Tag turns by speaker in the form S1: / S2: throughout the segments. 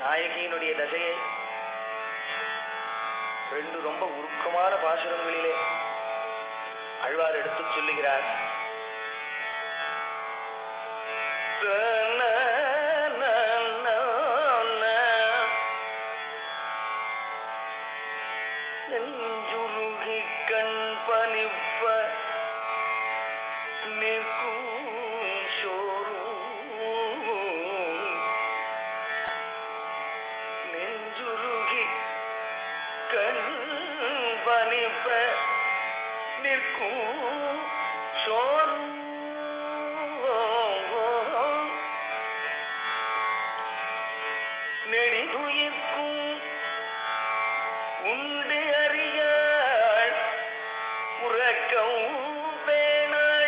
S1: நாயகியினுடைய தசையை ரெண்டு ரொம்ப உருக்கமான பாசுரங்களிலே ஆழ்வார் எடுத்து சொல்லுகிறார். நெஞ்சுருகி கண் பனிப்ப நிற்கும் சோறும் நெஞ்சுருகி கண் பனிப்ப நிற்கும் சோறும் நெடிதுயிர்க்கும் உண்டு அறியாள் உறக்கம் வேணாள்.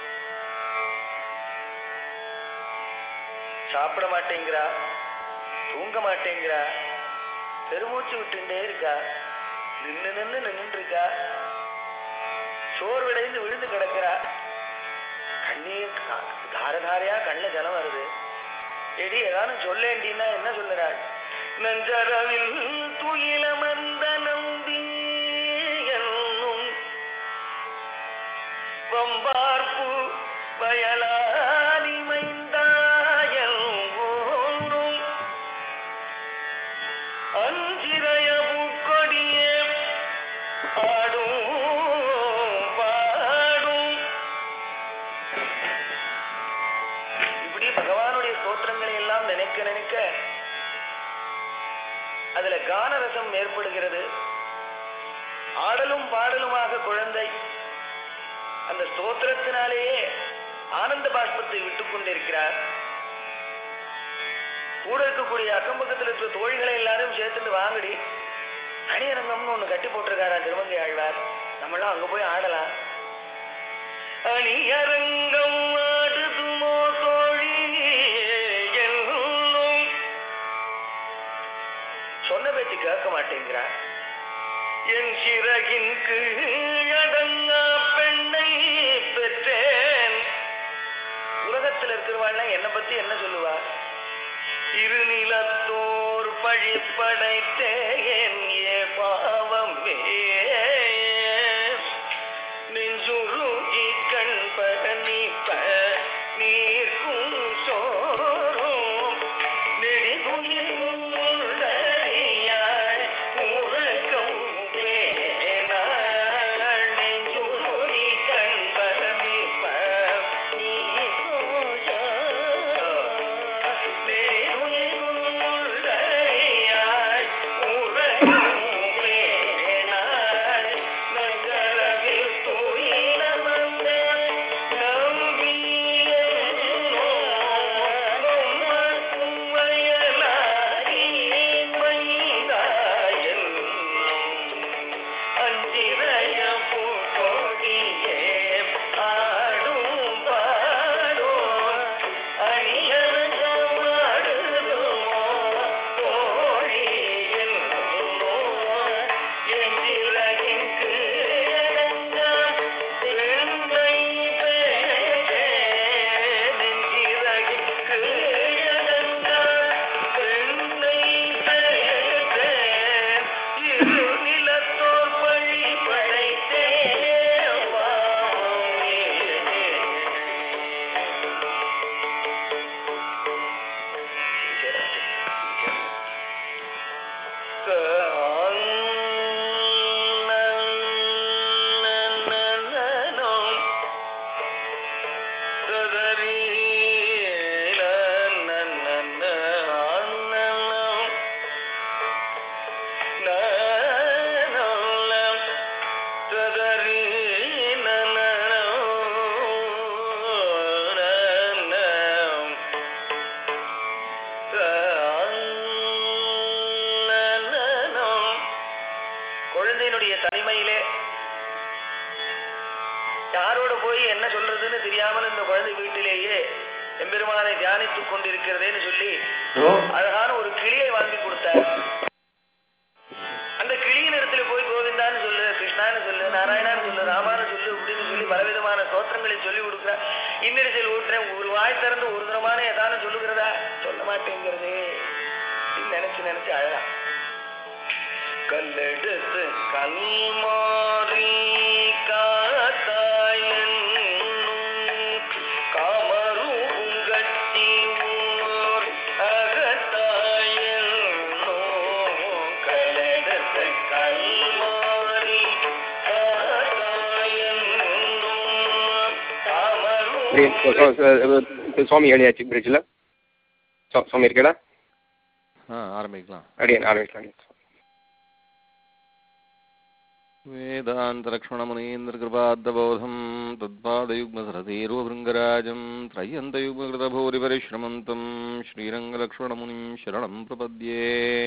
S1: சாப்பிட மாட்டேங்கிறா, தூங்க மாட்டேங்கிறா, பெருமூச்சு விட்டுட்டே இருக்கா, நின்று இருக்கா, சோர்வடைந்து விழுந்து கிடக்கிறா, கண்ணீர் தாரதாரையா கண்ணு ஜலம் வருது. எடி ஏதானும் சொல்லேண்டின்னா என்ன சொல்லுறாள்? நஞ்சரவில் துயிலமர்ந்த நம்பி என்னும் வம்பார்ப்பு வயலாதி மைந்தாயும் அஞ்சிரைய பூக்கொடியே ஆடும் பாடும். இப்படி பகவானுடைய ஸ்தோத்திரங்களை எல்லாம் நினைக்க நினைக்க அதுல கானரசம் ஏற்படுகிறது. ஆடலும் பாடலுமாக குழந்தை அந்த ஸ்தோத்திரத்தினாலேயே ஆனந்த பாஷ்பத்தை விட்டுக் கொண்டிருக்கிறார். கூட இருக்கக்கூடிய அக்கம் பக்கத்தில் இருக்கிற தோழிகளை எல்லாரும் சேர்த்துட்டு வாங்கடி, அணியரங்கம்னு ஒண்ணு கட்டி போட்டிருக்காரா திருமங்கை ஆழ்வார், நம்மளாம் அங்க போய் ஆடலாம். அணியரங்கம் ஆடுதுமோ தோழி சொன்ன பேச்சு கேட்க மாட்டேங்கிறார். என் சிறகின் கீழடங்கா பெண்ணை பெற்றேன். உலகத்தில் இருக்கிறவாள் என்னை பத்தி என்ன சொல்லுவா? இருநிலத்தோர் பழிப்படைத்தேன் ஏ பாவமே நெஞ்சுருகி கண் பரணிப்ப நீர்க்கும் சோறும் நெடிதுயில் குழந்தையினுடைய தனிமையிலே யாரோட போய் என்ன சொல்றதுன்னு தெரியாமல் இந்த குழந்தை வீட்டிலேயே எம்பெருமானை தியானித்துக் கொண்டிருக்கிறதேன்னு சொல்லி அழகான ஒரு கிளியை வாங்கி கொடுத்தார். அந்த கிளியின் இடத்துல போய் கோவிந்தான்னு சொல்லு, கிருஷ்ணான்னு சொல்லு, நாராயணான்னு சொல்லு, ராமான்னு சொல்லு அப்படின்னு சொல்லி பலவிதமான ஸ்தோத்திரங்களை சொல்லி கொடுக்குற. இன்னிடத்தில் ஊட்டுறேன், ஒரு வாய் திறந்து ஒரு தரமான ஏதானு சொல்லுகிறதா? சொல்ல மாட்டேங்கிறது இல்ல. நினைச்சு நினைச்சு அழகான். கல்லெடுத்து கல்மாரி காத்தாயன் காமரு உங்கட்சி ஊர் அகத்தாயன் கல்லெடுத்து கல்மாரி காத்தாயன் காமரு.
S2: சுவாமி எழுதியாச்சு பிரிட்ஜில். சுவாமி இருக்கடா?
S3: ஆரம்பிக்கலாம்.
S2: ஆரம்பிக்கலாம்.
S3: வேதாந்தலக்ஷ்மணமுனீந்திரகிருபாத்தபோதம் தத்பாதயுக்மசரதீரோபృङ्గராஜம் த்ரயந்தயுக்மகிருதபூரிபரிஷ்ரமந்தம் ஸ்ரீரங்கலக்ஷ்மணமுனிம் சரணம் பிரபத்யே.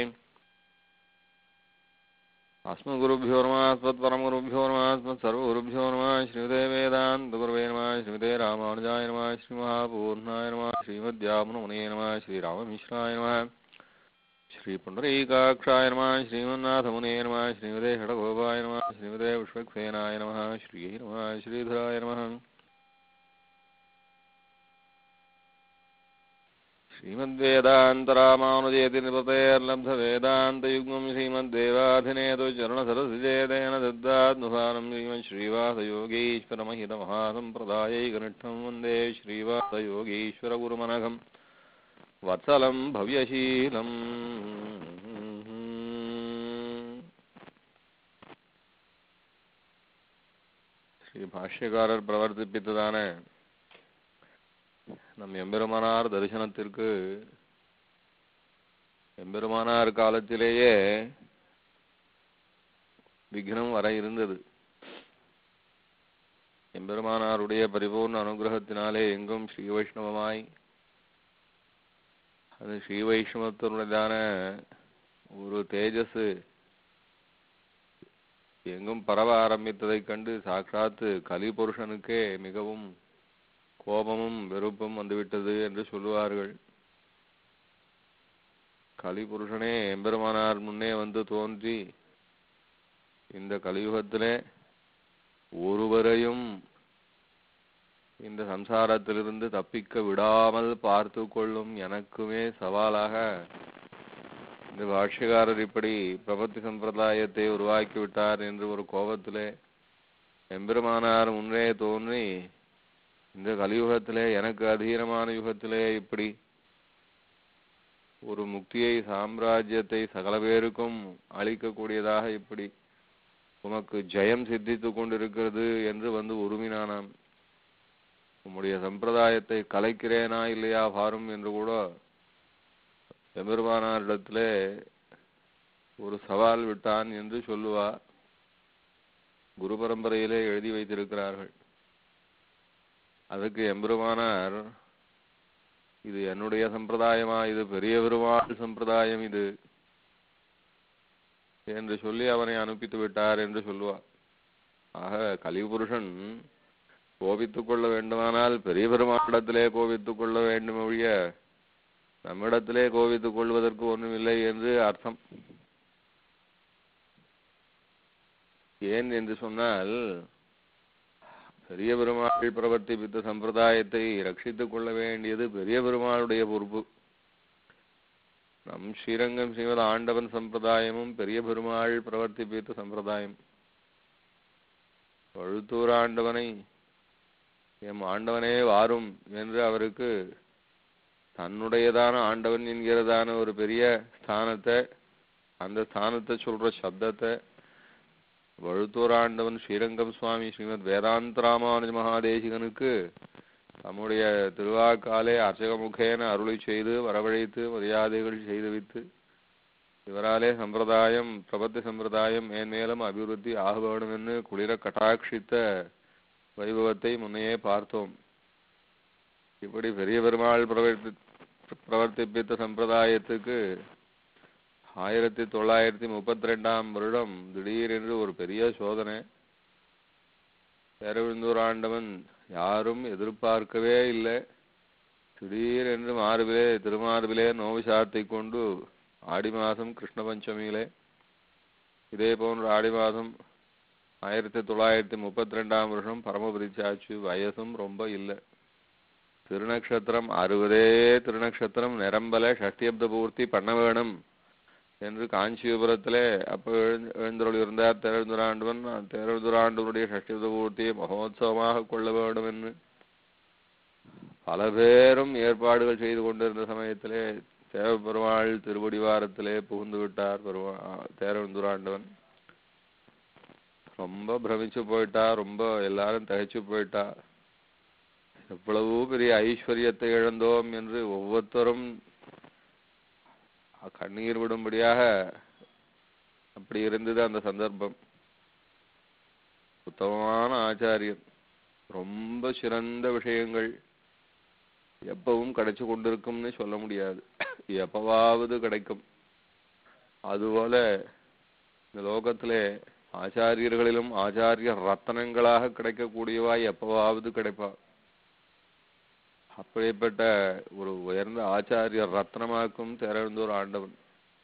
S3: अस्मद्गुरुभ्यो नमः अस्मत्परमगुरुभ्यो नमः अस्मत्सर्वगुरुभ्यो नमः श्रीमते वेदान्तगुरवे नमः श्रीमते रामानुजाय नमः श्रीमहापूर्णाय नमः श्रीमद्यामुनमुने नमः श्रीराममिश्राय नमः श्रीपुण्डरीकाक्षाय नमः श्रीमन्नाथमुने नमः श्रीमते षडगोपाय नमः श्रीमते विश्वक्सेनाय नमः श्रीयै नमः श्रीधराय नमः श्रीमद्वेदान्तरामानुजेति निपतेर्लब्धवेदान्तयुग्मं श्रीमद्देवाधिनेतु चरणसरसिजेतेन दद्दात्नुभानं श्रीमच्छ्रीवासयोगीश्वरमहितमहासम्प्रदायैकनिष्ठं वन्दे श्रीवासयोगीश्वरगुरुमनघं वत्सलं भव्यशीलम्. ஸ்ரீபாஷ்யக்காரர் பிரவர்த்திப்பித்ததான நம் எம்பெருமானார் தரிசனத்திற்கு எம்பெருமானார் காலத்திலேயே விக்னம் வர இருந்தது. எம்பெருமானாருடைய பரிபூர்ண அனுகிரகத்தினாலே எங்கும் ஸ்ரீ வைஷ்ணவமாய் அது ஸ்ரீ வைஷ்ணவத்தினுடையதான ஒரு தேஜஸ் எங்கும் பரவ ஆரம்பித்ததைக் கண்டு சாட்சாத்து கலிபுருஷனுக்கே மிகவும் கோபமும் வெறுப்பும் வந்துவிட்டது என்று சொல்லுவார்கள். கலிபுருஷனே எம்பெருமானார் முன்னே வந்து தோன்றி இந்த கலியுகத்திலே ஒருவரையும் இந்த சம்சாரத்திலிருந்து தப்பிக்க விடாமல் பார்த்து கொள்ளும் எனக்குமே சவாலாக இந்த பாஷ்யக்காரர் இப்படி பிரபத்தி சம்பிரதாயத்தை உருவாக்கிவிட்டார் என்று ஒரு கோபத்திலே எம்பெருமானார் முன்னே தோன்றி இந்த கலியுகத்திலே எனக்கு அதீனமான யுகத்திலே இப்படி ஒரு முக்தியை சாம்ராஜ்யத்தை சகல பேருக்கும் அளிக்கக்கூடியதாக இப்படி உமக்கு ஜெயம் சித்தித்து கொண்டிருக்கிறது என்று வந்து உருமினானாம். உம்முடைய சம்பிரதாயத்தை கலைக்கிறேனா இல்லையா பாரும் என்று கூட எம்பெருமானாரிடத்திலே ஒரு சவால் விட்டான் என்று சொல்லுவா. குரு பரம்பரையிலே எழுதி வைத்திருக்கிறார்கள். அதுக்கு எம்பெருமானார் இது என்னுடைய சம்பிரதாயமா, இது பெரிய பெருமாள் சம்பிரதாயம் இது என்று சொல்லி அவனை அனுப்பித்து விட்டார் என்று சொல்லுவார். ஆக கலிபுருஷன் கோபித்துக் கொள்ள வேண்டுமானால் பெரிய பெருமாளிடத்திலே கோபித்துக் கொள்ள வேண்டும் ஒழிய நம்மிடத்திலே கோபித்துக் கொள்வதற்கு ஒன்றுமில்லை என்று அர்த்தம். ஏன் என்று சொன்னால் பெரிய பெருமாள் பிரவர்த்திப்பித்த சம்பிரதாயத்தை ரட்சித்துக் கொள்ள வேண்டியது பெரிய பெருமாளுடைய பொறுப்பு. நம் ஸ்ரீரங்கம் ஸ்ரீமத் ஆண்டவன் சம்பிரதாயமும் பெரிய பெருமாள் பிரவர்த்திப்பித்த சம்பிரதாயம். பழுத்தூர் ஆண்டவனை எம் ஆண்டவனே வாரும் என்று அவருக்கு தன்னுடையதான ஆண்டவன் என்கிறதான ஒரு பெரிய ஸ்தானத்தை, அந்த ஸ்தானத்தை சொல்ற சப்தத்தை வழுத்தூர் ஆண்டவன் ஸ்ரீரங்கம் சுவாமி ஸ்ரீமத் வேதாந்த ராமானுஜ மகாதேசிகனுக்கு நம்முடைய திருவாக்காலே அர்ச்சகமுகேன அருளை செய்து வரவழைத்து மரியாதைகள் செய்து வைத்து இவராலே சம்பிரதாயம் பிரபத்தி சம்பிரதாயம் மேன்மேலும் அபிவிருத்தி ஆக வேண்டும் என்று குளிர கட்டாட்சித்த வைபவத்தை முன்னையே பார்த்தோம். இப்படி பெரிய பெருமாள் பிரவர்த்திப்பித்த சம்பிரதாயத்துக்கு 1932ஆம் வருடம் திடீரென்று ஒரு பெரிய சோதனை. பேரவிழுந்தூர் ஆண்டவன் யாரும் எதிர்பார்க்கவே இல்லை. திடீரென்று மார்பிலே திருமார்பிலே நோவு சார்த்தி கொண்டு ஆடி மாதம் கிருஷ்ண பஞ்சமியிலே, இதே போன்ற ஆடி மாதம் 1932ஆம் வருஷம் பரமபதிச்சாச்சு. வயசும் ரொம்ப இல்லை. திருநக்ஷத்திரம் 60 திருநக்ஷத்திரம் நிரம்பல ஷஷ்டியப்த பூர்த்தி பண்ண வேணும் என்று காஞ்சிபுரத்திலே அப்போ எழுந்தருள் இருந்தார் தேரெழுந்துராண்டவன். தேரெழுந்துராண்டவனுடைய ஷஷ்டிபத பூர்த்தியை மகோத்சவமாக கொள்ள வேண்டும் என்று பல பேரும் ஏற்பாடுகள் செய்து கொண்டிருந்த சமயத்திலே தேவப்பெருமாள் திருவடிவாரத்திலே புகுந்து விட்டார். தேரெழுந்துராண்டவன் ரொம்ப பிரமிச்சு போயிட்டா, ரொம்ப எல்லாரும் தகைச்சு போயிட்டா. எவ்வளவு பெரிய ஐஸ்வர்யத்தை இழந்தோம் என்று ஒவ்வொருத்தரும் கண்ணீர் விடும்படியாக அப்படி இருந்தது அந்த சந்தர்ப்பம். உத்தமமான ஆச்சாரியர், ரொம்ப சிறந்த விஷயங்கள் எப்பவும் கிடைச்சு கொண்டிருக்கும்னு சொல்ல முடியாது, எப்பவாவது கிடைக்கும். அதுபோல இந்த லோகத்திலே ஆச்சாரியர்களிலும் ஆச்சாரிய ரத்தனங்களாக கிடைக்கக்கூடியவா எப்பவாவது கிடைப்பா. அப்படிப்பட்ட ஒரு உயர்ந்த ஆச்சாரிய ரத்னமாக்கும் தேரெழுந்தூர் ஆண்டவன்.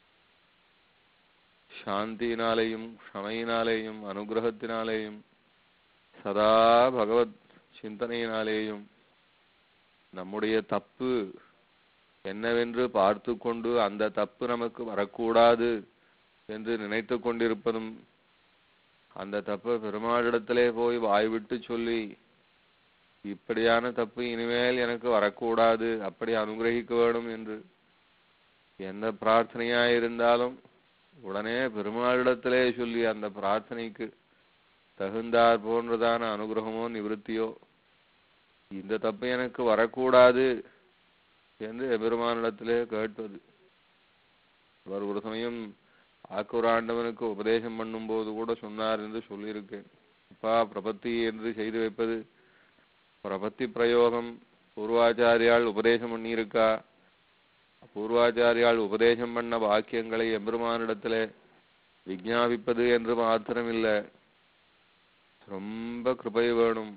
S3: சாந்தியினாலேயும் க்ஷமையினாலேயும் அனுகிரகத்தினாலேயும் சதா பகவத் சிந்தனையினாலேயும் நம்முடைய தப்பு என்னவென்று பார்த்து கொண்டு அந்த தப்பு நமக்கு வரக்கூடாது என்று நினைத்து கொண்டிருப்பதும், அந்த தப்பை பெருமாளிடத்திலே போய் வாய்விட்டு சொல்லி இப்படியான தப்பு இனிமேல் எனக்கு வரக்கூடாது, அப்படி அனுகிரகிக்க வேண்டும் என்று எந்த பிரார்த்தனையாயிருந்தாலும் உடனே பெருமாளிடத்திலே சொல்லி அந்த பிரார்த்தனைக்கு தகுந்தார் போன்றதான அனுகிரகமோ நிவர்த்தியோ, இந்த தப்பு எனக்கு வரக்கூடாது என்று பெருமானிடத்திலே கேட்பது. அவர் ஒரு சமயம் ஆக்கூராண்டவனுக்கு உபதேசம் பண்ணும்போது கூட சொன்னார் என்று சொல்லியிருக்கேன். அப்பா, பிரபத்தி என்று செய்து வைப்பது, பிரபத்தி பிரயோகம் பூர்வாச்சாரியால் உபதேசம் பண்ணியிருக்கா. பூர்வாச்சாரியால் உபதேசம் பண்ண வாக்கியங்களை எம்பெருமானிடத்திலே விஞ்ஞாபிப்பது என்று மாத்திரமில்லை, ரொம்ப கிருபை வேணும்.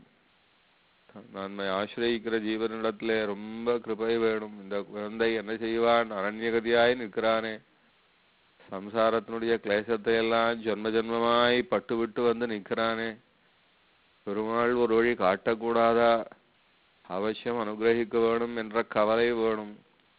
S3: நன்மை ஆசிரியிக்கிற ஜீவனிடத்திலே ரொம்ப கிருபை வேணும். இந்த குழந்தை என்ன செய்வான், அரண்யகதியாய் நிற்கிறானே, சம்சாரத்தினுடைய கிளேசத்தை எல்லாம் ஜன்ம ஜன்மமாய் பட்டு விட்டு வந்து நிற்கிறானே, பெருமாள் ஒரு வழி காட்டக்கூடாதா, அவசியம் அனுகிரகிக்க வேணும் என்ற கவலை வேணும்.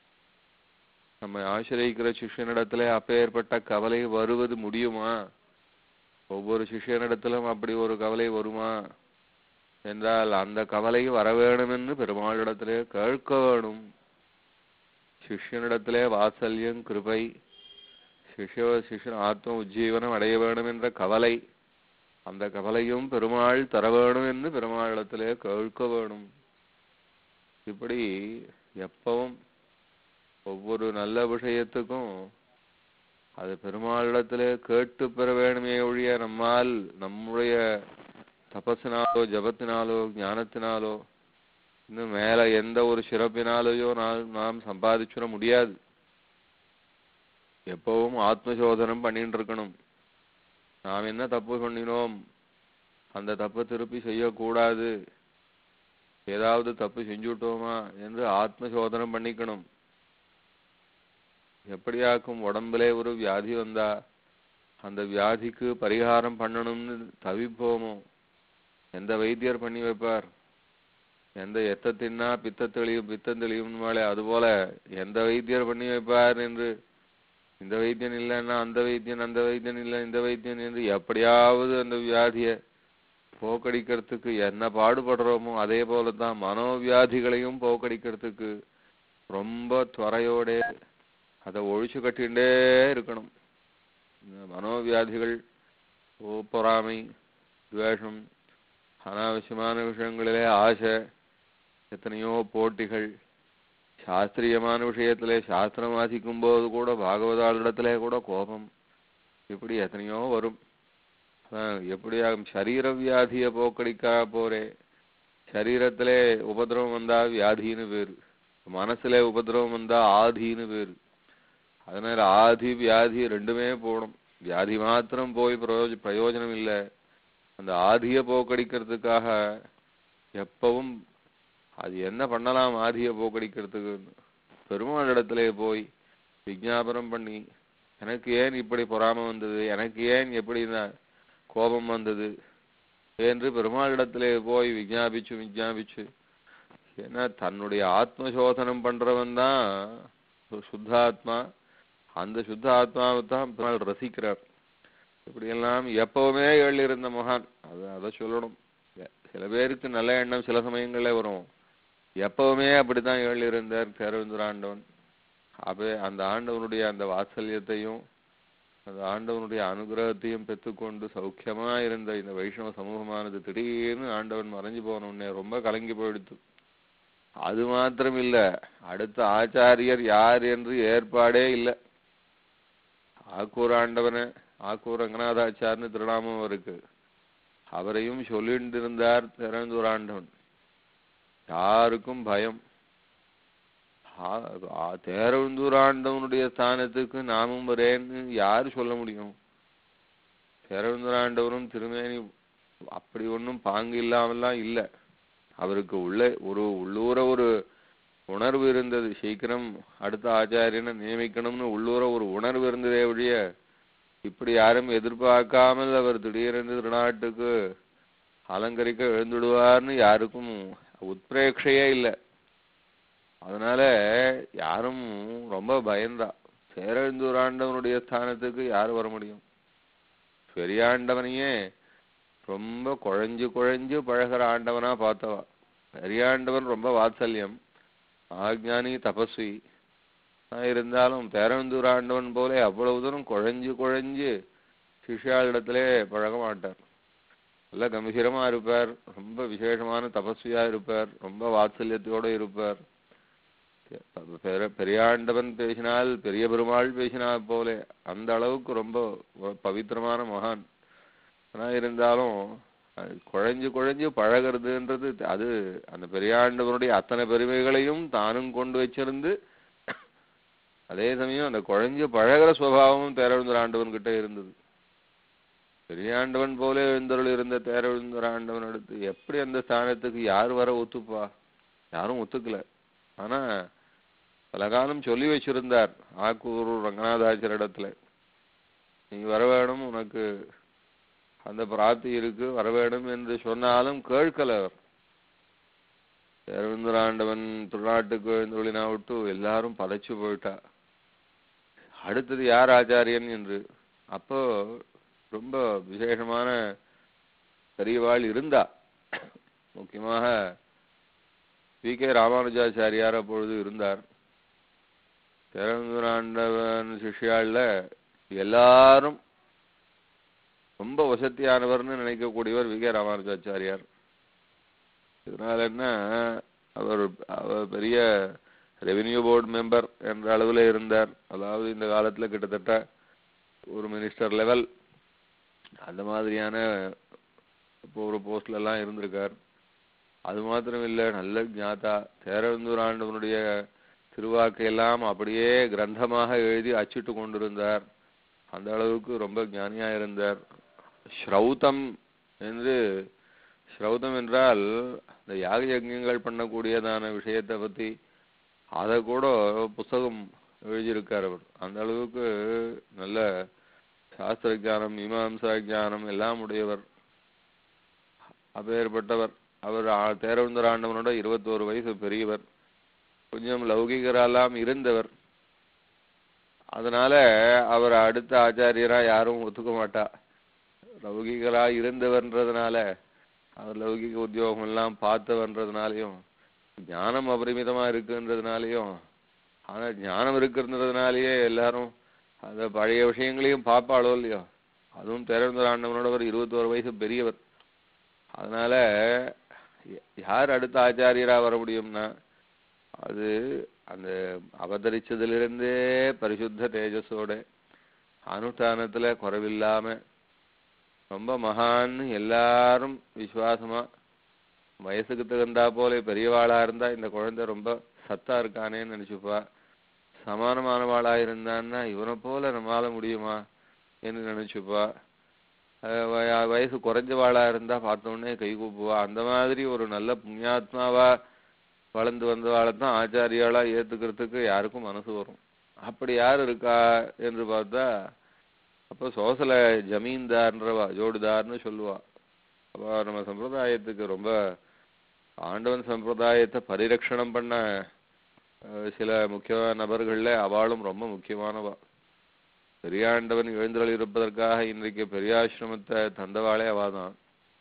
S3: நம்மை ஆசிரியிக்கிற சிஷ்யனிடத்திலே அப்பேற்பட்ட கவலை வருவது முடியுமா? ஒவ்வொரு சிஷ்யனிடத்திலும் அப்படி ஒரு கவலை வருமா என்றால் அந்த கவலை வர வேணும் என்று பெருமாளிடத்திலே கேட்க வேணும். சிஷ்யனிடத்திலே வாத்சல்யம் கிருபை, சிஷ்யன் ஆத்ம உஜ்ஜீவனம் அடைய வேணும் என்ற கவலை, அந்த கவலையும் பெருமாள் தர வேணும் என்று பெருமாளிடத்திலே கேட்க வேணும். இப்படி எப்பவும் ஒவ்வொரு நல்ல விஷயத்துக்கும் அது பெருமாளிடத்திலே கேட்டு பெற வேணுமே ஒழிய நம்மால் நம்முடைய தபசினாலோ ஜபத்தினாலோ ஞானத்தினாலோ இன்னும் மேல எந்த ஒரு சிறப்பினாலேயோ நாம் சம்பாதிச்சுட முடியாது. எப்பவும் ஆத்மசோதனம் பண்ணிட்டு இருக்கணும். நாம் என்ன தப்பு பண்ணினோம், அந்த தப்பை திருப்பி செய்யக்கூடாது, ஏதாவது தப்பு செஞ்சுட்டோமா என்று ஆத்மசோதனம் பண்ணிக்கணும். எப்படியாக்கும் உடம்புல ஒரு வியாதி வந்தா அந்த வியாதிக்கு பரிகாரம் பண்ணணும்னு தவிப்போமோ, எந்த வைத்தியர் பண்ணி வைப்பார்? எந்த எத்த தின்னா பித்தம் தெளியும் மேலே அதுபோல எந்த வைத்தியர் பண்ணி வைப்பார் என்று, இந்த வைத்தியன் இல்லைன்னா அந்த வைத்தியன், அந்த வைத்தியன் இல்லை இந்த வைத்தியன் என்று எப்படியாவது அந்த வியாதியை போக்கடிக்கிறதுக்கு என்ன பாடுபடுறோமோ அதே போலதான் மனோவியாதிகளையும் போக்கடிக்கிறதுக்கு ரொம்ப துறையோட அதை ஒழிச்சு கட்டிகிட்டே இருக்கணும். மனோவியாதிகள் பொறாமை, துவேஷம், அனாவசியமான விஷயங்களிலே ஆசை, எத்தனையோ போட்டிகள், சாஸ்திரியமான விஷயத்திலே சாஸ்திரம் வாசிக்கும் போது கூட பாகவதாளிடத்திலே கூட கோபம், இப்படி எத்தனையோ வரும். எப்படியாகும் சரீர வியாதியை போக்கடிக்கா போரே, சரீரத்திலே உபதிரவம் வந்தா வியாதின்னு பேரு, மனசுல உபதிரவம் வந்தா ஆதின்னு பேரு. அதனால ஆதி வியாதி ரெண்டுமே போடும். வியாதி மாத்திரம் போய் பிரயோஜனம் இல்லை. அந்த ஆதியை போக்கடிக்கிறதுக்காக எப்பவும் அது என்ன பண்ணலாம், ஆதியை போக்கடிக்கிறதுக்கு பெருமாள் இடத்திலே போய் விஞ்ஞாபனம் பண்ணி, எனக்கு ஏன் இப்படி பொறாமை வந்தது, எனக்கு ஏன் எப்படி கோபம் வந்தது என்று பெருமாளிடத்திலே போய் விஞ்ஞாபிச்சு ஏன்னா தன்னுடைய ஆத்மசோதனம் பண்றவன் தான் சுத்தாத்மா. அந்த சுத்த ஆத்மாவை தான் பெருமாள் ரசிக்கிறார். இப்படியெல்லாம் எப்பவுமே எழுதியிருந்த மகான், அதை சொல்லணும். சில பேருக்கு நல்ல எண்ணம் சில சமயங்களே வரும், எப்பவுமே அப்படித்தான் எழுதியிருந்தார் தேரவேந்திர ஆண்டவன். அப்பவே அந்த ஆண்டவனுடைய அந்த வாத்சல்யத்தையும் அந்த ஆண்டவனுடைய அனுகிரகத்தையும் பெற்றுக்கொண்டு சௌக்கியமா இருந்த இந்த வைஷ்ணவ சமூகமானது திடீர்னு ஆண்டவன் மறைஞ்சு போன உடனே ரொம்ப கலங்கி போயிடுத்து. அது மாத்திரம் இல்ல, அடுத்த ஆச்சாரியர் யார் என்று ஏற்பாடே இல்லை. ஆக்கூர் ஆண்டவனை ஆக்கூர் ரங்கநாதாச்சார்னு திருநாமம் இருக்கு, அவரையும் சொல்லிட்டு இருந்தார் தேரவேந்திர ஆண்டவன். யாருக்கும் பயம். தேரவேந்திர ஆண்டவனுடைய ஸ்தானத்துக்கு நாமும் வரேன்னு யாரு சொல்ல முடியும்? தேரவேந்திர ஆண்டவரும் திருமேனி அப்படி ஒன்றும் பாங்கு இல்லாமல்லாம் இல்லை. அவருக்கு உள்ளூர ஒரு உணர்வு இருந்தது, சீக்கிரம் அடுத்த ஆச்சாரியனை நியமிக்கணும்னு உள்ளூர ஒரு உணர்வு இருந்ததே ஒழிய இப்படி யாரும் எதிர்பார்க்காமல் அவர் திடீரென்று திருநாட்டுக்கு அலங்கரிக்க எழுந்துடுவார்னு யாருக்கும் உத்பிரேட்சையே இல்லை. அதனால யாரும் ரொம்ப பயந்தா. தேரவேந்திர ஆண்டவனுடைய ஸ்தானத்துக்கு யாரு வர முடியும்? பெரியாண்டவனையே ரொம்ப குழஞ்சு குழஞ்சு பழகிற ஆண்டவனா பார்த்தவா. பெரியாண்டவன் ரொம்ப வாத்சல்யம், ஆக்ஞானி தபஸ்வி இருந்தாலும் தேரவேந்திர ஆண்டவன் போல அவ்வளவு தூரம் குழஞ்சு குழஞ்சு சிஷ்யாளிடத்திலே பழக மாட்டார். நல்ல கம்பீரமா இருப்பார், ரொம்ப விசேஷமான தபஸ்வியா இருப்பார், ரொம்ப வாத்சல்யத்தோட இருப்பார். பெரியாண்டவன் பேசினால் பெரிய பெருமாள் பேசினால் போல அந்த அளவுக்கு ரொம்ப பவித்திரமான மகான். ஆனா இருந்தாலும் குழஞ்சு குழஞ்சு பழகிறதுன்றது அது அந்த பெரியாண்டவனுடைய அத்தனை பெருமைகளையும் தானும் கொண்டு வச்சிருந்து அதே சமயம் அந்த குழஞ்சு பழகிற சுபாவமும் தேரவேந்திர ஆண்டவன் கிட்ட இருந்தது. பெரியாண்டவன் போல எழுந்தருள் இருந்த தேரவேந்திர ஆண்டவன் அடுத்து எப்படி அந்த ஸ்தானத்துக்கு யார் வர ஒத்துப்பா? யாரும் ஒத்துக்கல. ஆனா பல காலம் சொல்லி வச்சிருந்தார் ஆக்கூர் ரங்கநாதாச்சர் இடத்துல, நீ வர வேணும், உனக்கு அந்த பிராப்தி இருக்கு, வர வேணும் என்று சொன்னாலும் கேட்கல. தேரவேந்திர ஆண்டவன் திருநாட்டுக்கு எழுந்தருளினா விட்டு எல்லாரும் பதைச்சு போயிட்டா. அடுத்தது யார் ஆச்சாரியன் என்று. அப்போ ரொம்ப விசேஷமான பெரியவாள் இருந்தா. முக்கியமாக வி.கே. ராமானுஜாச்சாரியார் அப்பொழுது இருந்தார். தேரவேந்திர ஆண்டவன் சிஷ்யாள்ல எல்லாரும் ரொம்ப வசதியானவர்னு நினைக்கக்கூடியவர் வி.கே. ராமானுஜாச்சாரியார். இதனால என்ன, அவர் பெரிய ரெவென்யூ போர்டு மெம்பர் என்ற அளவில் இருந்தார். அதாவது இந்த காலத்துல கிட்டத்தட்ட ஒரு மினிஸ்டர் லெவல் அந்த மாதிரியான இப்போ ஒரு போஸ்ட்ல எல்லாம் இருந்திருக்கார். அது மாத்திரம் இல்லை, நல்ல ஞாதா. தேரவேந்திர ஆண்டவனுடைய திருவாக்கையெல்லாம் அப்படியே கிரந்தமாக எழுதி அச்சிட்டு கொண்டிருந்தார். அந்த அளவுக்கு ரொம்ப ஞானியா இருந்தார். ஸ்ரௌதம் என்றால் இந்த யாக யஜ்ஞங்கள் பண்ணக்கூடியதான விஷயத்தை பத்தி அதை கூட புஸ்தகம் எழுதியிருக்கார் அவர். அந்த அளவுக்கு நல்ல சாஸ்திர ஜானம், மீமாம்சா ஜானம் எல்லாம் உடையவர். அப்பேற்பட்டவர். அவர் தேரவேந்திர ஆண்டவனோட 21 வயசு பெரியவர். கொஞ்சம் லௌகிகரெல்லாம் இருந்தவர். அதனால அவர் அடுத்த ஆச்சாரியரா யாரும் ஒத்துக்க மாட்டா. லௌகிகரா இருந்தவர்ன்றதுனால, அவர் லௌகிக உத்தியோகம் எல்லாம் பார்த்தவன்றதுனாலையும், ஞானம் அபரிமிதமா இருக்குன்றதுனாலையும், ஆனா ஞானம் இருக்கிறதுனாலயே எல்லாரும் அந்த பழைய விஷயங்களையும் பார்ப்பாளோ இல்லையோ. அதுவும் தேரவேந்திர ஆண்டவனோட ஒரு 21 வயசு பெரியவர். அதனால யார் அடுத்த ஆச்சாரியரா வர முடியும்னா, அது அந்த அவதரிச்சதிலிருந்தே பரிசுத்த தேஜஸோட அனுஷ்டானத்துல குறைவில்லாம ரொம்ப மகான் எல்லாரும் விசுவாசமா, வயசுக்கு தகுந்தா போல பெரியவாளா இருந்தா இந்த குழந்தை ரொம்ப சத்தா இருக்கானேன்னு நினைச்சுப்பா. சமானமானவாளா இருந்தான்னா இவனை போல நம்மளால முடியுமா என்று நினைச்சுப்பா. வயசு குறைஞ்சவாளா இருந்தா பார்த்தோன்னே கை கூப்புவா. அந்த மாதிரி ஒரு நல்ல புண்ணியாத்மாவா வளர்ந்து வந்தவாளைத்தான் ஆச்சாரியாளா ஏத்துக்கிறதுக்கு யாருக்கும் மனசு வரும். அப்படி யார் இருக்கா என்று பார்த்தா, அப்போ சோசல ஜமீன்தார்ன்றவா, ஜோடுதார்னு சொல்லுவா. அப்போ நம்ம சம்பிரதாயத்துக்கு ரொம்ப ஆண்டவன் சம்பிரதாயத்தை பரிரட்சணம் பண்ண சில முக்கியமான நபர்கள்ல அவளும் ரொம்ப முக்கியமானவா. பெரியாண்டவன் எழுந்தருளிருப்பதற்காக இன்றைக்கு பெரியாசிரமத்தை தந்தவாளே அவாதான்.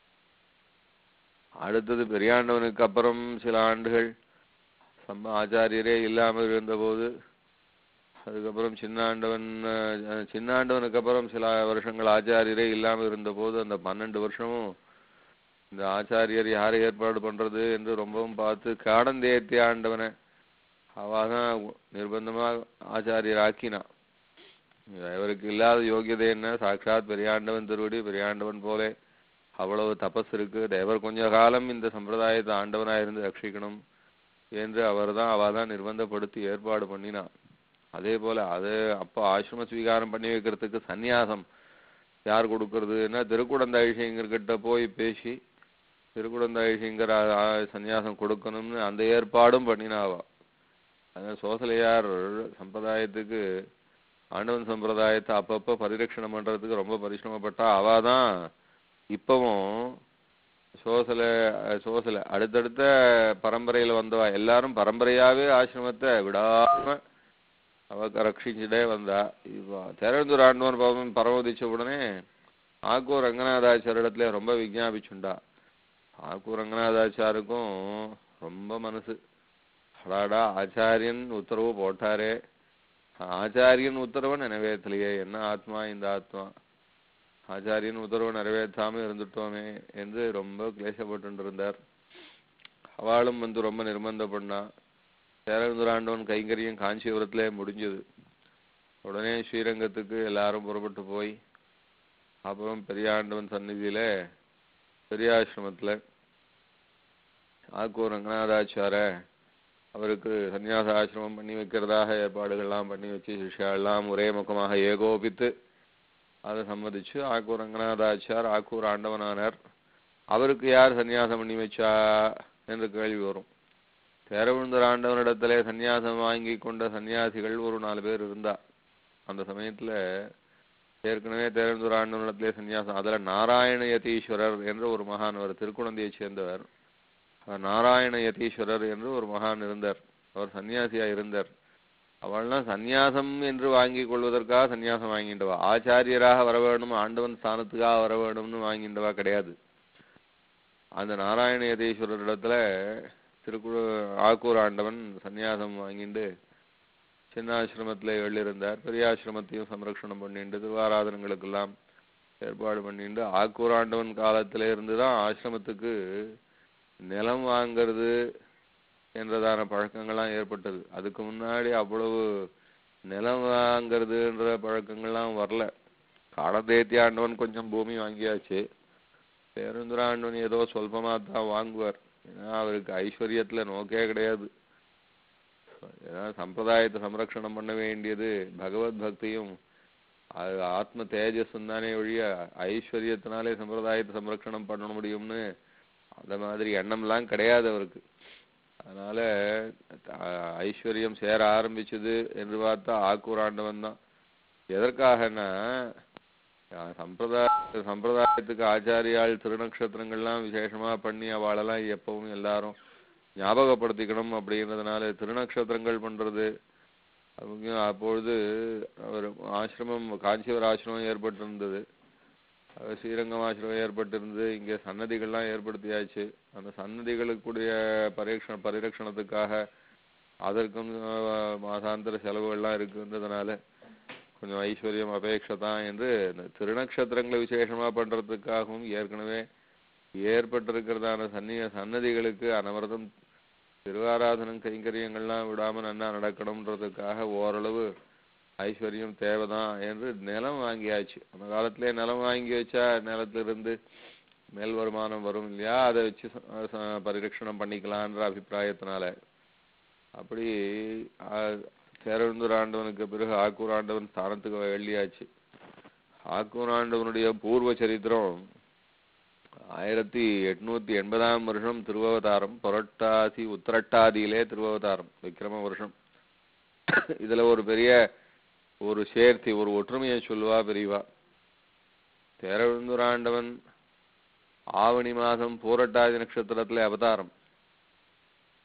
S3: அடுத்தது பெரியாண்டவனுக்கு அப்புறம் சில ஆண்டுகள் ஆச்சாரியரே இல்லாமல் இருந்தபோது, அதுக்கப்புறம் சின்னாண்டவனுக்கு அப்புறம் சில வருஷங்கள் ஆச்சாரியரே இல்லாமல் இருந்தபோது, அந்த 12 வருஷமும் இந்த ஆச்சாரியர் யாரை ஏற்பாடு பண்றது என்று ரொம்பவும் பார்த்து காடந்தேத்தி ஆண்டவனை அவாதான் நிர்பந்தமாக ஆச்சாரியர் ஆக்கினான். இவருக்கு இல்லாத யோகியதை என்ன, சாட்சாத் பெரியாண்டவன் திருவடி, பெரியாண்டவன் போலே அவ்வளவு தபஸ் இருக்கு, தேவர் கொஞ்ச காலம் இந்த சம்பிரதாயத்தை ஆண்டவனாயிருந்து ரட்சிக்கணும் என்று அவாதான் நிர்பந்தப்படுத்தி ஏற்பாடு பண்ணினான். அதே போல அது அப்போ ஆசிரம ஸ்வீகாரம் பண்ணி வைக்கிறதுக்கு சந்நியாசம் யார் கொடுக்கறதுன்னா திருக்குடந்தாயிஷங்கர்கிட்ட போய் பேசி திருக்குடந்தாயிஷங்கர் சந்நியாசம் கொடுக்கணும்னு அந்த ஏற்பாடும் பண்ணினாவா. அதனால சோசலையார் சம்பிரதாயத்துக்கு ஆண்டவன் சம்பிரதாயத்தை அப்பப்போ பரிரட்சணம் பண்றதுக்கு ரொம்ப பரிசிரமப்பட்டா. அவாதான் இப்பவும் சோசலை அடுத்தடுத்த பரம்பரையில வந்தவா எல்லாரும் பரம்பரையாவே ஆசிரமத்தை விடாம அவ ரட்சிச்சுட்டே வந்தா. இப்போ தேரந்தூர் ஆண்டவன் பரமோதிச்ச உடனே ஆக்கூர் ரங்கநாதாச்சாரிடத்துல ரொம்ப விஜாபிச்சுண்டா. ஆக்கூர் ரங்கநாதாச்சாருக்கும் ரொம்ப மனசு, அடாடா ஆச்சாரியன் உத்தரவு போட்டாரே, ஆச்சாரியன் உத்தரவு நிறைவேற்றலையே, என்ன ஆத்மா இந்த ஆத்மா, ஆச்சாரியன் உத்தரவு நிறைவேற்றாம இருந்துட்டோமே என்று ரொம்ப கிளேசப்பட்டு இருந்தார். அவளும் ரொம்ப நிர்பந்த பண்ணா. சேரந்துராண்டவன் கைங்கரியம் காஞ்சிபுரத்திலே முடிஞ்சது. உடனே ஸ்ரீரங்கத்துக்கு எல்லாரும் புறப்பட்டு போய் அப்புறம் பெரியாண்டவன் சந்நிதியில பெரியாசிரமத்துல ஆக்கூர் ரங்கநாதாச்சார அவருக்கு சன்னியாச ஆசிரமம் பண்ணி வைக்கிறதாக ஏற்பாடுகள்லாம் பண்ணி வச்சு சிஷ்யாலாம் ஒரே முகமாக ஏகோபித்து அதை சம்மதிச்சு ஆக்கூர் ரங்கநாதாச்சார் ஆக்கூர் ஆண்டவனானார். அவருக்கு யார் சன்னியாசம் பண்ணி வச்சா என்று கேள்வி வரும். தேரவிழுந்தர் ஆண்டவனிடத்திலே சன்னியாசம் வாங்கி கொண்ட சன்னியாசிகள் ஒரு 4 பேர் இருந்தா. அந்த சமயத்துல ஏற்கனவே தேரவிழுந்தர் ஆண்டவனிடத்திலே சன்னியாசம், அதுல நாராயண யதீஸ்வரர் என்று ஒரு மகான், ஒரு திருக்குழந்தையை சேர்ந்தவர். நாராயண யதீஸ்வரர் என்று ஒரு மகான் இருந்தார். அவர் சன்னியாசியா இருந்தார். அவள்லாம் சந்நியாசம் என்று வாங்கி கொள்வதற்காக சன்னியாசம் வாங்கிண்டவா, ஆச்சாரியராக வர வேணும், ஆண்டவன் ஸ்தானத்துக்காக வர வேணும்னு வாங்கிண்டவா கிடையாது. அந்த நாராயண யதீஸ்வரர் இடத்துல ஆக்கூர் ஆண்டவன் சன்னியாசம் வாங்கிண்டு சின்னாசிரமத்துல எழுதியிருந்தார். பெரியாசிரமத்தையும் சம்ரக்ஷணம் பண்ணிண்டு திருவாராதனங்களுக்கெல்லாம் ஏற்பாடு பண்ணிண்டு ஆக்கூர் ஆண்டவன் காலத்தில இருந்துதான் ஆசிரமத்துக்கு நிலம் வாங்கிறது என்றதான பழக்கங்கள்லாம் ஏற்பட்டது. அதுக்கு முன்னாடி அவ்வளவு நிலம் வாங்கிறதுன்ற பழக்கங்கள்லாம் வரல. காடதேத்தி ஆண்டவன் கொஞ்சம் பூமி வாங்கியாச்சு. பேருந்துர ஆண்டவன் ஏதோ சொல்பமா தான் வாங்குவார். ஏன்னா அவருக்கு ஐஸ்வர்யத்துல நோக்கே கிடையாது. ஏன்னா சம்பிரதாயத்தை சம்ரக்ஷணம் பண்ண வேண்டியது பகவத் பக்தியும் ஆத்ம தேஜஸும் தானே ஒழிய ஐஸ்வர்யத்தினாலே சம்பிரதாயத்தை சம்ரக்ஷணம் பண்ண முடியும்னு அந்த மாதிரி எண்ணம்லாம் கிடையாது அவருக்கு. அதனால ஐஸ்வர்யம் சேர ஆரம்பிச்சது என்று பார்த்தா ஆக்கூர் ஆண்டவன் தான். எதற்காகனா சம்பிரதாயத்துக்கு ஆச்சாரியால் திருநக்ஷத்திரங்கள்லாம் விசேஷமா பண்ணி அவளெல்லாம் எப்பவும் எல்லாரும் ஞாபகப்படுத்திக்கணும் அப்படிங்கிறதுனால திருநக்ஷத்திரங்கள் பண்றது. அப்பொழுது ஒரு ஆசிரமம் காஞ்சிபுர ஆசிரமம் ஏற்பட்டிருந்தது, ஸ்ரீரங்கம் ஆசிரமம் ஏற்பட்டிருந்து, இங்கே சன்னதிகள்லாம் ஏற்படுத்தியாச்சு. அந்த சன்னதிகளுக்குடைய பரிரட்சணத்துக்காக அதற்கும் மாசாந்திர செலவுகள்லாம் இருக்குன்றதுனால கொஞ்சம் ஐஸ்வர்யம் அபேட்சதான் என்று இந்த திருநக்ஷத்திரங்களை விசேஷமா பண்றதுக்காகவும் ஏற்கனவே ஏற்பட்டிருக்கிறதான சன்னதிகளுக்கு அனவரதம் திருவாராதனம் கைங்கரியங்கள்லாம் விடாம நன்னா நடக்கணும்ன்றதுக்காக ஓரளவு ஐஸ்வர்யம் தேவைதான் என்று நிலம் வாங்கியாச்சு. அந்த காலத்திலே நிலம் வாங்கி வச்சா நிலத்திலிருந்து மேல் வருமானம் வரும் இல்லையா, அதை வச்சு பரிரட்சணம் பண்ணிக்கலான்ற அபிப்பிராயத்தினால அப்படி தேரவிழுந்தர் ஆண்டவனுக்கு பிறகு ஆக்கூர் ஆண்டவன் ஸ்தானத்துக்கு எழுதியாச்சு. ஆக்கூர் ஆண்டவனுடைய பூர்வ சரித்திரம் 1880ஆம் வருஷம் திருவவதாரம், புரட்டாசி உத்திரட்டாதியிலே திருவவதாரம், விக்ரம வருஷம். இதுல ஒரு பெரிய ஒரு சேர்த்தி ஒரு ஒற்றுமையை சொல்லுவா பெரியவா. தேரவிழுந்தர் ஆண்டவன் ஆவணி மாதம் பூரட்டாதி நட்சத்திரத்துல அவதாரம்.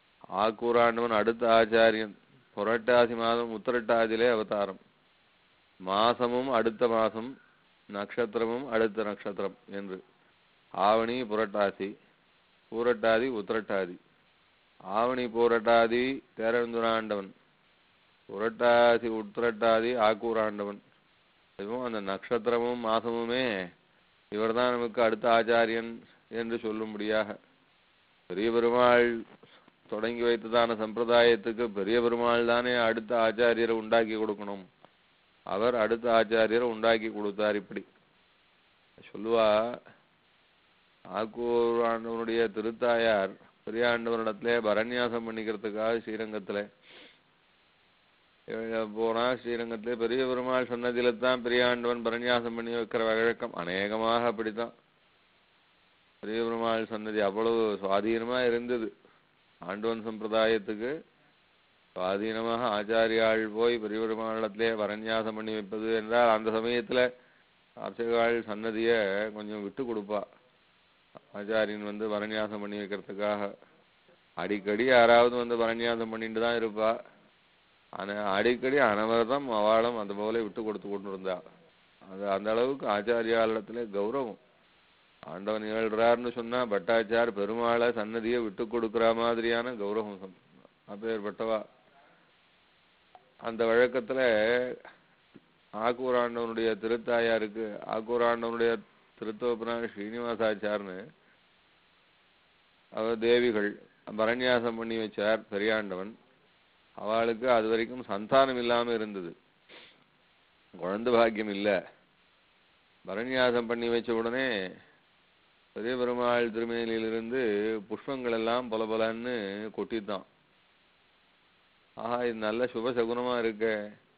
S3: ஆக்கூர் ஆண்டவன் அடுத்த ஆச்சாரியன் புரட்டாசி மாதம் உத்திரட்டாதியிலே அவதாரம். மாசமும் அடுத்த மாசம், நட்சத்திரமும் அடுத்த நட்சத்திரம் என்று. ஆவணி புரட்டாசி, பூரட்டாதி உத்திரட்டாதி. ஆவணி பூரட்டாதி தேரந்துராண்டவன், புரட்டாசி உத்திரட்டாதி ஆக்கூராண்டவன். இதுவும் அந்த நட்சத்திரமும் மாசமுமே இவர்தான் நமக்கு அடுத்த ஆச்சாரியன் என்று சொல்லும்படியாக பெரிய பெருமாள் தொடங்கி வைத்ததான சம்பிரதாயத்துக்கு பெரிய பெருமாள் தானே அடுத்த ஆச்சாரியரை உண்டாக்கி கொடுக்கணும். அவர் அடுத்த ஆச்சாரியரை உண்டாக்கி கொடுத்தார். இப்படி சொல்லுவா. ஆக்கூர் ஆண்டவனுடைய திருத்தாயார் பெரியாண்டவனிடத்துல பரநியாசம் பண்ணிக்கிறதுக்காக ஸ்ரீரங்கத்துல போனா, ஸ்ரீரங்கத்திலே பெரிய பெருமாள் சன்னதியில தான் பெரியாண்டவன் பரநியாசம் பண்ணி வைக்கிற வழக்கம் அநேகமாக அப்படித்தான். பெரிய பெருமாள் சன்னதி அவ்வளவு சுவாதீனமா இருந்தது. ஆண்டவன் சம்பிரதாயத்துக்கு சுவாதீனமாக ஆச்சாரியாள் போய் பெரிய பெருமாளத்திலே பரநியாசம் பண்ணி வைப்பது என்றால் அந்த சமயத்துல அர்ச்சகாள் சன்னதிய கொஞ்சம் விட்டு கொடுப்பா. ஆச்சாரியன் வந்து பரநியாசம் பண்ணி வைக்கிறதுக்காக அடிக்கடி யாராவது வந்து பரநியாசம் பண்ணிட்டு தான் இருப்பா. அடிக்கடி அனவரதம் அவளும் அந்த போல விட்டு கொடுத்து கொண்டு இருந்தா. அது அந்த அளவுக்கு ஆச்சாரியாளிடத்துல கௌரவம். ஆண்டவன் நிகழ்றாருன்னு சொன்னா பட்டாச்சார் பெருமாளை சன்னதியை விட்டு கொடுக்குற மாதிரியான கௌரவம் அப்பேற்பட்டவா. அந்த வழக்கத்துல ஆக்கூராண்டவனுடைய திருத்தாயாருக்கு, ஆக்கூராண்டவனுடைய திருத்தோப்பனார் ஸ்ரீனிவாசாச்சார்னு அவர் தேவிகள் பரநியாசம் பண்ணி வச்சார் பெரியாண்டவன். அவளுக்கு அது வரைக்கும் சந்தானம் இல்லாம இருந்தது, குழந்தை பாக்கியம் இல்ல. பரநியாசம் பண்ணி வச்ச உடனே பெரிய பெருமாள் திருமேனியிலிருந்து புஷ்பங்கள் எல்லாம் பல பலன்னு கொட்டித்தான். ஆஹா, இது நல்ல சுபசகுனமா இருக்க.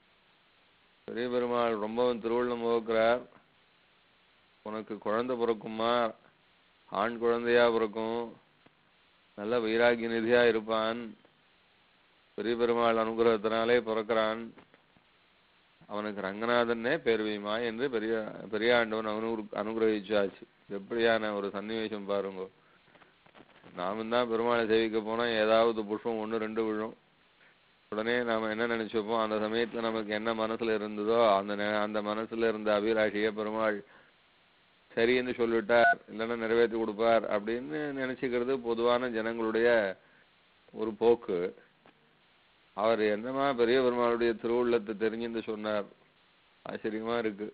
S3: பெரிய பெருமாள் ரொம்பவும் திருவுள்ளம் போக்குறார். உனக்கு குழந்தை பிறக்குமா, ஆண் குழந்தையா பிறக்கும், நல்ல வைராகிய நிதியா இருப்பான், பெரிய பெருமாள் அனுகிரகத்தினாலே பிறக்கிறான், அவனுக்கு ரங்கநாதனே பேர் வைமா என்று பெரியாண்டவன் அனுகிரகிச்சாச்சு. எப்படியான ஒரு சன்னிவேசம் பாருங்க. நாமும் தான் பெருமாளை சேவிக்க போனா ஏதாவது புஷ்பம் 1-2 விழும். உடனே நாம என்ன நினைச்சுப்போம், அந்த சமயத்துல நமக்கு என்ன மனசுல இருந்ததோ அந்த மனசுல இருந்த அபிலாஷைய பெருமாள் சரின்னு சொல்லிவிட்டார், இல்லைன்னா நிறைவேற்றி கொடுப்பார் அப்படின்னு நினைச்சுக்கிறது பொதுவான ஜனங்களுடைய ஒரு போக்கு. அவர் என்னமா பெரிய பெருமாளுடைய திருவுள்ளத்தை தெரிஞ்சுன்னு சொன்னார். ஆச்சரியமா இருக்கு.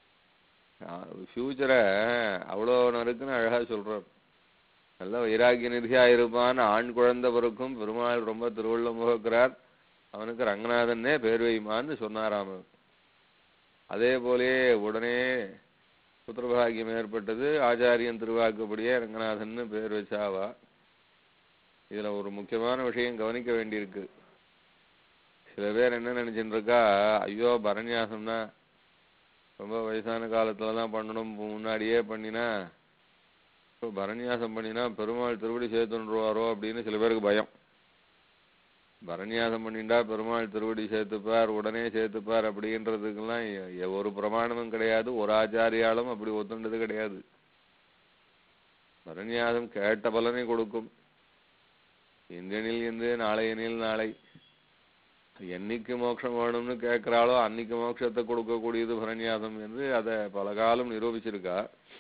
S3: ஃபியூச்சரை அவ்வளோ இருக்குன்னு அழகா சொல்றார். நல்ல வைராகிய நிதியா இருப்பான், ஆண் குழந்தை பிறக்கும், பெருமாள் ரொம்ப திருவுள்ளம் முகக்கிறார், அவனுக்கு ரங்கநாதனே பேர் வைமான்னு சொன்னாராம. அதே போலே உடனே புத்திரபாகியம் ஏற்பட்டது. ஆச்சாரியன் திருவாக்குப்படியே ரங்கநாதன்னு பேர் வச்சாவா. இதுல ஒரு முக்கியமான விஷயம் கவனிக்க வேண்டியிருக்கு. சில பேர் என்ன நினைச்சுட்டு இருக்கா, ஐயோ பரநியாசம்னா ரொம்ப வயசான காலத்துலதான் பண்ணணும், முன்னாடியே பண்ணினா பரநியாசம் பண்ணினா பெருமாள் திருவடி சேர்த்துருவாரோ அப்படின்னு சில பேருக்கு பயம். பரநியாசம் பண்ணிண்டா பெருமாள் திருவடி சேர்த்துப்பார், உடனே சேர்த்துப்பார் அப்படின்றதுக்கெல்லாம் ஒரு பிரமாணமும் கிடையாது, ஒரு ஆச்சாரியாலும் அப்படி ஒத்துண்டது கிடையாது. பரநியாசம் கேட்ட பலனை கொடுக்கும். இன்றெனில் என்று நாளையெனில் நாளை, என்னைக்கு மோட்சம் வேணும்னு கேட்கிறாளோ அன்னைக்கு மோட்சத்தை கொடுக்கக்கூடியது பரநியாசம் என்று அதை பல காலம் நிரூபிச்சிருக்கா.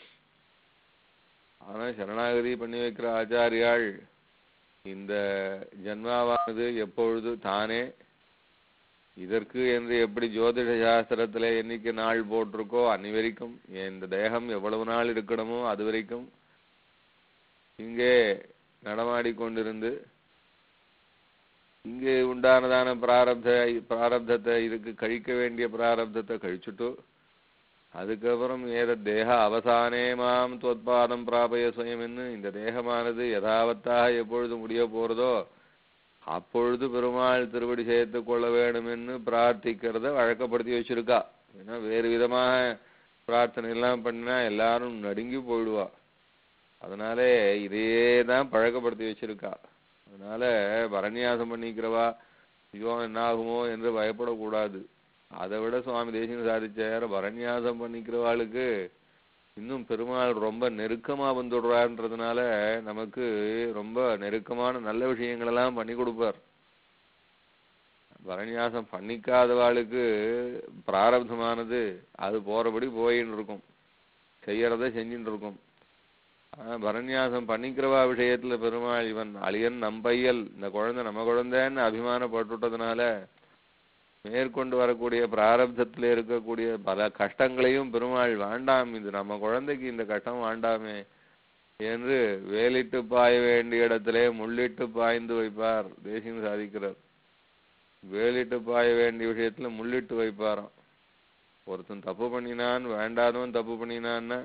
S3: ஆனா சரணாகதி பண்ணி வைக்கிற ஆச்சாரியாள் இந்த ஜன்மாவானது எப்பொழுது தானே இதற்கு என்று எப்படி ஜோதிட சாஸ்திரத்துல என்னைக்கு நாள் போட்டிருக்கோ அன்னி வரைக்கும், இந்த தேகம் எவ்வளவு நாள் இருக்கணுமோ அது வரைக்கும் இங்கே நடமாடிக்கொண்டிருந்து இங்கே உண்டானதான பிராரப்தத்தை இதுக்கு கழிக்க வேண்டிய பிராரப்தத்தை கழிச்சுட்டு அதுக்கப்புறம் ஏத தேக அவசானே மாம் தொத்பாதம் பிராபய சுயம்னு இந்த தேகமானது யதாவத்தாக எப்பொழுது முடிய போறதோ அப்பொழுது பெருமாள் திருவடி சேர்த்து கொள்ள வேண்டும் என்று பிரார்த்திக்கிறத வழக்கப்படுத்தி வச்சிருக்கா. ஏன்னா வேறு விதமாக பிரார்த்தனை எல்லாம் பண்ணினா எல்லாரும் நடுங்கி போயிடுவா. அதனாலே இதையே தான் பழக்கப்படுத்தி வச்சிருக்கா. அதனால பரநியாசம் பண்ணிக்கிறவா ஐயோ என்ன ஆகுமோ என்று பயப்படக்கூடாது. அதை விட சுவாமி தேசிகன் சாதிச்சார், பரநியாசம் பண்ணிக்கிறவாளுக்கு இன்னும் பெருமாள் ரொம்ப நெருக்கமா வந்துடுறான்றதுனால நமக்கு ரொம்ப நெருக்கமான நல்ல விஷயங்கள் எல்லாம் பண்ணி கொடுப்பார். பரநியாசம் பண்ணிக்காதவாளுக்கு பிராரப்தமானது அது போறபடி போயின்னு இருக்கும், செய்யறத செஞ்சுட்டு இருக்கும். பரநியாசம் பண்ணிக்கிறவா விஷயத்துல பெருமாள் இவன் அழியன் நம்பையல், இந்த குழந்தை நம்ம குழந்தைன்னு அபிமானப்பட்டுட்டதுனால மேற்கொண்டு வரக்கூடிய பிராரப்தத்துல இருக்கக்கூடிய பல கஷ்டங்களையும் பெருமாள் வேண்டாம், இது நம்ம குழந்தைக்கு இந்த கஷ்டம் வேண்டாமே என்று வேலிட்டு பாய வேண்டிய இடத்திலே முள்ளிட்டு பாய்ந்து வைப்பார். தேசியம் சாதிக்கிறார், வேலிட்டு பாய வேண்டிய விஷயத்துல முள்ளிட்டு வைப்பாராம். ஒருத்தன் தப்பு பண்ணினான், வேண்டாதவன் தப்பு பண்ணினான்னு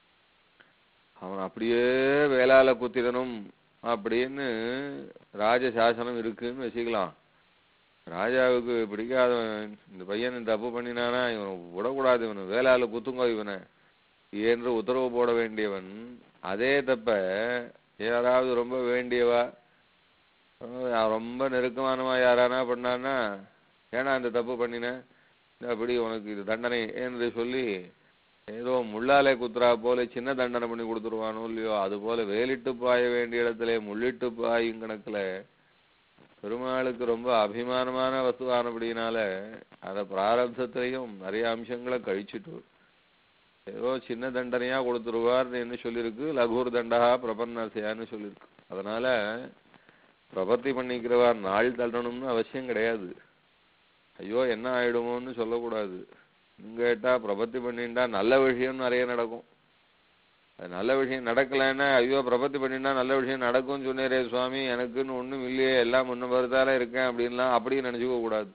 S3: அவன் அப்படியே வேளால குத்திடணும் அப்படின்னு ராஜசாசனம் இருக்குன்னு வச்சுக்கலாம். ராஜாவுக்கு பிடிக்காதவன் இந்த பையன் தப்பு பண்ணினானா இவனை விடக்கூடாது, இவனை வேளால குத்துங்க இவனை என்று உத்தரவு போட வேண்டியவன் அதே தப்ப யாராவது ரொம்ப வேண்டியவா ரொம்ப நெருக்கமானவா யாரானா பண்ணான்னா, ஏன்னா இந்த தப்பு பண்ணின அப்படி உனக்கு இது தண்டனை என்று சொல்லி ஏதோ முள்ளாலே குத்துறா போல சின்ன தண்டனை பண்ணி கொடுத்துருவானோ இல்லையோ, அது போல வேலிட்டு பாய வேண்டிய இடத்துல முள்ளிட்டு பாயும் கணக்குல பெருமாளுக்கு ரொம்ப அபிமானமான வஸ்துவானபடினால அந்த பிராரப்தத்திலையும் நிறைய அம்சங்களை கழிச்சுட்டு ஏதோ சின்ன தண்டனையா கொடுத்துருவார் என்று சொல்லியிருக்கு. லகூர் தண்டா பிரபன்னசையான்னு சொல்லியிருக்கு. அதனால பிரபத்தி பண்ணிக்கிறவார் நாள் தள்ளணும்னு அவசியம் கிடையாது. ஐயோ என்ன ஆயிடுமோன்னு சொல்லக்கூடாது. கேட்டா பிரபத்தி பண்ணிண்டா நல்ல விஷயம் நிறைய நடக்கும். அது நல்ல விஷயம் நடக்கலைன்னா ஐயோ பிரபத்தி பண்ணிண்டா நல்ல விஷயம் நடக்கும்னு சொன்னேரே சுவாமி, எனக்குன்னு ஒன்றும் இல்லையே, எல்லாம் முன்ன மறுத்தாலே இருக்கேன் அப்படின்லாம் அப்படி நினைச்சுக்க கூடாது.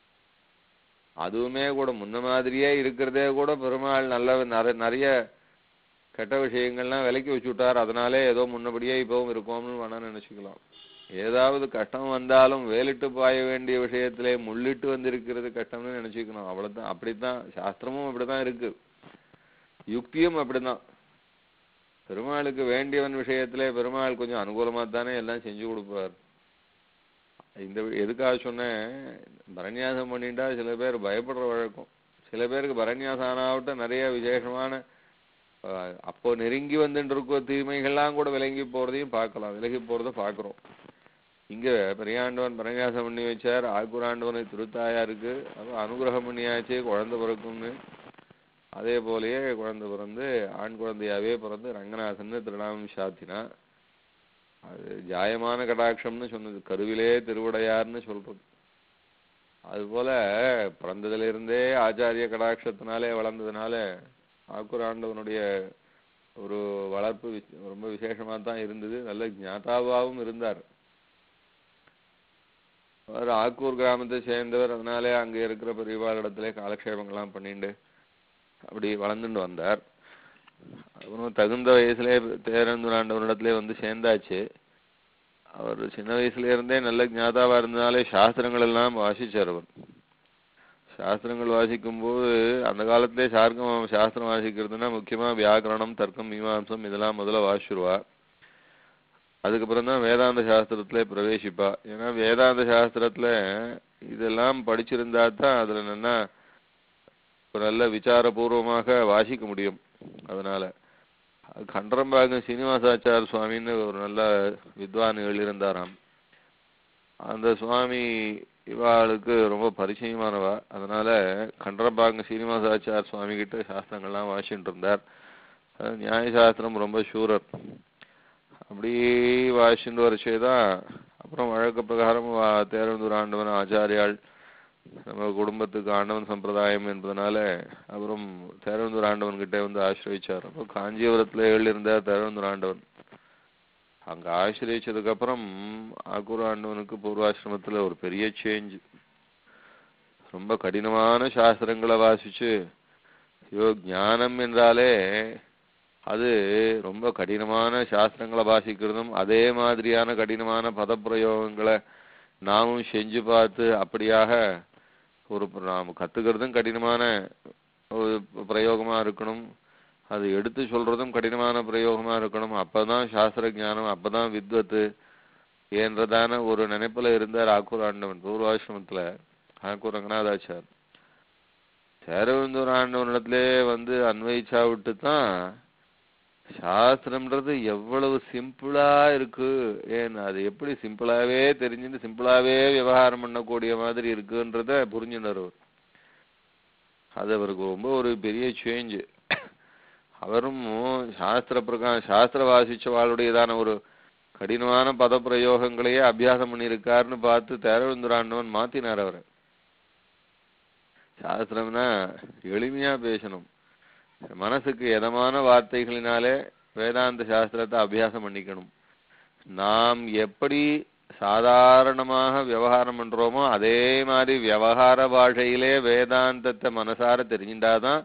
S3: அதுவுமே கூட முன்ன மாதிரியே இருக்கிறதே கூட பெருமாள் நல்ல நிறைய கெட்ட விஷயங்கள்லாம் விலக்கி வச்சுட்டார். அதனாலே ஏதோ முன்னபடியே இப்பவும் இருக்கோம்னு வேணா நினைச்சுக்கலாம். ஏதாவது கஷ்டம் வந்தாலும் வேலிட்டு பாய வேண்டிய விஷயத்திலே முள்ளிட்டு வந்திருக்கிறது கஷ்டம்னு நினைச்சுக்கணும். அவ்வளவுதான். அப்படித்தான் சாஸ்திரமும் அப்படிதான் இருக்கு, யுக்தியும் அப்படிதான். பெருமாளுக்கு வேண்டியவன் விஷயத்திலே பெருமாள் கொஞ்சம் அனுகூலமா தானே எல்லாம் செஞ்சு கொடுப்பார். இந்த எதுக்காக சொன்னேன், பரநியாசம் பண்ணிட்டா சில பேர் பயப்படுற வழக்கம். சில பேருக்கு பரநியாசம் ஆனாவிட்ட நிறைய விசேஷமான அப்போ நெருங்கி வந்துட்டு இருக்க தீமைகள்லாம் கூட விலகி போறதையும் பார்க்கலாம், விலகி போறதை பார்க்கிறோம். இங்க பெரியாண்டவன் பரநியாசம் பண்ணி வச்சார், ஆக்கூராண்டவனை திருத்தாயாருக்கு அப்போ அனுகிரகம் பண்ணியாச்சு குழந்தை பிறக்கும்னு. அதே போலயே குழந்தை பிறந்து ஆண் குழந்தையாவே பிறந்து ரங்கநாதன் திருநாமம் சாத்தினா. அது ஜாயமான கடாட்சம்னு சொன்னது, கருவிலே திருவுடையார்னு சொல்றது. அதுபோல பிறந்ததுல இருந்தே ஆச்சாரிய கடாட்சத்தினாலே வளர்ந்ததுனால ஆக்கூராண்டவனுடைய ஒரு வளர்ப்பு ரொம்ப விசேஷமா தான் இருந்தது. நல்ல ஞாதாவாவும் இருந்தார். அவர் ஆக்கூர் கிராமத்தை சேர்ந்தவர், அதனாலே அங்க இருக்கிற பெரியவாளிடத்திலே காலக்ஷேபங்கள்லாம் பண்ணிட்டு அப்படி வளர்ந்துட்டு வந்தார். அப்புறம் தகுந்த வயசுலே தேரந்துராண்டவனிடத்திலே வந்து சேர்ந்தாச்சு. அவர் சின்ன வயசுல இருந்தே நல்ல ஞாதாவா இருந்தனாலே சாஸ்திரங்கள் எல்லாம் வாசிச்சார். அவர் சாஸ்திரங்கள் வாசிக்கும் போது அந்த காலத்திலே சாஸ்திரம் வாசிக்கிறதுனா முக்கியமா வியாக்கரணம், தர்க்கம், மீமாம்சம் இதெல்லாம் முதல்ல வாசிச்சுருவா. அதுக்கப்புறம் தான் வேதாந்த சாஸ்திரத்திலே பிரவேசிப்பா. ஏன்னா வேதாந்த சாஸ்திரத்துல இதெல்லாம் படிச்சிருந்தா தான் அதுல என்னன்னா ஒரு நல்ல விசாரபூர்வமாக வாசிக்க முடியும். அதனால கண்டரம்பாக்கம் சீனிவாசாச்சார சுவாமின்னு ஒரு நல்ல வித்வான் எழுதியிருந்தாராம். அந்த சுவாமி இவாளுக்கு ரொம்ப பரிச்சயமானவா. அதனால கண்டரம்பாக்கம் சீனிவாசாச்சார சுவாமி கிட்ட சாஸ்திரங்கள்லாம் வாசிச்சுட்டு இருந்தார். நியாயசாஸ்திரம் ரொம்ப சூரர். அப்படி வாசிச்சுட்டு வரைச்சேதான் அப்புறம் வழக்க பிரகாரம் தேரந்தூர் ஆண்டவன் ஆச்சாரியால் நம்ம குடும்பத்துக்கு ஆண்டவன் சம்பிரதாயம் என்பதனால அப்புறம் தேரந்தூர் ஆண்டவன் கிட்டே வந்து ஆசிரியச்சார். அப்போ காஞ்சிபுரத்துல எழுதியிருந்தார் தேரந்தூர் ஆண்டவன். அங்க ஆசிரியச்சதுக்கு அப்புறம் ஆக்கூர் ஆண்டவனுக்கு பூர்வாசிரமத்துல ஒரு பெரிய சேஞ்ச். ரொம்ப கடினமான சாஸ்திரங்களை வாசிச்சு, ஐயோ ஞானம் என்றாலே அது ரொம்ப கடினமான சாஸ்திரங்களை வாசிக்கிறதும் அதே மாதிரியான கடினமான பதப்பிரயோகங்களை நாமும் செஞ்சு பார்த்து அப்படியாக ஒரு நாம் கத்துக்கிறதும் கடினமான ஒரு பிரயோகமா இருக்கணும், அது எடுத்து சொல்றதும் கடினமான பிரயோகமா இருக்கணும். அப்பதான் சாஸ்திர ஞானம், அப்பதான் வித்வத்து என்றதான ஒரு நினைப்புல இருந்தார் ஆக்கூர் ஆண்டவன் பூர்வாசிரமத்துல. ஆக்கூர் ரங்கநாதாச்சார் தேரவந்தூர் ஆண்டவனிடத்திலே வந்து அன்வயிச்சா விட்டு தான் சாஸ்திரம்ன்றது எவ்வளவு சிம்பிளா இருக்கு, ஏன் அது எப்படி சிம்பிளாவே தெரிஞ்சுட்டு சிம்பிளாவே விவகாரம் பண்ணக்கூடிய மாதிரி இருக்குன்றத புரிஞ்சுனர். அது அவருக்கு ரொம்ப ஒரு பெரிய சேஞ்ச். அவரும் சாஸ்திர வாசிச்சவாளுடையதான ஒரு கடினமான பதப்பிரயோகங்களையே அபியாசம் பண்ணியிருக்காருன்னு பார்த்து தேரவேந்திராண்டவன் மாத்தினார் அவரை. சாஸ்திரம்னா எளிமையா பேசணும், மனசுக்கு எதமான வார்த்தைகளினாலே வேதாந்த சாஸ்திரத்தை அபியாசம் பண்ணிக்கணும். நாம் எப்படி சாதாரணமாக விவகாரம் பண்றோமோ அதே மாதிரி விவகார பாஷையிலே வேதாந்தத்தை மனசார தெரிஞ்சின்றாதான்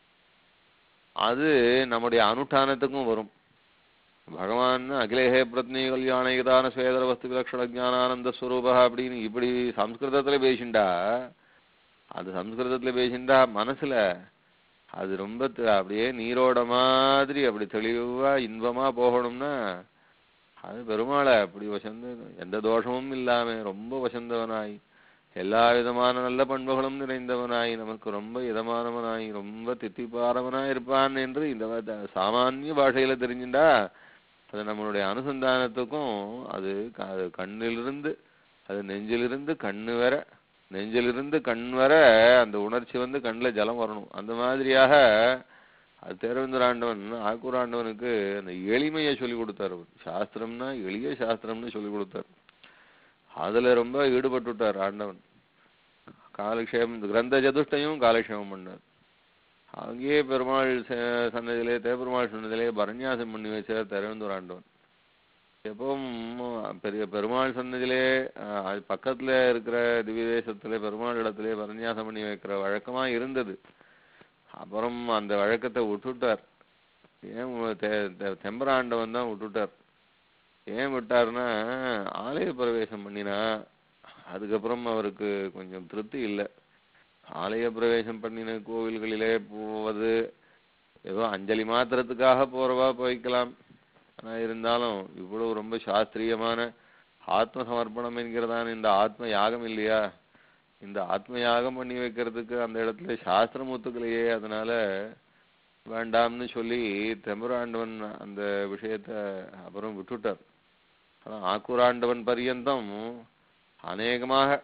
S3: அது நம்முடைய அனுஷ்டானத்துக்கும் வரும். பகவான் அகிலேஹே பிரத்னி கல்யாண ஸ்வேதர வஸ்து விலக்ஷண ஜானானந்த ஸ்வரூபா அப்படின்னு இப்படி சம்ஸ்கிருதத்துல பேசிண்டா, அது சம்ஸ்கிருதத்துல பேசிண்டா மனசுல அது ரொம்ப அப்படியே நீரோட மாதிரி அப்படி தெளிவா இன்பமா போகணும்னா அது பெருமாளை அப்படி வசந்து எந்த தோஷமும் இல்லாம ரொம்ப வசந்தவனாய் எல்லா விதமான நல்ல பண்புகளும் நிறைந்தவனாய் நமக்கு ரொம்ப இதமானவனாய் ரொம்ப தித்திப்பாரவனாய் இருப்பான் என்று இந்த சாமானிய பாஷையில தெரிஞ்சுட்டா அது நம்மளுடைய அனுசந்தானத்துக்கும் அது கண்ணிலிருந்து அது நெஞ்சிலிருந்து கண்ணு வர, நெஞ்சிலிருந்து கண் வர அந்த உணர்ச்சி வந்து கண்ணில் ஜலம் வரணும். அந்த மாதிரியாக அது தேரவேந்திராண்டவன் ஆக்கூராண்டவனுக்கு அந்த எளிமையை சொல்லி கொடுத்தார். சாஸ்திரம்னா எளிய சாஸ்திரம்னு சொல்லி கொடுத்தார். அதுல ரொம்ப ஈடுபட்டுட்டார் ஆண்டவன். காலக்ஷேபம் கிரந்த சதுஷ்டையும் காலக்ஷேபம் பண்ணார். அங்கேயே பெருமாள் சன்னதியிலே தேப்பெருமாள் சன்னதியிலே பரநியாசம் பண்ணி வச்சார் தேரவேந்திராண்டவன். எப்பவும் பெரிய பெருமாள் சன்னதியிலே பக்கத்துல இருக்கிற திவ்ய தேசத்திலே பெருமாள் இடத்திலே பரநியாசம் பண்ணி வைக்கிற வழக்கமா இருந்தது. அப்புறம் அந்த வழக்கத்தை விட்டுட்டார். ஏன் தெம்பராண்டவன் தான் விட்டுட்டார். ஏன் விட்டார்னா ஆலய பிரவேசம் பண்ணினா அதுக்கப்புறம் அவருக்கு கொஞ்சம் திருப்தி இல்லை. ஆலய பிரவேசம் பண்ணின கோவில்களிலே போவது ஏதோ அஞ்சலி மாத்திரத்துக்காக போறவா போய்க்கலாம். ஆனா இருந்தாலும் இவ்வளவு ரொம்ப சாஸ்திரியமான ஆத்ம சமர்ப்பணம் என்கிறதான இந்த ஆத்ம யாகம் இல்லையா, இந்த ஆத்ம யாகம் பண்ணி வைக்கிறதுக்கு அந்த இடத்துல சாஸ்திரம் ஒத்துக்கலையே, அதனால வேண்டாம்னு சொல்லி தெம்பராண்டவன் அந்த விஷயத்த அப்புறம் விட்டுட்டார். ஆனா ஆக்கூராண்டவன் பரியந்தம் அநேகமாக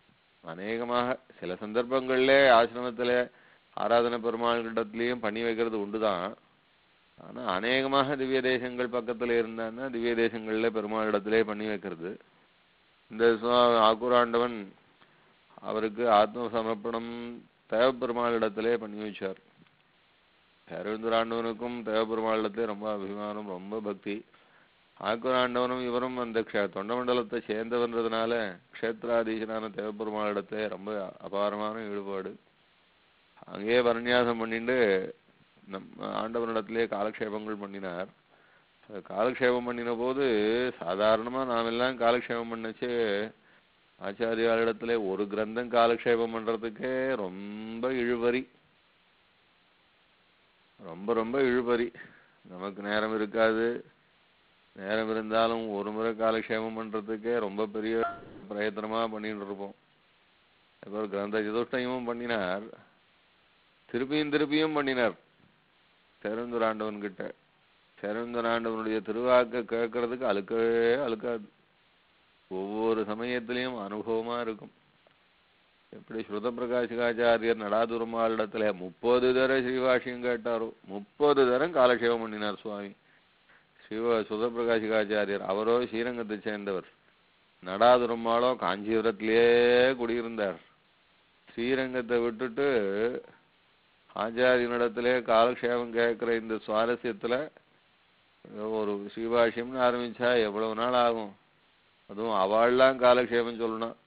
S3: சில சந்தர்ப்பங்கள்ல ஆசிரமத்துல ஆராதனை பெருமாள்களிடத்திலையும் பண்ணி வைக்கிறது உண்டுதான். ஆனா அநேகமாக திவ்ய தேசங்கள் பக்கத்துல இருந்தான்னா திவ்ய தேசங்கள்ல பெருமாளிடத்திலே பண்ணி வைக்கிறது. இந்த ஆக்கூராண்டவன் அவருக்கு ஆத்ம சமர்ப்பணம் தேவப்பெருமாளிடத்திலே பண்ணி வச்சார். தேரவேந்திராண்டவனுக்கும் தேவப்பெருமாளிடத்திலே ரொம்ப அபிமானம், ரொம்ப பக்தி. ஆக்கூராண்டவனும் இவரும் அந்த தொண்டமண்டலத்தை சேர்ந்தவன்றதுனால க்ஷேத்ராதீசனான தேவப்பெருமாளிடத்திலே ரொம்ப அபாரமான ஈடுபாடு. அங்கேயே பரநியாசம் பண்ணிட்டு ஆண்டவனிடத்திலே காலக்ஷேபங்கள் பண்ணினார். காலக்ஷேபம் பண்ணின போது சாதாரணமா நாம் எல்லாம் காலக்ஷேபம் பண்ணச்சு ஆச்சாரியாளிடத்துல ஒரு கிரந்தம் காலக்ஷேபம் பண்றதுக்கே ரொம்ப இழுபறி, ரொம்ப இழுபறி. நமக்கு நேரம் இருக்காது. நேரம் இருந்தாலும் ஒரு முறை காலக்ஷேபம் பண்றதுக்கே ரொம்ப பெரிய பிரயத்தனமா பண்ணிட்டு இருப்போம். இப்போ கிரந்த சதுஷ்டயமும் பண்ணினார், திருப்பியும் பண்ணினார் தேரவேந்திராண்டவன் கிட்ட. தேரவேந்திராண்டவனுடைய திருவாக்க கேட்கறதுக்கு அழுக்காது. ஒவ்வொரு சமயத்திலையும் அனுபவமா இருக்கும். எப்படி ஸ்ருத பிரகாசிகாச்சாரியர் நடாதுருமாளிடத்துல 30 தரம் ஸ்ரீவாஷியம் கேட்டாரோ 30 தரம் காலக்ஷேபம் பண்ணினார் சுவாமி. சுத பிரகாசிகாச்சாரியர் அவரோ ஸ்ரீரங்கத்தை சேர்ந்தவர், நடாதுருமாளோ காஞ்சிபுரத்திலேயே குடியிருந்தார். ஸ்ரீரங்கத்தை விட்டுட்டு ஆச்சாரியனிடத்திலே காலக்ஷேபம் கேட்கிற இந்த சுவாரஸ்யத்துல ஒரு ஸ்ரீபாஷ்யம்னு ஆரம்பிச்சா எவ்வளவு நாள் ஆகும். அதுவும் அவள்லாம் காலக்ஷேபம் சொல்லணும்.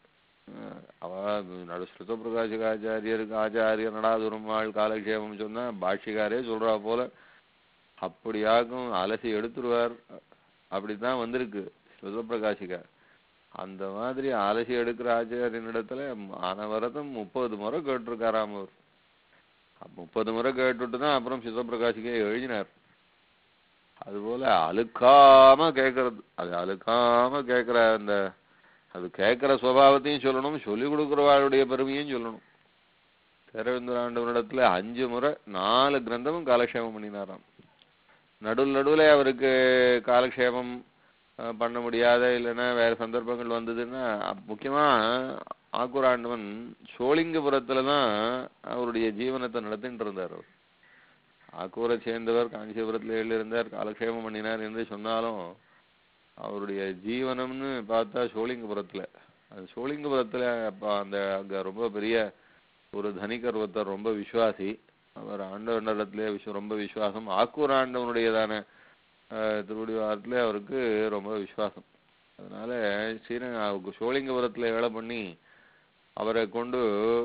S3: ஸ்ருத பிரகாசிகாச்சாரியருக்கு ஆச்சாரியர் நடாதுருமாள் காலக்ஷேபம் சொன்னா பாஷ்யக்காரே சொல்றா போல அப்படியாகும் அலசி எடுத்துருவார். அப்படித்தான் வந்திருக்கு ஸ்ருத பிரகாசிகா. அந்த மாதிரி அலசி எடுக்கிற ஆச்சாரியனிடத்துல அனவரதம் 30 முறை கேட்டிருக்காராம். அவர் 30 முறை கேட்டுட்டு தான் அப்புறம் ஸ்ருத பிரகாசிகை எழுதினார். அதுபோல அழுக்காம கேட்கறது, அது அழுக்காம கேட்கிற அந்த அது கேட்கிற சுபாவத்தையும் சொல்லணும், சொல்லிக் கொடுக்குறவாளுடைய பெருமையும் சொல்லணும். தேரவேந்திராண்டவனிடத்துல 5 முறை 4 கிரந்தமும் காலக்ஷேபம் பண்ணினாராம். நடுவில் அவருக்கு காலக்ஷேபம் பண்ண முடியாத இல்லைன்னா வேற சந்தர்ப்பங்கள் வந்ததுன்னா முக்கியமா ஆக்கூராண்டவன் சோழிங்கபுரத்துல தான் அவருடைய ஜீவனத்தை நடத்திட்டு இருந்தார். அவர் ஆக்கூரை சேர்ந்தவர், காஞ்சிபுரத்துல எழுதியிருந்தார், காலக்ஷேபம் பண்ணினார் என்று சொன்னாலும் அவருடைய ஜீவனம்னு பார்த்தா சோழிங்கபுரத்துல. அது சோழிங்கபுரத்துல அந்த அங்க ரொம்ப பெரிய ஒரு தனிகர் ஒருத்தர், ரொம்ப விசுவாசி. அவர் ஆண்டவனிடத்திலே ரொம்ப விசுவாசம். ஆக்கூர் ஆண்டவனுடையதான திருவடிவாரத்துல அவருக்கு ரொம்ப விசுவாசம். அதனால சோழிங்கபுரத்துல வேலை பண்ணி அவரை கொண்டு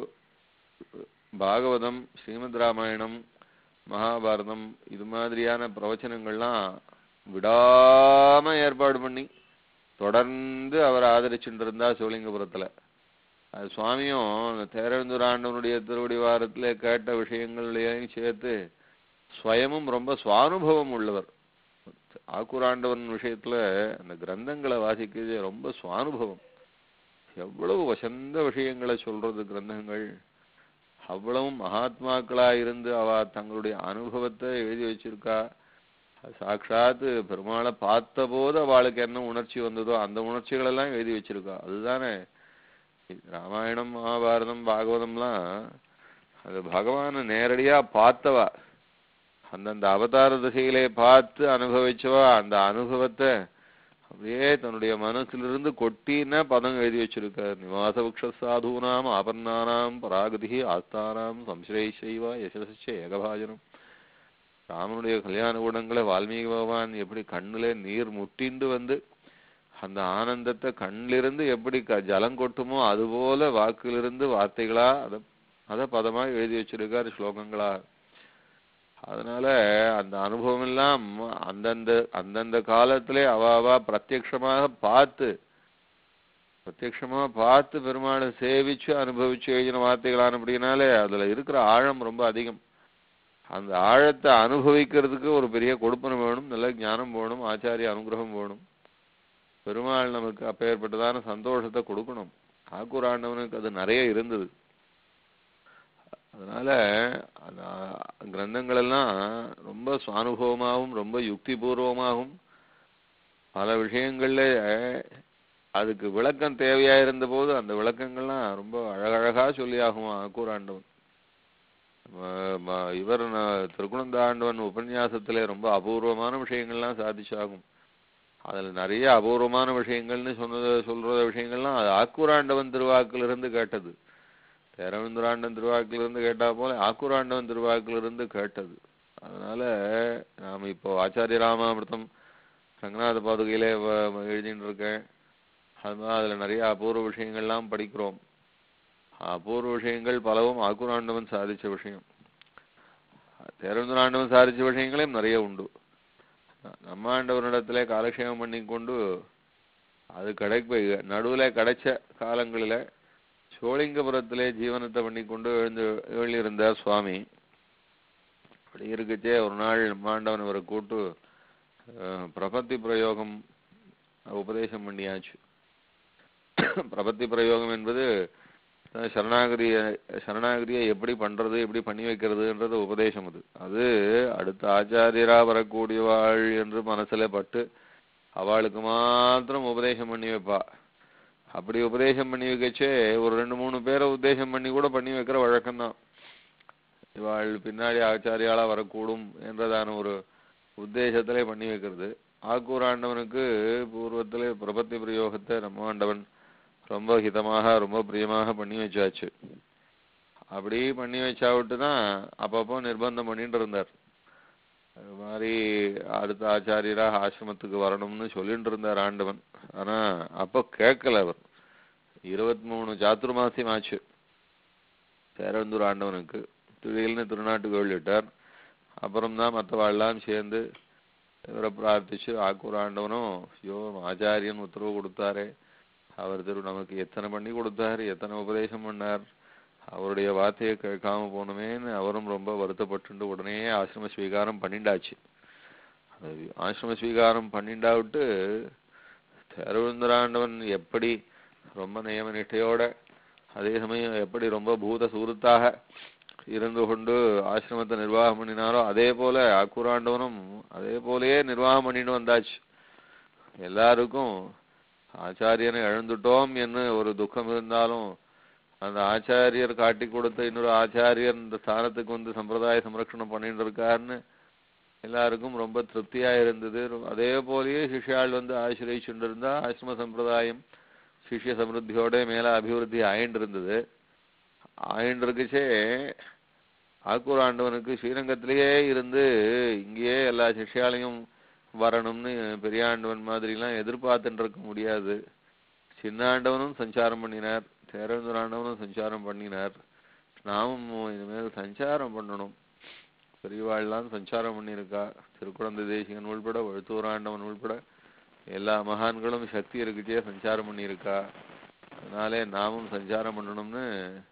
S3: பாகவதம், ஸ்ரீமத் ராமாயணம், மகாபாரதம் இது மாதிரியான பிரவச்சனங்கள்லாம் விடாம ஏற்பாடு பண்ணி தொடர்ந்து அவர் ஆதரிச்சுட்டு இருந்தா சோழிங்கபுரத்துல. அது சுவாமியும் தேரவேந்தூர் ஆண்டவனுடைய திருவடிவாரத்துல கேட்ட விஷயங்களையும் சேர்த்து ஸ்வயமும் ரொம்ப சுவானுபவம் உள்ளவர். ஆக்கூராண்டவன் விஷயத்துல அந்த கிரந்தங்களை வாசிக்கிறது ரொம்ப சுவானுபவம். எவ்வளவு வசந்த விஷயங்களை சொல்றது கிரந்தங்கள். அவ்வளவும் மகாத்மாக்களா இருந்து அவ தங்களுடைய அனுபவத்தை எழுதி வச்சிருக்கா. சாட்சாத்து பெருமாளை பார்த்த போது அவளுக்கு என்ன உணர்ச்சி வந்ததோ அந்த உணர்ச்சிகள் எல்லாம் எழுதி வச்சிருக்கா. அதுதானே ராமாயணம், மகாபாரதம், பாகவதம்லாம் அது பகவானை நேரடியா பார்த்தவா, அந்தந்த அவதார திசையிலே பார்த்து அனுபவிச்சவா. அந்த அனுபவத்தை அப்படியே தன்னுடைய மனசிலிருந்து கொட்டின பதம் எழுதி வச்சிருக்கார். நிவாசபக்ஷ சாதூனாம் ஆபன்னானாம் பராகதி ஆஸ்தானாம் சம்ஸ்ரேஷைவா யசஸ்ச ஏகபாஜனம். ராமனுடைய கல்யாண கூடங்களை வால்மீகி பகவான் எப்படி கண்ணுல நீர் முட்டிண்டு வந்து அந்த ஆனந்தத்தை கண்ணிலிருந்து எப்படி ஜலம் கொட்டுமோ அதுபோல வாக்கிலிருந்து வார்த்தைகளா அத பதமா எழுதி வச்சிருக்காரு, ஸ்லோகங்களா. அதனால அந்த அனுபவம் எல்லாம் அந்தந்த காலத்திலே அவாவா பிரத்யக்ஷமாக பார்த்து பெருமாளை சேவிச்சு அனுபவிச்சு எழுதின வார்த்தைகளான அப்படின்னாலே அதுல இருக்கிற ஆழம் ரொம்ப அதிகம். அந்த ஆழத்தை அனுபவிக்கிறதுக்கு ஒரு பெரிய கொடுப்பனை வேணும், நல்ல ஞானம் வேணும், ஆச்சாரிய அனுகிரகம் வேணும். பெருமாள் நமக்கு அப்பேற்பட்டதான சந்தோஷத்தை கொடுக்கணும். ஆக்கூராண்டவனுக்கு அது நிறைய இருந்தது. அதனால கிரந்தங்கள் எல்லாம் ரொம்ப சுவானுபவமாகவும் ரொம்ப யுக்தி பூர்வமாகவும் பல விஷயங்கள்ல அதுக்கு விளக்கம் தேவையா இருந்த போது அந்த விளக்கங்கள்லாம் ரொம்ப அழகழகா சொல்லி ஆகும் ஆக்கூராண்டவன். இவர் திருக்குணந்தாண்டவன் உபன்யாசத்திலே ரொம்ப அபூர்வமான விஷயங்கள்லாம் சாதிச்சாகும். அதுல நிறைய அபூர்வமான விஷயங்கள்னு சொல்ற விஷயங்கள்லாம் அது ஆக்கூராண்டவன் திருவாக்கிலிருந்து கேட்டது. தேரவேந்திராண்டன் திருவாக்கிலிருந்து கேட்டா போல ஆக்கூராண்டவன் திருவாக்கிலிருந்து கேட்டது. அதனால நாம இப்போ ஆச்சாரிய ராமாமிர்தம் ரங்கநாத பாதுகையிலே எழுதிட்டு இருக்கேன். அதுதான் அதுல நிறைய அபூர்வ விஷயங்கள்லாம் படிக்கிறோம். அபூர்வ விஷயங்கள் பலவும் ஆக்கூராண்டவன் சாதிச்ச விஷயம். தேரவேந்திராண்டவன் சாதிச்ச விஷயங்களையும் நிறைய உண்டு. நம்ம ஆண்டவனிடத்துல காலக்ஷேபம் பண்ணி கொண்டு அது நடுவுல கிடைச்ச காலங்களில சோழிங்கபுரத்திலே ஜீவனத்தை பண்ணி கொண்டு எழுந்திருந்தார் சுவாமி. அப்படி இருக்குச்சே ஒரு நாள் மாண்டவன் இவரை கூட்டு பிரபத்தி பிரயோகம் உபதேசம் பண்ணியாச்சு. பிரபத்தி பிரயோகம் என்பது சரணாகதியை எப்படி பண்றது, எப்படி பண்ணி வைக்கிறதுன்றது உபதேசம். அது அடுத்த ஆச்சாரியரா வரக்கூடியவாள் என்று மனசுல பட்டு அவளுக்கு மாத்திரம் உபதேசம் பண்ணி வைப்பா. அப்படி உபதேசம் பண்ணி வைக்கச்சே ஒரு 2-3 பேரை உபதேசம் பண்ணி கூட பண்ணி வைக்கிற வழக்கம்தான். இவாள் பின்னாடி ஆச்சாரியாளா வரக்கூடும் என்றதான ஒரு உத்தேசத்திலே பண்ணி வைக்கிறது. ஆக்கூராண்டவனுக்கு பூர்வத்திலே பிரபத்தி பிரயோகத்தை நம்ம ஆண்டவன் ரொம்ப ஹிதமாக ரொம்ப பிரியமாக பண்ணி வச்சாச்சு. அப்படி பண்ணி வச்சாவிட்டு தான் அப்பப்போ நிர்பந்தம் பண்ணிட்டு இருந்தார். அது மாதிரி அடுத்த ஆச்சாரியரா ஆசிரமத்துக்கு வரணும்னு சொல்லிட்டு இருந்தார் ஆண்டவன். ஆனா அப்போ கேட்கல அவர். 23 சாத்துர்மாசியம் ஆச்சு தேரவேந்தூர் ஆண்டவனுக்கு. திடீர்னு திருநாட்டுக்கு வெளியிட்டார். அப்புறம்தான் மற்றவாள்லாம் சேர்ந்து இவரை பிரார்த்திச்சு ஆக்கூர் ஆண்டவனும் ஐயோ ஆச்சாரியன் உத்தரவு கொடுத்தாரே, அவர் நமக்கு எத்தனை பண்ணி கொடுத்தார், எத்தனை உபதேசம் பண்ணார், அவருடைய வார்த்தையை கேட்காம போனமேன்னு அவரும் ரொம்ப வருத்தப்பட்டு உடனே ஆசிரம ஸ்வீகாரம் பண்ணிண்டாச்சு. ஆசிரம ஸ்வீகாரம் பண்ணிண்டாவிட்டு தேரவேந்திராண்டவன் எப்படி ரொம்ப நியம நிஷ்டையோட அதே சமயம் எப்படி ரொம்ப பூத சூரத்தாக இருந்து கொண்டு ஆசிரமத்தை நிர்வாகம் பண்ணினாரோ அதே போல ஆக்கூராண்டவனும் அதே போலயே நிர்வாகம் பண்ணிட்டு வந்தாச்சு. எல்லாருக்கும் ஆச்சாரியனை இழந்துட்டோம் என்று ஒரு துக்கம் இருந்தாலும் அந்த ஆச்சாரியர் காட்டி கொடுத்த இன்னொரு ஆச்சாரியர் இந்த ஸ்தானத்துக்கு வந்து சம்பிரதாய சம்ரக்ஷணம் பண்ணிட்டு இருக்காருன்னு எல்லாருக்கும் ரொம்ப திருப்தியா இருந்தது. அதே போலயே சிஷ்யாள் வந்து ஆசிரியச்சுட்டு இருந்தா ஆசிரம சம்பிரதாயம் சிஷ்ய சமிருத்தியோட மேல அபிவிருத்தி ஆயிட்டு இருந்தது. ஆயிட்டு இருக்குச்சே ஆக்கூராண்டவனுக்கு ஸ்ரீரங்கத்திலேயே இருந்து இங்கேயே எல்லா சிஷ்யாலையும் வரணும்னு பெரியாண்டவன் மாதிரிலாம் எதிர்பார்த்துட்டு இருக்க முடியாது. சின்ன ஆண்டவனும் சஞ்சாரம் பண்ணினார், தேரவேந்திராண்டவனும் சஞ்சாரம் பண்ணினார். நாமும் இனிமேல் சஞ்சாரம் பண்ணணும். பெரியவாள்லாம் சஞ்சாரம் பண்ணியிருக்கா. திருக்குழந்தை தேசிகன் உள்பட வழுத்தூராண்டவன் உள்பட எல்லா மகான்களும் சக்தி இருக்குச்சே சஞ்சாரம் பண்ணியிருக்கா. அதனாலே நாமும் சஞ்சாரம் பண்ணணும்னு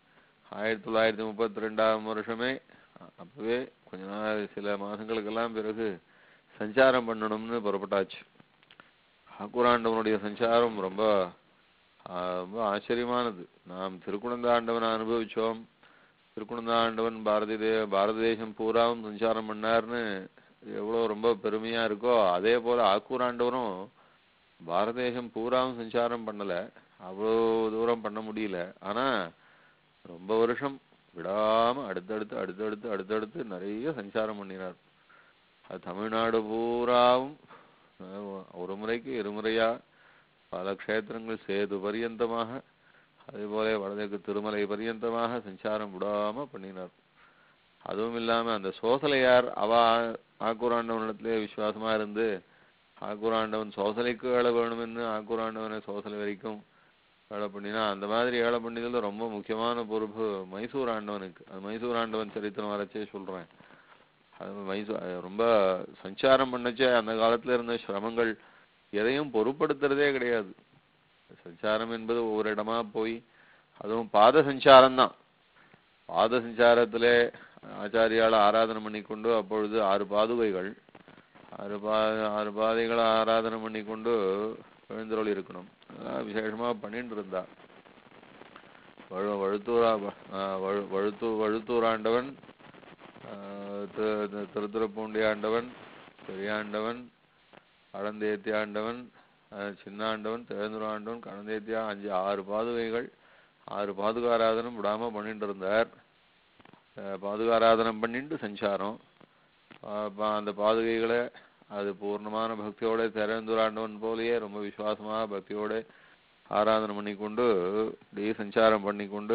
S3: 1932ஆம் வருஷமே அப்பவே கொஞ்ச நாள் சில மாதங்களுக்கெல்லாம் பிறகு சஞ்சாரம் பண்ணணும்னு புறப்பட்டாச்சு. ஆக்கூராண்டவனுடைய சஞ்சாரம் ரொம்ப ரொம்ப ஆச்சரியமானது. நாம் திருக்குழந்தாண்டவனை அனுபவிச்சோம். திருக்குழந்தாண்டவன் பாரத தேசம் பூராவும் சஞ்சாரம் பண்ணார்னு எவ்வளோ ரொம்ப பெருமையா இருக்கோ அதே போல ஆக்கூராண்டவனும் பாரத தேசம் பூராவும் சஞ்சாரம் பண்ணல, அவ்வளோ தூரம் பண்ண முடியல. ஆனா ரொம்ப வருஷம் விடாம அடுத்தடுத்து நிறைய சஞ்சாரம் பண்ணினார். அது தமிழ்நாடு பூராவும் ஒரு முறைக்கு இருமுறையா பல க்ஷேத்திரங்கள் சேது பரியந்தமாக அதே போல வடதேக்கு திருமலை பரியந்தமாக சஞ்சாரம் விடாம பண்ணினார். அதுவும் இல்லாம அந்த சோசலையார் அவ ஆக்கூராண்டவனிடத்திலே விசுவாசமா இருந்து ஆக்கூராண்டவன் சோசலைக்கு ஏழை வேணும்னு ஆக்கூராண்டவனை சோசலை வரைக்கும் ஏழை பண்ணினா அந்த மாதிரி ஏழை பண்ணியதுல ரொம்ப முக்கியமான பொறுப்பு மைசூர் ஆண்டவனுக்கு. அது மைசூர் ஆண்டவன் சரித்திரம் வரைச்சே சொல்றேன். அது ரொம்ப சஞ்சாரம் பண்ணச்சே அந்த காலத்துல இருந்த சிரமங்கள் எதையும் பொருட்படுத்துறதே கிடையாது. சஞ்சாரம் என்பது ஒவ்வொரு இடமா போய் அதுவும் பாத சஞ்சாரம் தான். பாத சஞ்சாரத்திலே ஆச்சாரியால ஆராதனை பண்ணிக்கொண்டு அப்பொழுது 6 பாதுகைகள் 6 பாதைகளை ஆராதனை பண்ணிக்கொண்டு எழுந்தருள் இருக்கணும். அதெல்லாம் விசேஷமா பண்ணிட்டு இருந்தா. வழுத்தூராண்டவன், திருத்துறைப்பூண்டி ஆண்டவன், பெரியாண்டவன், கடந்தேத்தி ஆண்டவன், சின்னாண்டவன், தேர்ந்தூராண்டவன், கடந்தேத்தியா 6 பாதுகைகள் 6 பாதுகாராதனம் விடாம பண்ணிட்டு இருந்தார். பாதுகாராதனம் பண்ணிட்டு சஞ்சாரம். அந்த பாதுகைகளை அது பூர்ணமான பக்தியோட தேரவேந்திராண்டவன் போலயே ரொம்ப விசுவாசமா பக்தியோட ஆராதனை பண்ணிக்கொண்டு இப்படியே சஞ்சாரம் பண்ணிக்கொண்டு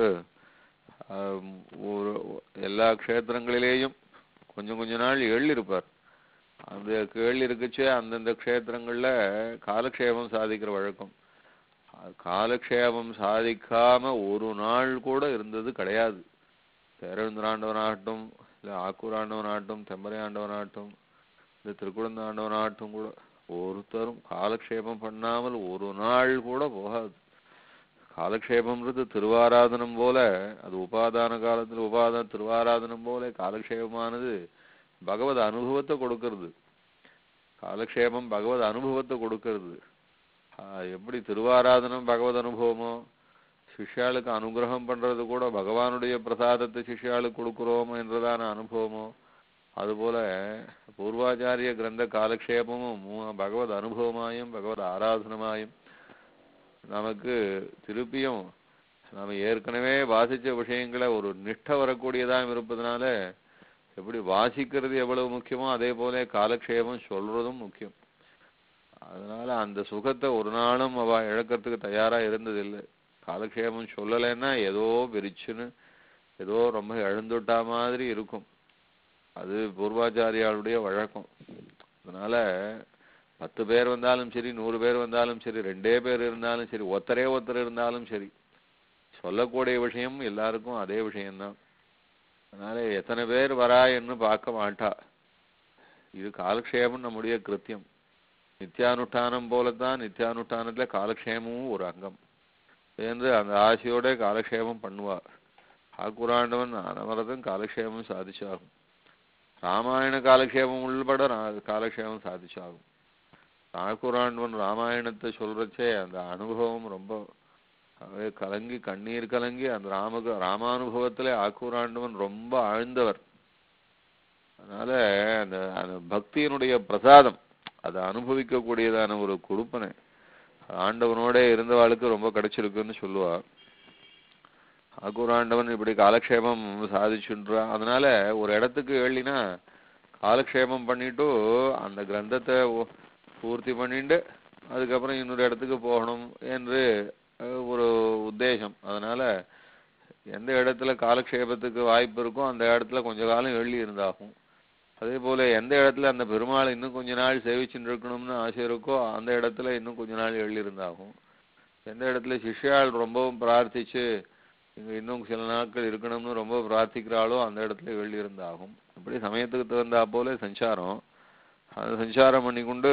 S3: எல்லா க்ஷேத்திரங்களிலேயும் கொஞ்ச நாள் எழுதியிருப்பார். அந்த கேள்வி இருக்குச்சே அந்தந்த க்ஷேத்திரங்கள்ல காலக்ஷேபம் சாதிக்கிற வழக்கம். காலக்ஷேபம் சாதிக்காம ஒரு நாள் கூட இருந்தது கிடையாது. தேரவேந்திராண்டவனாகட்டும், இல்லை ஆக்கூராண்டவனாகட்டும், தெம்பரை ஆண்டவனாகட்டும், இந்த திருக்குழந்தாண்டவனாகட்டும் கூட ஒருத்தரும் காலக்ஷேபம் பண்ணாமல் ஒரு நாள் கூட போகாது. காலக்ஷேபம்ன்றது திருவாராதனம் போல, அது உபாதான காலத்துல திருவாராதனம் போல காலக்ஷேபமானது பகவத் அனுபவத்தை கொடுக்கறது. காலக்ஷேபம் பகவத் அனுபவத்தை கொடுக்கறது. எப்படி திருவாராதனம் பகவத் அனுபவமோ, சிஷ்யாளுக்கு அனுகிரகம் பண்றது கூட பகவானுடைய பிரசாதத்தை சிஷ்யாளுக்கு கொடுக்குறோமோ என்றதான அனுபவமோ, அதுபோல பூர்வாச்சாரிய கிரந்த காலக்ஷேபமும் பகவத் அனுபவமாயும் பகவத் ஆராதனமாயும் நமக்கு திருப்பியும் நாம ஏற்கனவே வாசிச்ச விஷயங்களை ஒரு நிஷ்டை வரக்கூடியதாக இருப்பதனால எப்படி வாசிக்கிறது எவ்வளவு முக்கியமோ அதே போல காலக்ஷேபம் சொல்றதும் முக்கியம். அதனால அந்த சுகத்தை ஒரு நாளும் அவ இழக்கிறதுக்கு தயாரா இருந்ததில்லை. காலக்ஷேபம் சொல்லலைன்னா ஏதோ பிரிச்சுன்னு ஏதோ ரொம்ப எழுந்துட்டா மாதிரி இருக்கும். அது பூர்வாச்சாரியாளுடைய வழக்கம். அதனால 10 பேர் வந்தாலும் சரி, 100 பேர் வந்தாலும் சரி, 2 பேர் இருந்தாலும் சரி, ஒருத்தர் இருந்தாலும் சரி, சொல்லக்கூடிய விஷயம் எல்லாருக்கும் அதே விஷயம்தான். அதனால எத்தனை பேர் வரா என்று பார்க்க மாட்டா. இது காலக்ஷேபம் நம்முடைய கிருத்தியம். நித்தியானுஷ்டானம் போலத்தான் நித்தியானுஷ்டானத்துல காலக்ஷேபமும் ஒரு அங்கம் என்று அந்த ஆசையோட காலக்ஷேபம் பண்ணுவா. ஆக்கூராண்டவன் அனவரதம் காலக்ஷேபம் சாதிச்சாகும். ராமாயண காலக்ஷேபம் உள்பட காலக்ஷேபம் சாதிச்சாகும். ஆக்கூராண்டவன் ராமாயணத்தை சொல்றச்சே அந்த அனுபவம் ரொம்ப அவே கலங்கி கண்ணீர் கலங்கி அந்த ராமானுபவத்திலே ஆக்கூராண்டவன் ரொம்ப ஆழ்ந்தவர். அதனால அந்த அந்த பக்தியினுடைய பிரசாதம் அதை அனுபவிக்க கூடியதான ஒரு கொடுப்பனை ஆண்டவனோட இருந்தவாளுக்கு ரொம்ப கிடைச்சிருக்குன்னு சொல்லுவா. ஆக்கூராண்டவன் இப்படி காலக்ஷேபம் சாதிச்சுன்றான். அதனால ஒரு இடத்துக்கு எழுதினா காலக்ஷேபம் பண்ணிட்டு அந்த கிரந்தத்தை பூர்த்தி பண்ணிட்டு அதுக்கப்புறம் இன்னொரு இடத்துக்கு போகணும் என்று ஒரு உத்தேசம். அதனால எந்த இடத்துல காலக்ஷேபத்துக்கு வாய்ப்பு இருக்கோ அந்த இடத்துல கொஞ்ச காலம் எழுதி இருந்தாகும். அதே போல எந்த இடத்துல அந்த பெருமாள் இன்னும் கொஞ்ச நாள் சேவிச்சுட்டு இருக்கணும்னு ஆசை இருக்கோ அந்த இடத்துல இன்னும் கொஞ்ச நாள் எழுதி இருந்தாகும். எந்த இடத்துல சிஷ்யாள் ரொம்பவும் பிரார்த்திச்சு இங்க இன்னும் சில நாட்கள் இருக்கணும்னு ரொம்ப பிரார்த்திக்கிறாளோ அந்த இடத்துல எழுதி இருந்தாகும். இப்படி சமயத்துக்கு தகுந்தா போல சஞ்சாரம் அந்த சஞ்சாரம் பண்ணிக்கொண்டு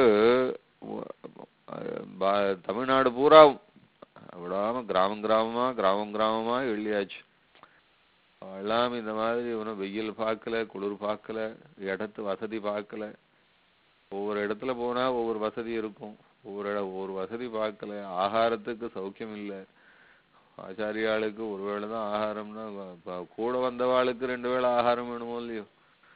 S3: தமிழ்நாடு பூராவும் விடாம கிராமமா எழுதியாச்சு. எல்லாம் இந்த மாதிரி ஒன்றும் வெயில் பார்க்கல, குளிர் பார்க்கல, இடத்து வசதி பார்க்கல. ஒவ்வொரு இடத்துல போனா ஒவ்வொரு வசதி இருக்கும், ஒவ்வொரு வசதி பார்க்கல. ஆகாரத்துக்கு சௌக்கியம் இல்லை. ஆச்சாரியாளுக்கு ஒரு வேளை தான் ஆகாரம்னா கூட வந்தவாளுக்கு 2 வேளை ஆகாரம் வேணுமோ இல்லையோ.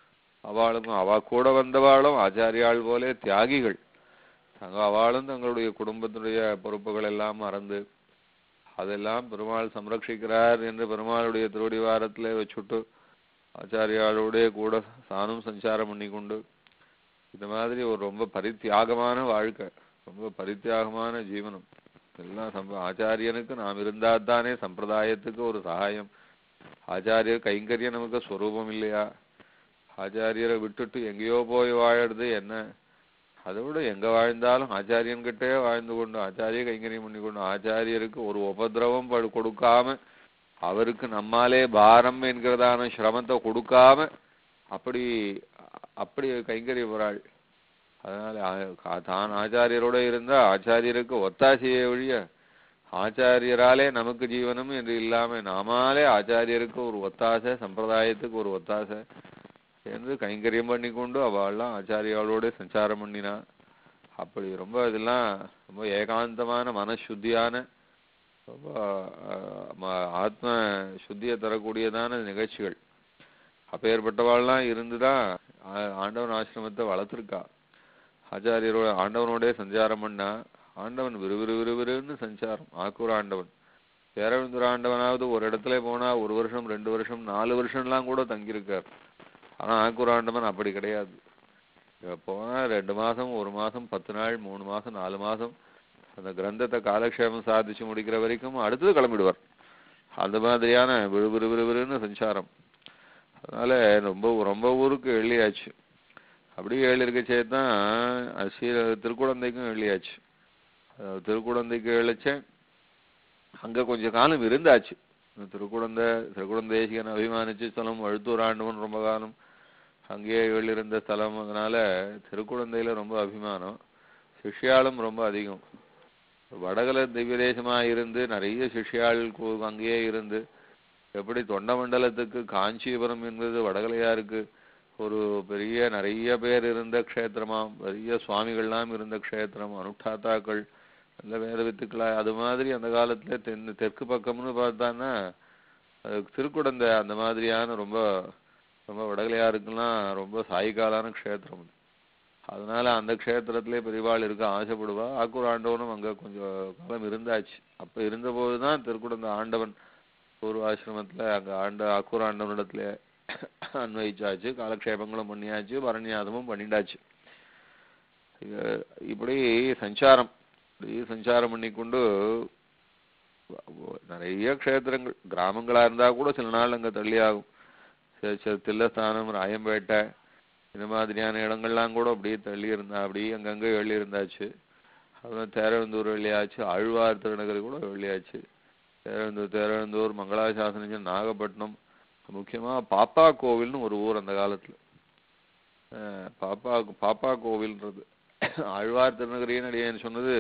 S3: அவ கூட வந்தவாளும் ஆச்சாரியாள் போலே தியாகிகள். அவளும் தங்களுடைய குடும்பத்துடைய பொறுப்புகள் எல்லாம் மறந்து அதெல்லாம் பெருமாள் சம்ரட்சிக்கிறார் என்று பெருமாளுடைய திருவடிவாரத்திலே வச்சுட்டு ஆச்சாரியாளுடைய கூட தானும் சஞ்சாரம் பண்ணி கொண்டு இந்த மாதிரி ஒரு ரொம்ப பரித்தியாகமான வாழ்க்கை, ரொம்ப பரித்தியாகமான ஜீவனம். எல்லாம் ஆச்சாரியனுக்கு நாம் இருந்தால்தானே சம்பிரதாயத்துக்கு ஒரு சகாயம். ஆச்சாரியர் கைங்கரியம் நமக்கு ஸ்வரூபம் இல்லையா? ஆச்சாரியரை விட்டுட்டு எங்கேயோ போய் வாழறது என்ன? அதை விட எங்க வாழ்ந்தாலும் ஆச்சாரியன்கிட்டே வாழ்ந்து கொண்டு ஆச்சாரிய கைங்கரியம் பண்ணி கொண்டு ஆச்சாரியருக்கு ஒரு உபதிரவம் கொடுக்காம அவருக்கு நம்மாலே பாரம் என்கிறதான சிரமத்தை கொடுக்காம அப்படி அப்படி கைங்கரிய போறாள். அதனால தான் ஆச்சாரியரோட இருந்தா ஆச்சாரியருக்கு ஒத்தாசையை ஒழிய ஆச்சாரியராலே நமக்கு ஜீவனம் என்று இல்லாம நாமாலே ஆச்சாரியருக்கு ஒரு ஒத்தாசை, சம்பிரதாயத்துக்கு ஒரு ஒத்தாசை என்று கைங்கரியம் பண்ணி கொண்டு அவள்லாம் ஆச்சாரியாளோட சஞ்சாரம் பண்ணினா. அப்படி ரொம்ப இதெல்லாம் ரொம்ப ஏகாந்தமான மனசுத்தியான ரொம்ப ஆத்ம சுத்தியை தரக்கூடியதான நிகழ்ச்சிகள். அப்பேற்பட்டவாள்லாம் இருந்துதான் ஆண்டவன் ஆசிரமத்தை வளர்த்துருக்கா. ஆச்சாரியரோட ஆண்டவனோட சஞ்சாரம் பண்ணா ஆண்டவன் விறுவிறுன்னு சஞ்சாரம். ஆக்கூர் ஆண்டவன் பேரவிந்துர ஆண்டவனாவது ஒரு இடத்துல போனா 1 வருஷம் 2 வருஷம் 4 வருஷம்லாம் கூட தங்கியிருக்கார். ஆனா ஆக்கூர் ஆண்டவன் அப்படி கிடையாது. போனா 2 மாசம் 1 மாசம் 10 நாள் 3 மாசம் 4 மாசம் அந்த கிரந்தத்தை காலக்ஷேபம் சாதிச்சு முடிக்கிற வரைக்கும் அடுத்தது கிளம்பிடுவார். அந்த மாதிரியான விறுவிறுன்னு சஞ்சாரம். அதனால ரொம்ப ஊருக்கு எழுதியாச்சு. அப்படியே எழுதிருக்கச்சேதான் திருக்குழந்தைக்கும் எழுதியாச்சு. திருக்குழந்தைக்கு எழுச்சேன் அங்க கொஞ்ச காலம் இருந்தாச்சு. திருக்குழந்தேசிகன் அபிமானிச்சு ஸ்தலம் வழுத்தூர் ஆண்டவன் ரொம்ப காலம் அங்கேயே எழுதியிருந்த ஸ்தலம். அதனால திருக்குழந்தையில ரொம்ப அபிமானம். சிஷ்யாலும் ரொம்ப அதிகம். வடகல திவ்ய தேசமா இருந்து நிறைய சிஷ்யாள் அங்கேயே இருந்து எப்படி தொண்ட மண்டலத்துக்கு காஞ்சிபுரம் என்பது வடகலையாருக்கு ஒரு பெரிய நிறைய பேர் இருந்த க்ஷேத்திரமாம், பெரிய சுவாமிகள்லாம் இருந்த க்ஷேத்திரம், அனுஷ்டாத்தாக்கள் நல்ல வேத வித்துக்களா. அது மாதிரி அந்த காலத்துல தெற்கு பக்கம்னு பார்த்தான்னா திருக்குடந்தை அந்த மாதிரியான ரொம்ப ரொம்ப வடகலையாருக்குலாம் ரொம்ப சாய்காலான க்ஷேத்திரம். அதனால அந்த க்ஷேத்திரத்திலே பெரியவாள் இருக்க ஆசைப்படுவா. ஆக்கூர் ஆண்டவனும் அங்க கொஞ்சம் காலம் இருந்தாச்சு. அப்ப இருந்தபோதுதான் திருக்குடந்தை ஆண்டவன் பூர்வாசிரமத்துல அங்க ஆக்கூர் ஆண்டவனிடத்துல அன்வயிச்சாச்சு. காலக்ஷேபங்களும் பண்ணியாச்சு, பரண்யாதமும் பண்ணிண்டாச்சு. இப்படி சஞ்சாரம் பண்ணிக்கொண்டு நிறைய க்ஷேத்திரங்கள் கிராமங்களா இருந்தா கூட சில நாள் அங்க தள்ளி ஆகும். தில்லஸ்தானம், ராயம்பேட்டை இந்த மாதிரியான இடங்கள்லாம் கூட அப்படியே தள்ளி இருந்தா அப்படியே அங்கங்க எழுதி இருந்தாச்சு. அப்புறம் தேரவந்தூர் வெளியாச்சு, ஆழ்வார் திருநகர் கூட வெளியாச்சு. தேரவந்தூர் மங்களாசாசனம், நாகப்பட்டினம், முக்கியமா பாப்பா கோவில்னு ஒரு ஊர் அந்த காலத்துல. பாப்பா கோவில்ன்றது ஆழ்வார் திருநகரின்னு அடியேன்னு சொன்னது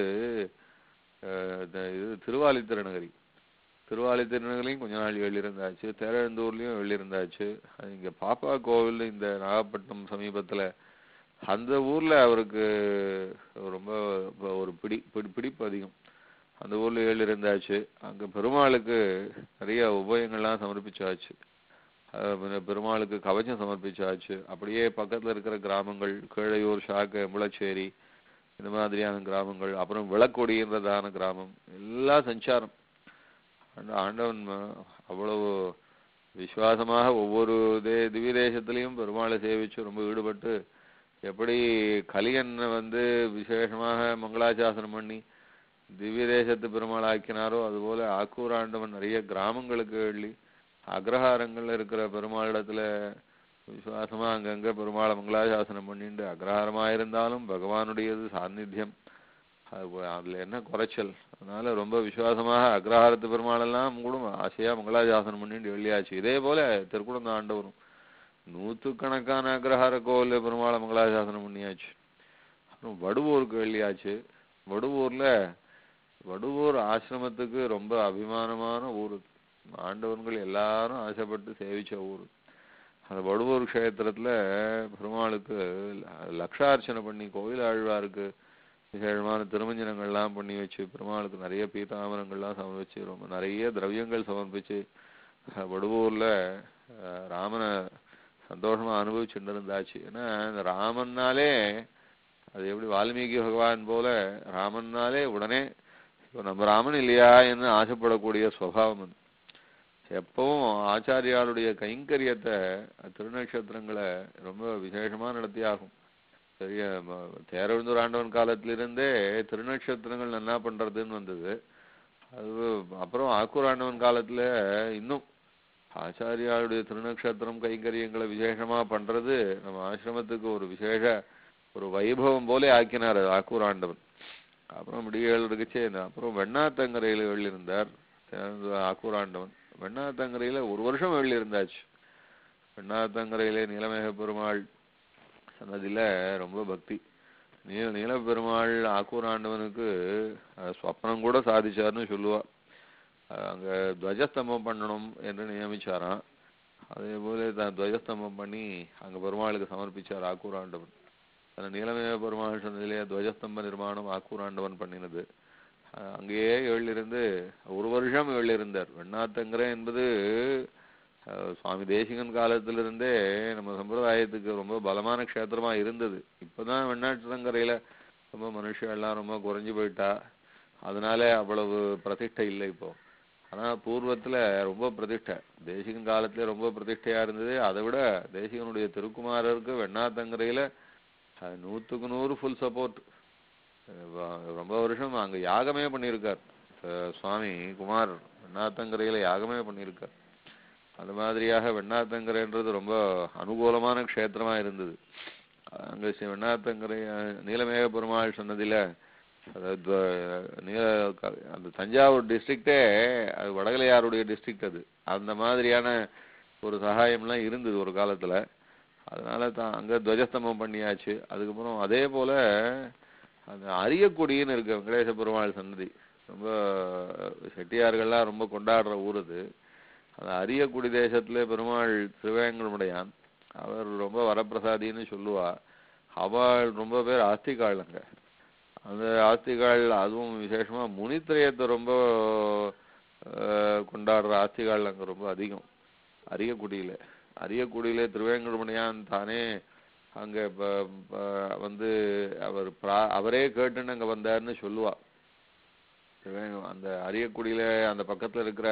S3: இது திருவாலி திருநகரிலையும் கொஞ்ச நாள் எழுதியிருந்தாச்சு. தேரழுந்தூர்லயும் எழுதியிருந்தாச்சு. இங்க பாப்பா கோவில் இந்த நாகப்பட்டினம் சமீபத்துல அந்த ஊர்ல அவருக்கு ரொம்ப ஒரு பிடிப்பு அதிகம். அந்த ஊர்ல இருந்தாச்சு. அங்க பெருமாளுக்கு நிறைய உபயங்கள்லாம் சமர்ப்பிச்சாச்சு. பெருமாளுக்கு கவச்சம் சமர்ப்பிச்சாச்சு. அப்படியே பக்கத்துல இருக்கிற கிராமங்கள் கீழையூர், சாக்க, முளச்சேரி இந்த மாதிரியான கிராமங்கள், அப்புறம் விளக்கொடின்றதான கிராமம் எல்லாம் சஞ்சாரம். ஆண்டவன் அவ்வளவு விசுவாசமாக ஒவ்வொரு திவ்ய தேசத்திலையும் பெருமாளை சேவிச்சு ரொம்ப ஈடுபட்டு, எப்படி கலியன் விசேஷமாக மங்களாசாசனம் பண்ணி திவ்ய தேசத்து பெருமாள் ஆக்கினாரோ அதுபோல ஆக்கூர் ஆண்டவன் நிறைய கிராமங்களுக்கு எழுதி அக்ரஹாரங்கள்ல இருக்கிற பெருமாளிடத்துல விசுவாசமா அங்கங்க பெருமாளை மங்களாசாசனம் பண்ணிட்டு, அக்ரஹாரமாயிருந்தாலும் பகவானுடையது சாநித்தியம், அதுல என்ன குறைச்சல். அதனால ரொம்ப விசுவாசமாக அக்ரஹாரத்து பெருமாளெல்லாம் கூட ஆசையா மங்களாசாசனம் பண்ணிட்டு வெளியாச்சு. இதே போல திருக்குடந்த ஆண்டவரும் நூற்றுக்கணக்கான அக்ரஹார கோவில் பெருமாளை மங்களாசாசனம் பண்ணியாச்சு. அப்புறம் வடுவூருக்கு வெளியாச்சு. வடுவூர் ஆசிரமத்துக்கு ரொம்ப அபிமானமான ஊர். ஆண்டவன்கள் எல்லாரும் ஆசைப்பட்டு சேவிச்ச ஊர். அந்த வடுவூர் க்ஷேத்திரத்துல பெருமாளுக்கு லக்ஷார்ச்சனை பண்ணி, கோவில் ஆழ்வாருக்கு விசேஷமான திருமஞ்சனங்கள்லாம் பண்ணி வச்சு, பெருமாளுக்கு நிறைய பீதாமரங்கள்லாம் சமர்ப்பிச்சு, ரொம்ப நிறைய திரவியங்கள் சமர்ப்பிச்சு வடுவூர்ல ராமனை சந்தோஷமா அனுபவிச்சுட்டு இருந்தாச்சு. ஏன்னா இந்த ராமன்னாலே அது எப்படி வால்மீகி பகவான் போல ராமன்னாலே உடனே நம்ம ராமன் இல்லையா என்று ஆசைப்படக்கூடிய சுவாவம் அது. எப்பவும் ஆச்சாரியாளுடைய கைங்கரியத்தை திருநட்சத்திரங்களை ரொம்ப விசேஷமா நடத்தியாகும். பெரிய தேரழுந்தூர் ஆண்டவன் காலத்திலிருந்தே திருநட்சத்திரங்கள் என்ன பண்றதுன்னு வந்தது. அது அப்புறம் ஆக்கூர் ஆண்டவன் காலத்துல இன்னும் ஆச்சாரியாளுடைய திருநட்சத்திரம் கைங்கரியங்களை விசேஷமா பண்றது நம்ம ஆசிரமத்துக்கு ஒரு விசேஷ ஒரு வைபவம் போல ஆக்கினார் ஆக்கூர் ஆண்டவன். அப்புறம் முடிகள் இருக்குச்சே. அப்புறம் வெண்ணாத்தங்கரையில எழுதியிருந்தார் ஆக்கூர் ஆண்டவன். வெண்ணாத்தங்கரையில ஒரு வருஷம் எழுதியிருந்தாச்சு. வெண்ணாத்தங்கரையில நீலமேக பெருமாள் சன்னதியில ரொம்ப பக்தி. நீல பெருமாள் ஆக்கூர் ஆண்டவனுக்கு ஸ்வப்னம் கூட சாதிச்சார்னு சொல்லுவா. அங்க துவஜஸ்தம்பம் பண்ணணும் என்று நியமிச்சாராம். அதே போல துவஜஸ்தம்பம் பண்ணி அங்க பெருமாளுக்கு சமர்ப்பிச்சார் ஆக்கூர் ஆண்டவன். நீலமேக பெருமாள் சன்னதியிலே துவஜஸ்தம்ப நிர்மாணம் ஆக்கூர் ஆண்டவன் பண்ணினது. அங்கேயே எழுதிருந்து ஒரு வருஷம் எழுதியிருந்தார். வெண்ணாத்தங்கரை என்பது சுவாமி தேசிகன் காலத்திலிருந்தே நம்ம சம்பிரதாயத்துக்கு ரொம்ப பலமான க்ஷேத்திரமா இருந்தது. இப்பதான் வெண்ணாற்றங்கரையில ரொம்ப மனுஷன் எல்லாம் ரொம்ப குறைஞ்சு போயிட்டா, அதனால அவ்வளவு பிரதிஷ்டை இல்லை இப்போ. ஆனா பூர்வத்துல ரொம்ப பிரதிஷ்டை, தேசிகன் காலத்துல ரொம்ப பிரதிஷ்டையா இருந்தது. அதை விட தேசிகனுடைய திருக்குமாரருக்கு வெண்ணாத்தங்கரையில 100க்கு 100 ஃபுல் சப்போர்ட். ரொம்ப வருஷம் அங்க யாகமே பண்ணியிருக்கார் சுவாமி குமார். வெண்ணாத்தங்கரையில யாகமே பண்ணியிருக்கார். அந்த மாதிரியாக வெண்ணாத்தங்கரைன்றது ரொம்ப அனுகூலமான க்ஷேத்திரமா இருந்தது. அங்க வெண்ணாத்தங்கரை நீலமேக பெருமாள் சொன்னதில அந்த தஞ்சாவூர் டிஸ்ட்ரிக்டே அது வடகலையாருடைய டிஸ்ட்ரிக்ட். அது அந்த மாதிரியான ஒரு சகாயம்லாம் இருந்தது ஒரு காலத்துல. அதனால அங்க துவஜஸ்தம்பம் பண்ணியாச்சு. அதுக்கப்புறம் அதே போல அந்த அரியக்குடின்னு இருக்கு வெங்கடேச பெருமாள் சன்னதி. ரொம்ப செட்டியார்கள்லாம் ரொம்ப கொண்டாடுற ஊர் அது. அந்த அரியக்குடி தேசத்துல பெருமாள் திருவேங்கடமுடையான் அவர் ரொம்ப வரப்பிரசாதின்னு சொல்லுவா. அவள் ரொம்ப பேர் ஆஸ்திகாள் அங்க. அந்த ஆஸ்திகாள் அதுவும் விசேஷமா முனித்திரையத்தை ரொம்ப கொண்டாடுற ஆஸ்திகாள் அங்க ரொம்ப அதிகம் அரியக்குடியில திருவேங்கடமுடையான் தானே அங்க அவரே கேட்டுன்னு அங்க வந்தாருன்னு சொல்லுவா. அந்த அரியக்குடியில அந்த பக்கத்துல இருக்கிற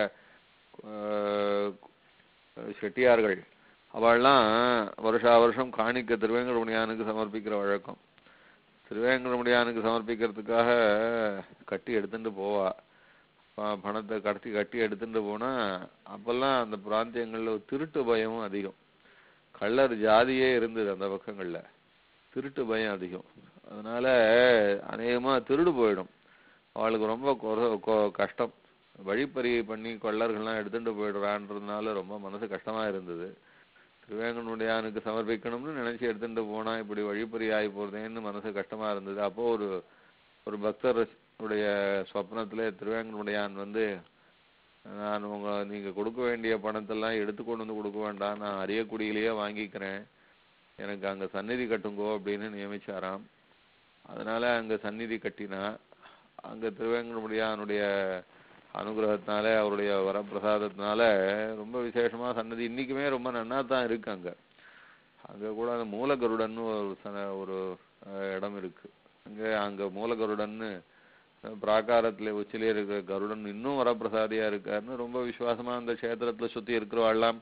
S3: செட்டியார்கள் அவள்லாம் வருஷா வருஷம் காணிக்க திருவேங்கடமுடையானுக்கு சமர்ப்பிக்கிற வழக்கம். திருவேங்கடமுடையானுக்கு சமர்ப்பிக்கிறதுக்காக கட்டி எடுத்துட்டு போவா. பணத்தை கட்டி எடுத்துட்டு போனா அப்பெல்லாம் அந்த பிராந்தியங்கள்ல திருட்டு பயமும் அதிகம். கள்ளர் ஜாதியே இருந்தது அந்த பக்கங்கள்ல. திருட்டு பயம் அதிகம். அதனால அநேகமா திருடு போயிடும். அவளுக்கு ரொம்ப கஷ்டம். வழிப்பறியை பண்ணி கள்ளர்கள்லாம் எடுத்துட்டு போயிடுறான்றதுனால ரொம்ப மனசு கஷ்டமா இருந்தது. திருவேங்கடமுடையானுக்கு சமர்ப்பிக்கணும்னு நினைச்சு எடுத்துட்டு போனா இப்படி வழிப்பறி ஆகி போறதேன்னு மனசு கஷ்டமா இருந்தது. அப்போ ஒரு பக்தர் உடைய சொப்னத்துல திருவேங்கடமுடையான் நான் நீங்க கொடுக்க வேண்டிய பணத்தெல்லாம் எடுத்துக்கொண்டு வந்து கொடுக்க வேண்டாம், நான் அரியக்குடியிலேயே வாங்கிக்கிறேன், எனக்கு அங்க சந்நிதி கட்டுங்கோ அப்படின்னு நியமிச்சாராம். அதனால அங்க சந்நிதி கட்டினா அங்க திருவேங்கடமுடியானுடைய அனுகிரகத்தினால அவருடைய வரப்பிரசாதத்தினால ரொம்ப விசேஷமா சன்னதி இன்னைக்குமே ரொம்ப நன்னா தான் இருக்கு. அங்க கூட அந்த மூலகருடன் ஒரு இடம் இருக்கு. அங்க மூலகருடன்னு பிராகாரத்துல உச்சிலே இருக்கிற கருடன் இன்னும் வரப்பிரசாதியா இருக்காருன்னு ரொம்ப விசுவாசமா அந்த கஷேத்திரத்துல சுத்தி இருக்கிறவாள்லாம்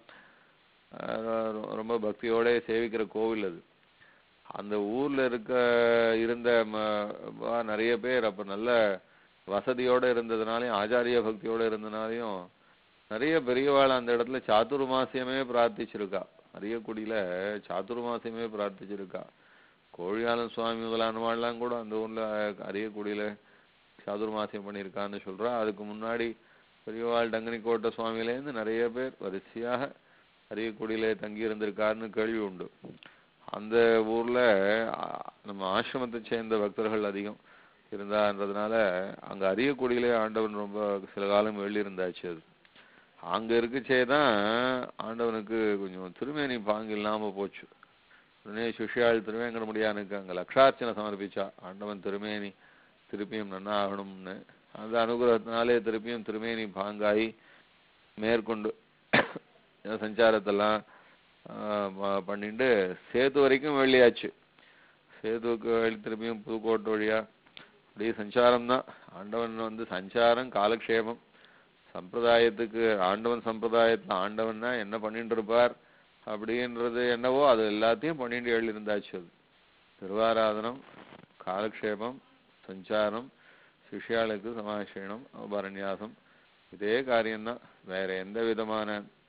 S3: ரொம்ப பக்தியோட சேவிக்கிற கோவில் அது. அந்த ஊர்ல இருந்த நிறைய பேர் அப்ப நல்ல வசதியோட இருந்ததுனாலையும் ஆச்சாரிய பக்தியோட இருந்ததுனாலையும் நிறைய பெரியவாள் அந்த இடத்துல சாதுர்மாசியமே பிரார்த்திச்சிருக்கா. நிறைய குடியில சாதுர்மாசியமே பிரார்த்திச்சிருக்கா. கோழியாளன் சுவாமி முதலானவாள்லாம் கூட அந்த ஊர்ல அரிய குடியில சாதுர்மாசியம் பண்ணியிருக்கான்னு சொல்றா. அதுக்கு முன்னாடி பெரியவாள் டங்கனிக்கோட்டை சுவாமியிலேருந்து நிறைய பேர் வரிசையாக அரியக்குடியில தங்கி இருந்திருக்காருன்னு கேள்வி உண்டு. அந்த ஊர்ல நம்ம ஆசிரமத்தை சேர்ந்த பக்தர்கள் அதிகம் இருந்தான்றதுனால அங்க அரியக்குடியிலே ஆண்டவன் ரொம்ப சில காலம் எழுதியிருந்தாச்சு. அது அங்க இருக்குச்சேதான் ஆண்டவனுக்கு கொஞ்சம் திருமேனி பாங்கு இல்லாம போச்சு. உடனே சிஷ்யாள் திருவேங்கடமுடியானுக்கு அங்க லக்ஷார்ச்சனை சமர்ப்பிச்சா. ஆண்டவன் திருமேனி திருப்பியும் நன்னா ஆகணும்னு. அந்த அனுகிரகத்தினாலே திருப்பியும் திருமேனி பாங்காயி மேற்கொண்டு சஞ்சாரத்தெல்லாம் பண்ணிட்டு சேது வரைக்கும் வெளியாச்சு. சேதுவுக்கு வெளி திருப்பியும் புதுக்கோட்டை வழியா அப்படியே சஞ்சாரம் தான். ஆண்டவன் சஞ்சாரம் காலக்ஷேபம் சம்பிரதாயத்துக்கு ஆண்டவன் சம்பிரதாயத்துல ஆண்டவன்னா என்ன பண்ணிட்டு இருப்பார் அப்படின்றது என்னவோ அது எல்லாத்தையும் பண்ணிட்டு எழுதியிருந்தாச்சு. அது திருவாராதனம், காலக்ஷேபம், சஞ்சாரம், சிஷ்யாளுக்கு சமாசயனம், உபரண்யாசம், இதே காரியம்தான். வேற எந்த விதமான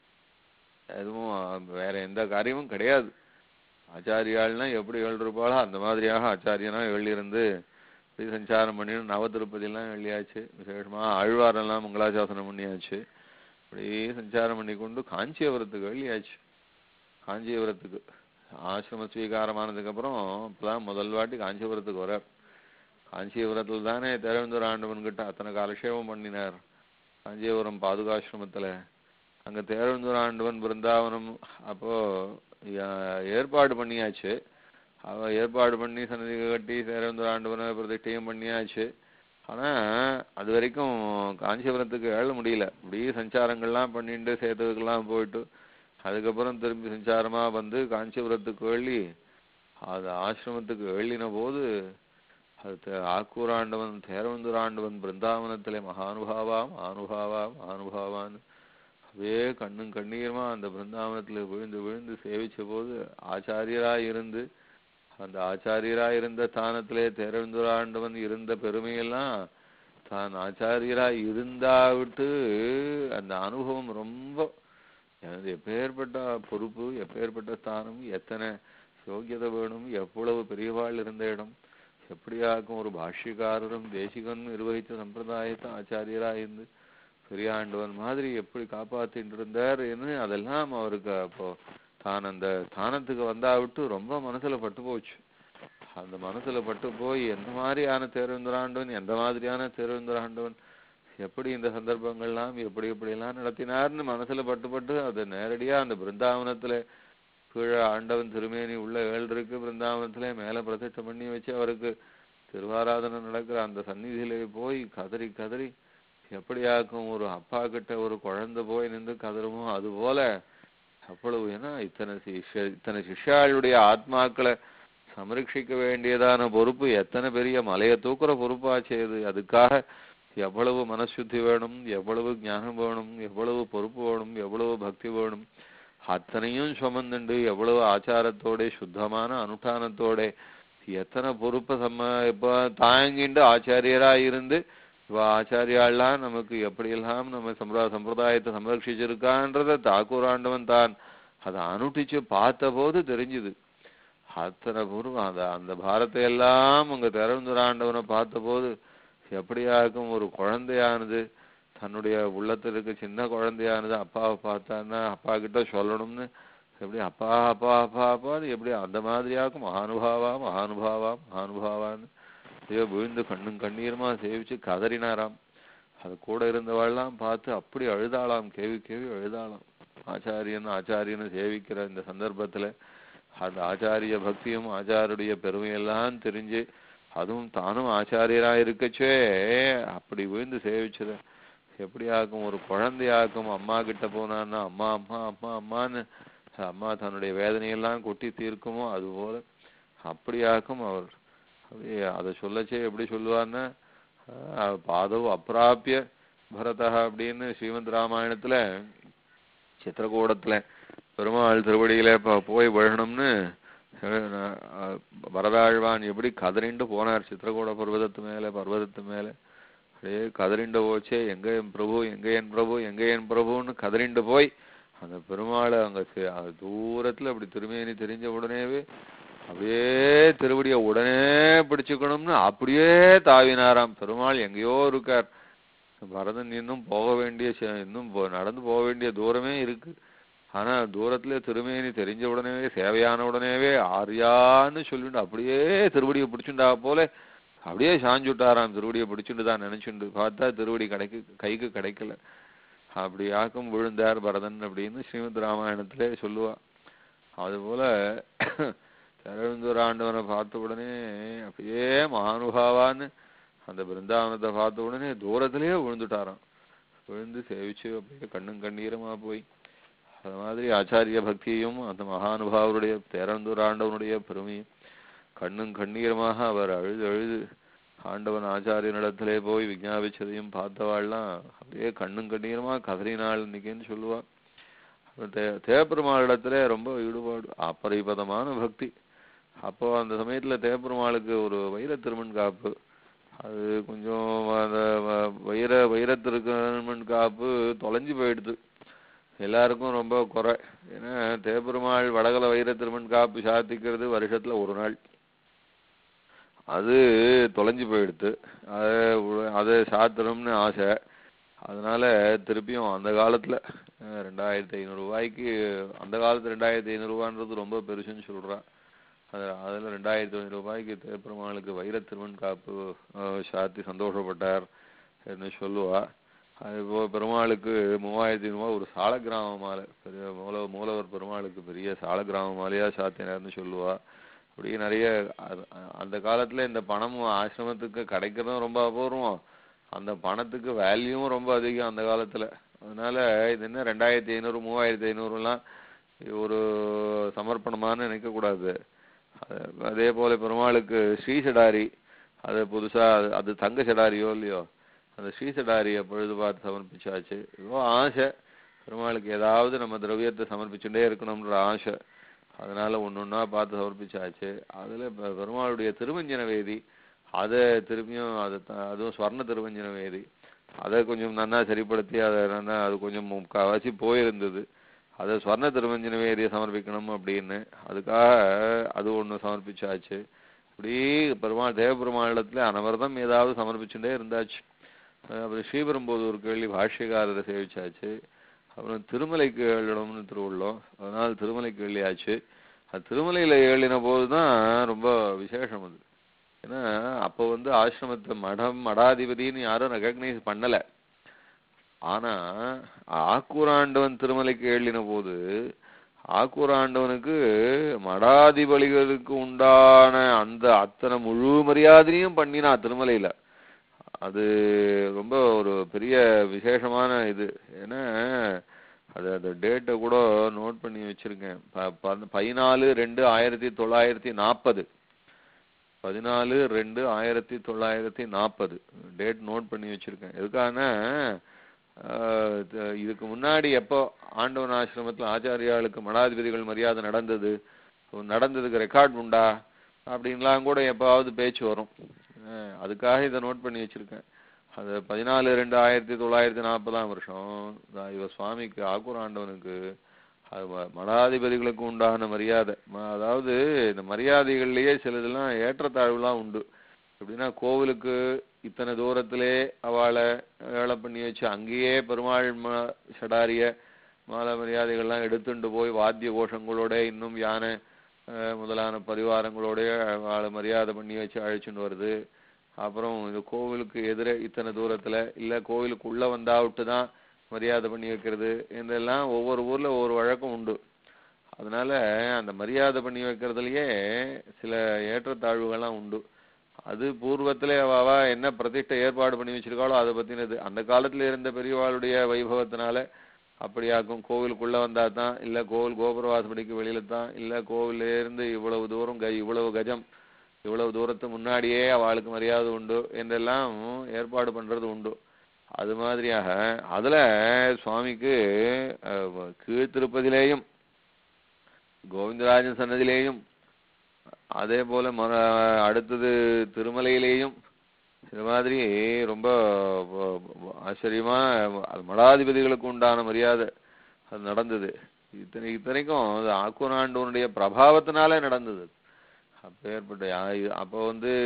S3: எதுவும் வேற எந்த காரியமும் கிடையாது. ஆச்சாரியாள்னா எப்படி எழுதிருப்பாளோ அந்த மாதிரியாக ஆச்சாரியனா எழுதியிருந்து இப்படி சஞ்சாரம் பண்ணிட்டு நவதிருப்பதியெல்லாம் எழுதியாச்சு. விசேஷமா ஆழ்வாரெல்லாம் மங்களாசாசனம் பண்ணியாச்சு. இப்படி சஞ்சாரம் பண்ணி கொண்டு காஞ்சிபுரத்துக்கு எழுதியாச்சு. காஞ்சிபுரத்துக்கு ஆசிரம ஸ்வீகாரமானதுக்கு அப்புறம் இப்பதான் முதல் வாட்டி காஞ்சிபுரத்துக்கு வர. காஞ்சிபுரத்துல தானே தேரவேந்தூர் ஆண்டவன் கிட்ட அத்தனை காலக்ஷேபம் பண்ணினார். காஞ்சிபுரம் பாதுகாசிரமத்துல அங்க தேரவேந்தூர் ஆண்டவன் பிருந்தாவனம் அப்போ ஏற்பாடு பண்ணியாச்சு. அவ ஏற்பாடு பண்ணி சன்னதி கட்டி தேரவேந்தூர் ஆண்டவனை பிரதிஷ்டையும் பண்ணியாச்சு. ஆனா அது வரைக்கும் காஞ்சிபுரத்துக்கு எழ முடியல. இப்படி சஞ்சாரங்கள்லாம் பண்ணிட்டு சேத்துக்கெல்லாம் போயிட்டு அதுக்கப்புறம் திரும்பி சஞ்சாரமா வந்து காஞ்சிபுரத்துக்கு வெள்ளி அது ஆசிரமத்துக்கு வெள்ளின போது அது ஆக்கூர் ஆண்டவன் தேரவேந்தூர் ஆண்டவன் பிருந்தாவனத்திலே மகானுபாவாம் ஆனுபாவாம் ஆனுபாவான்னு அப்படியே கண்ணும் கண்ணீருமா அந்த பிருந்தாவனத்துல விழுந்து விழுந்து சேவிச்ச போது ஆச்சாரியராய் இருந்து அந்த ஆச்சாரியராய் இருந்த ஸ்தானத்திலே தேரவேந்தூர் ஆண்டவன் இருந்த பெருமையெல்லாம் தான் ஆச்சாரியராய் இருந்தா விட்டு அந்த அனுபவம் ரொம்ப எப்பேற்பட்ட பொறுப்பு, எப்பேற்பட்ட ஸ்தானம், எத்தனை யோகியதை வேணும், எவ்வளவு பெரியவாள் இருந்த இடம், எப்படியாக்கும் ஒரு பாஷ்யக்காரரும் தேசிகன் நிர்வகித்த சம்பிரதாயத்தை ஆச்சாரியராக இருந்து பெரியாண்டவன் மாதிரி எப்படி காப்பாத்திட்டு இருந்தார் என்று அதெல்லாம் அவருக்கு அப்போ தான் அந்த ஸ்தானத்துக்கு வந்தா விட்டு ரொம்ப மனசுல பட்டு போச்சு. அந்த மனசுல பட்டு போய் எந்த மாதிரியான தேரவேந்தூராண்டவன், எந்த மாதிரியான தேரவேந்தூராண்டவன் எப்படி இந்த சந்தர்ப்பங்கள்லாம் எப்படி எப்படியெல்லாம் நடத்தினார்னு மனசுல பட்டு அதை நேரடியா அந்த பிருந்தாவனத்துல கீழே ஆண்டவன் திருமேனி உள்ள 7 இருக்கு. பிருந்தாவனத்துல மேல பிரதிஷ்டை பண்ணி வச்சு அவருக்கு திருவாராதனை நடக்கிற அந்த சந்நிதியிலே போய் கதறி கதறி எப்படியாக்கும் ஒரு அப்பா கிட்ட ஒரு குழந்தை போய் நின்று கதறுமோ அது போல அவ்வளவு. ஏன்னா இத்தனை சிஷ்யாளுடைய ஆத்மாக்களை சமரட்சிக்க வேண்டியதான பொறுப்பு எத்தனை பெரிய மலையை தூக்குற பொறுப்பாச்சேது. அதுக்காக எவ்வளவு மனசுத்தி வேணும், எவ்வளவு ஞானம் வேணும், எவ்வளவு பொறுப்பு வேணும், எவ்வளவு பக்தி வேணும், அத்தனையும் சுமந்துண்டு எவ்வளவு ஆச்சாரத்தோட சுத்தமான அனுஷ்டானத்தோட எத்தனை பொறுப்பை இப்ப தாங்கிண்டு ஆச்சாரியரா இருந்து இவ ஆச்சாரியாள்லாம் நமக்கு எப்படியெல்லாம் நம்ம சம்பிரதாயத்தை சம்ரட்சிச்சிருக்கான்றத தாக்கூர் ஆண்டவன் தான் அதை அனுட்டிச்சு பார்த்த போது தெரிஞ்சுது. அத்தனை பூர்வம் அந்த பாரத்தை எல்லாம் உங்க தேரவேந்தூர் ஆண்டவனை பார்த்த போது எப்படியாக்கும் ஒரு குழந்தையானது தன்னுடைய உள்ளத்துல இருக்க சின்ன குழந்தையானது அப்பாவை பார்த்தான்னா அப்பா கிட்ட சொல்லணும்னு எப்படி அப்பா அப்பா அப்பா அப்பான்னு எப்படி அந்த மாதிரியாக்கும் மகானுபாவா மகானுபாவா மகானுபாவான்னு விழுந்து கண்ணும் கண்ணீருமா சேவிச்சு கதறினாராம். அது கூட இருந்தவாள்லாம் பார்த்து அப்படி அழுதாளாம், கேவி கேவி அழுதாளாம். ஆச்சாரியன்னு சேவிக்கிற இந்த சந்தர்ப்பத்துல அந்த ஆச்சாரிய பக்தியும் ஆச்சாருடைய பெருமையெல்லாம் தெரிஞ்சு அதுவும் தானும் ஆச்சாரியரா இருக்கச்சே அப்படி விழுந்து சேவிச்சத எப்படியாக்கும் ஒரு குழந்தையாக்கும் அம்மா கிட்ட போனான்னா அம்மா அம்மா அம்மா அம்மான்னு அம்மா தன்னுடைய வேதனையெல்லாம் கொட்டி தீர்க்குமோ அதுபோல அப்படியாக்கும் அவர். அப்படியே அதை சொல்லச்சே எப்படி சொல்லுவார்னா பாதவ் அப்பிராபிய பரதா அப்படின்னு ஸ்ரீமத் ராமாயணத்துல சித்திரகூடத்துல பெருமாள் திருவடியில போய் விழணும்னு வரதாழ்வான் எப்படி கதறிண்டு போனார் சித்திரகூட பர்வதத்து மேல அப்படியே கதறிண்டு போச்சே எங்க என் பிரபு எங்க என் பிரபு எங்க என் பிரபுன்னு கதறிண்டு போய் அந்த பெருமாளை அங்க தூரத்துல அப்படி திருமேனி தெரிஞ்ச உடனேவே அப்படியே திருவடியை உடனே பிடிச்சுக்கணும்னு அப்படியே தாவினாராம். பெருமாள் எங்கேயோ இருக்கார். பரதன் இன்னும் போக வேண்டிய இன்னும் நடந்து போக வேண்டிய தூரமே இருக்கு. ஆனா தூரத்துல திருமேனி தெரிஞ்ச உடனேவே சேவையான உடனேவே ஆர்யான்னு சொல்லிட்டு அப்படியே திருவடியை பிடிச்சுண்டா போல அப்படியே சாஞ்சுட்டாராம். திருவடியை பிடிச்சுட்டு தான் நினைச்சுண்டு பார்த்தா திருவடி கைக்கு கிடைக்கல. அப்படி ஆக்கம் விழுந்தார் பரதன் அப்படின்னு ஸ்ரீமத் ராமாயணத்திலே சொல்லுவா. அதுபோல ஆண்டவனை பார்த்த உடனே அப்படியே மகானுபாவான்னு அந்த பிருந்தாவனத்தை பார்த்த உடனே தூரத்திலேயே விழுந்துட்டாராம். விழுந்து சேவிச்சு அப்படியே கண்ணும் கண்ணீரமா போய் அது மாதிரி ஆச்சாரிய பக்தியையும் அந்த மகானுபாவருடைய ஆண்டவனுடைய பெருமையும் கண்ணும் கண்ணீரமாக அவர் அழுது அழுது ஆண்டவன் ஆச்சாரியனிடத்திலே போய் விஞ்ஞாபிச்சதையும் பார்த்தவாள்லாம் அப்படியே கண்ணும் கண்ணீரமா கதறினாள் இன்னைக்குன்னு சொல்லுவா. தேவப்பெருமாளிடத்துல ரொம்ப ஈடுபாடு அப்பரிபதமான பக்தி. அப்போ அந்த சமயத்துல தேவப்பெருமாளுக்கு ஒரு வைர திருமண் காப்பு அது கொஞ்சம் அந்த வைர திருமண் காப்பு தொலைஞ்சு போயிடுது. எல்லாருக்கும் ரொம்ப குறை. ஏன்னா தேவப்பெருமாள் வடகல வைர திருமண் காப்பு சாத்திக்கிறது வருஷத்துல ஒரு நாள். அது தொலைஞ்சு போயிடுது. அதை சாத்தணும்னு ஆசை. அதனால திருப்பியும் அந்த காலத்துல 2500 ரூபாய்க்கு அந்த காலத்துல 2500 ரூபான்றது ரொம்ப பெருசுன்னு சொல்றா. அதுல 2500 ரூபாய்க்கு தேவப்பெருமாளுக்கு வைர திருமண் காப்பு சாத்தி சந்தோஷப்பட்டார் என்று சொல்லுவா. அது இப்போ பெருமாளுக்கு 3000 ரூபாய் ஒரு சால கிராம மாலை பெரிய மூலவர் பெருமாளுக்கு பெரிய சால கிராம மாலையா சாத்தினார்னு சொல்லுவா. அப்படி நிறைய அந்த காலத்துல இந்த பணம் ஆசிரமத்துக்கு கிடைக்கிறதும் ரொம்ப அபூர்வம். அந்த பணத்துக்கு வேல்யூவும் ரொம்ப அதிகம் அந்த காலத்துல. அதனால இது என்ன 2500 3500 ஒரு சமர்ப்பணமானு நினைக்க கூடாது. அதே போல பெருமாளுக்கு ஸ்ரீசடாரி அது புதுசா அது தங்க சடாரியோ இல்லையோ அந்த ஸ்ரீசடாரிய பொழுது பார்த்து சமர்ப்பிச்சாச்சு. இவ்வளோ ஆசை பெருமாளுக்கு ஏதாவது நம்ம திரவியத்தை சமர்ப்பிச்சுட்டே இருக்கணும்ன்ற ஆசை. அதனால ஒன்னொன்னா பார்த்து சமர்ப்பிச்சாச்சு. அதுல பெருமாளுடைய திருமஞ்சன வேதி அதை திரும்பியும் அதுவும் ஸ்வர்ண திருமஞ்சன வேதி அதை கொஞ்சம் நன்னா சரிப்படுத்தி அதை நன்னா அது கொஞ்சம் முக்கால்வாசி போயிருந்தது. அதை ஸ்வர்ண திருமஞ்சன வேதியை சமர்ப்பிக்கணும் அப்படின்னு அதுக்காக அது ஒண்ணு சமர்ப்பிச்சாச்சு. இப்படி தேவபெருமாளிடத்துல அனவரதம் ஏதாவது சமர்ப்பிச்சுட்டே இருந்தாச்சு. அப்புறம் ஸ்ரீபெரும்போதூர் கேள்வி பாஷ்யக்காரரை சேவிச்சாச்சு. அப்புறம் திருமலைக்கு ஏழணும்னு திருவுள்ளோம். அதனால திருமலைக்கு ஏழியாச்சு. அது திருமலையில ஏழின போதுதான் ரொம்ப விசேஷம் அது. ஏன்னா அப்போ ஆசிரமத்தை மடாதிபதினு யாரும் ரெகக்னைஸ் பண்ணல. ஆனா ஆக்கூராண்டவன் திருமலைக்கு ஏழின போது ஆக்கூராண்டவனுக்கு மடாதிபதிகளுக்கு உண்டான அந்த அத்தனை முழு மரியாதையும் பண்ணினா திருமலையில. அது ரொம்ப ஒரு பெரிய விசேஷமான இது. ஏன்னா அந்த டேட்டை கூட நோட் பண்ணி வச்சிருக்கேன். 14/2/1940 14/2/1940 டேட் நோட் பண்ணி வச்சிருக்கேன். எதுக்கான இதுக்கு முன்னாடி எப்போ ஆண்டவன் ஆசிரமத்தில் ஆச்சாரியாளுக்கு மடாதிபதிகள் மரியாதை நடந்ததுக்கு ரெக்கார்ட் உண்டா அப்படின்லாம் கூட எப்பாவது பேச்சு வரும். அதுக்காக இதை நோட் பண்ணி வச்சிருக்கேன். அது 14/2/1940 இவர் சுவாமிக்கு ஆக்கூர் ஆண்டவனுக்கு மடாதிபதிகளுக்கு உண்டான மரியாதை. அதாவது இந்த மரியாதைகள்லயே சிலதெல்லாம் ஏற்றத்தாழ்வுலாம் உண்டு. எப்படின்னா கோவிலுக்கு இத்தனை தூரத்திலே அவளை வேலை பண்ணி வச்சு அங்கேயே பெருமாள் சடாரிய மாலை மரியாதைகள்லாம் எடுத்துட்டு போய் வாத்திய கோஷங்களோட இன்னும் யானை முதலான பரிவாரங்களோட அவளை மரியாதை பண்ணி வச்சு அழைச்சிட்டு வருது. அப்புறம் இந்த கோவிலுக்கு எதிரே இத்தனை தூரத்துல இல்ல கோவிலுக்கு உள்ள வந்தாவிட்டு தான் மரியாதை பண்ணி வைக்கிறது என்றெல்லாம் ஒவ்வொரு ஊர்ல ஒவ்வொரு வழக்கம் உண்டு. அதனால அந்த மரியாதை பண்ணி வைக்கிறதுலயே சில ஏற்றத்தாழ்வுகள்லாம் உண்டு. அது பூர்வத்திலே அவ என்ன பிரதிஷ்டை ஏற்பாடு பண்ணி வச்சிருக்காளோ அதை பத்தினது. அந்த காலத்துல இருந்த பெரியவாளுடைய வைபவத்தினால அப்படியாக்கும். கோவிலுக்குள்ள வந்தா தான், இல்ல கோவில் கோபுரவாசப்படிக்கு வெளியில தான், இல்ல கோவில இருந்து இவ்வளவு தூரம் இவ்வளவு கஜம் இவ்வளவு தூரத்து முன்னாடியே அவளுக்கு மரியாதை உண்டு என்றெல்லாம் ஏற்பாடு பண்றது உண்டு. அது மாதிரியாக அதுல சுவாமிக்கு கீழ் திருப்பதியிலேயும் கோவிந்தராஜன் சன்னதியிலேயும் அதே போல அடுத்தது திருமலையிலேயும் இது மாதிரி ரொம்ப ஆச்சரியமா மடாதிபதிகளுக்கு உண்டான மரியாதை அது நடந்தது. இத்தனைக்கும் அது ஆக்கூராண்டவனுடைய பிரபாவத்தினாலே நடந்தது. அப்ப ஏற்பட்ட அப்போ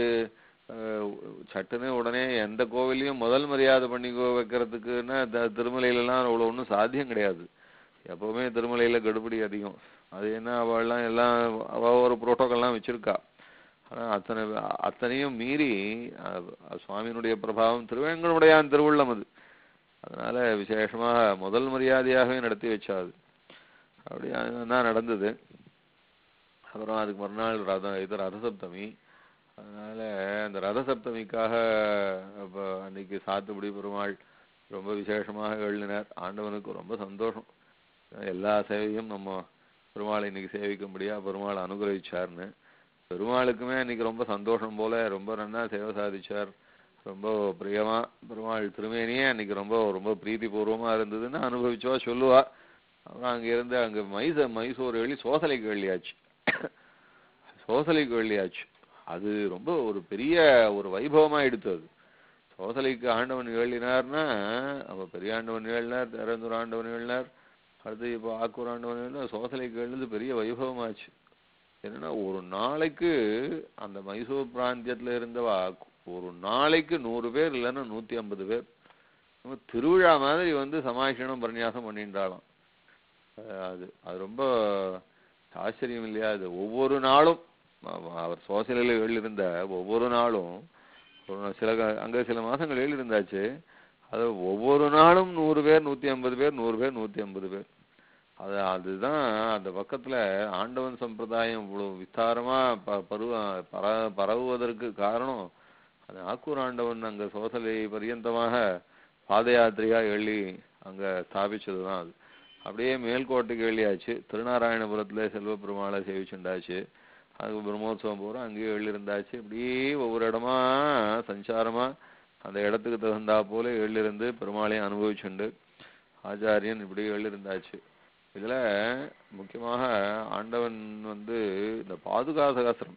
S3: சட்டுன்னு உடனே எந்த கோவிலையும் முதல் மரியாதை பண்ணி வைக்கிறதுக்குன்னா திருமலையிலலாம் அவ்வளோ ஒன்றும் சாத்தியம் கிடையாது. எப்பவுமே திருமலையில கடுபடி அதிகம். அது என்ன அவள்லாம் எல்லாம் அவ ஒரு புரோட்டோக்கால்லாம் வச்சிருக்கா. ஆனால் அத்தனையும் மீறி சுவாமியினுடைய பிரபாவம் திருவேங்கடமுடையான் திருவுள்ளம் அது. அதனால விசேஷமாக முதல் மரியாதையாகவே நடத்தி வச்சாது. அப்படி தான் நடந்தது. அப்புறம் அதுக்கு மறுநாள் ரதசப்தமி. அதனால அந்த ரதசப்தமிக்காக இப்போ அன்னைக்கு சாத்துப்படி பெருமாள் ரொம்ப விசேஷமாக எழுதினார். ஆண்டவனுக்கு ரொம்ப சந்தோஷம். எல்லா சேவையும் நம்ம பெருமாளை இன்னைக்கு சேவிக்கும்படியா பெருமாள் அனுகிரகிச்சார்னு. பெருமாளுக்குமே அன்னைக்கு ரொம்ப சந்தோஷம் போல ரொம்ப நன்னா சேவை சாதிச்சார். ரொம்ப பிரியமா பெருமாள் திருமேனியே அன்னைக்கு ரொம்ப ரொம்ப பிரீதிபூர்வமா இருந்ததுன்னு அனுபவிச்சவா சொல்லுவா. அப்புறம் அங்கிருந்து அங்கே மைசூர் எழுதி சோசலைக்கு வெள்ளியாச்சு. சோசலைக்கு வெள்ளியாச்சு. அது ரொம்ப ஒரு பெரிய ஒரு வைபவமா எடுத்தது. சோசலைக்கு ஆண்டவன் எழுதினார்னா அப்ப பெரிய ஆண்டவன் எழுதினார், தேரந்தூர் ஆண்டவன் எழுதினார், அடுத்து இப்போ ஆக்கூர் ஆண்டவன் எழுதினார். சோசலைக்கு எழுது பெரிய வைபவமாச்சு. என்னன்னா ஒரு நாளைக்கு அந்த மைசூர் பிராந்தியத்துல இருந்தவா ஒரு நாளைக்கு 100 பேர் இல்லைன்னா 150 பேர் திருவிழா மாதிரி சமாஷணம் பரநியாசம் பண்ணிட்டாலும் அது அது ரொம்ப ஆச்சரியம் இல்லையா? அது ஒவ்வொரு நாளும் அவர் சோசியலில் எழுதியிருந்த ஒவ்வொரு நாளும் அங்க சில மாசங்கள் எழுதியிருந்தாச்சு. அது ஒவ்வொரு நாளும் 100 பேர் 150 பேர் 100 பேர் 150 பேர். அதுதான் அந்த பக்கத்துல ஆண்டவன் சம்பிரதாயம் இவ்வளவு விஸ்தாரமா பரவுவதற்கு காரணம் அது ஆக்கூர் ஆண்டவன் அங்க சோசலை பரியந்தமாக பாத யாத்திரையா எழுதி அங்க ஸ்தாபிச்சதுதான். அது அப்படியே மேல்கோட்டைக்கு எழுதியாச்சு. திருநாராயணபுரத்துல செல்வ பெருமாளை சேவிச்சுண்டாச்சு. அதுக்கு பிரம்மோத்சவம் போகிறோம், அங்கேயும் எழுதிருந்தாச்சு. இப்படியே ஒவ்வொரு இடமா சஞ்சாரமா அந்த இடத்துக்கு தகுந்தா போல எழுதிருந்து பெருமாளையும் அனுபவிச்சுண்டு ஆச்சாரியன் இப்படி எழுதிருந்தாச்சு. இதுல முக்கியமாக ஆண்டவன் இந்த பாதுகா சகஸ்திரம்,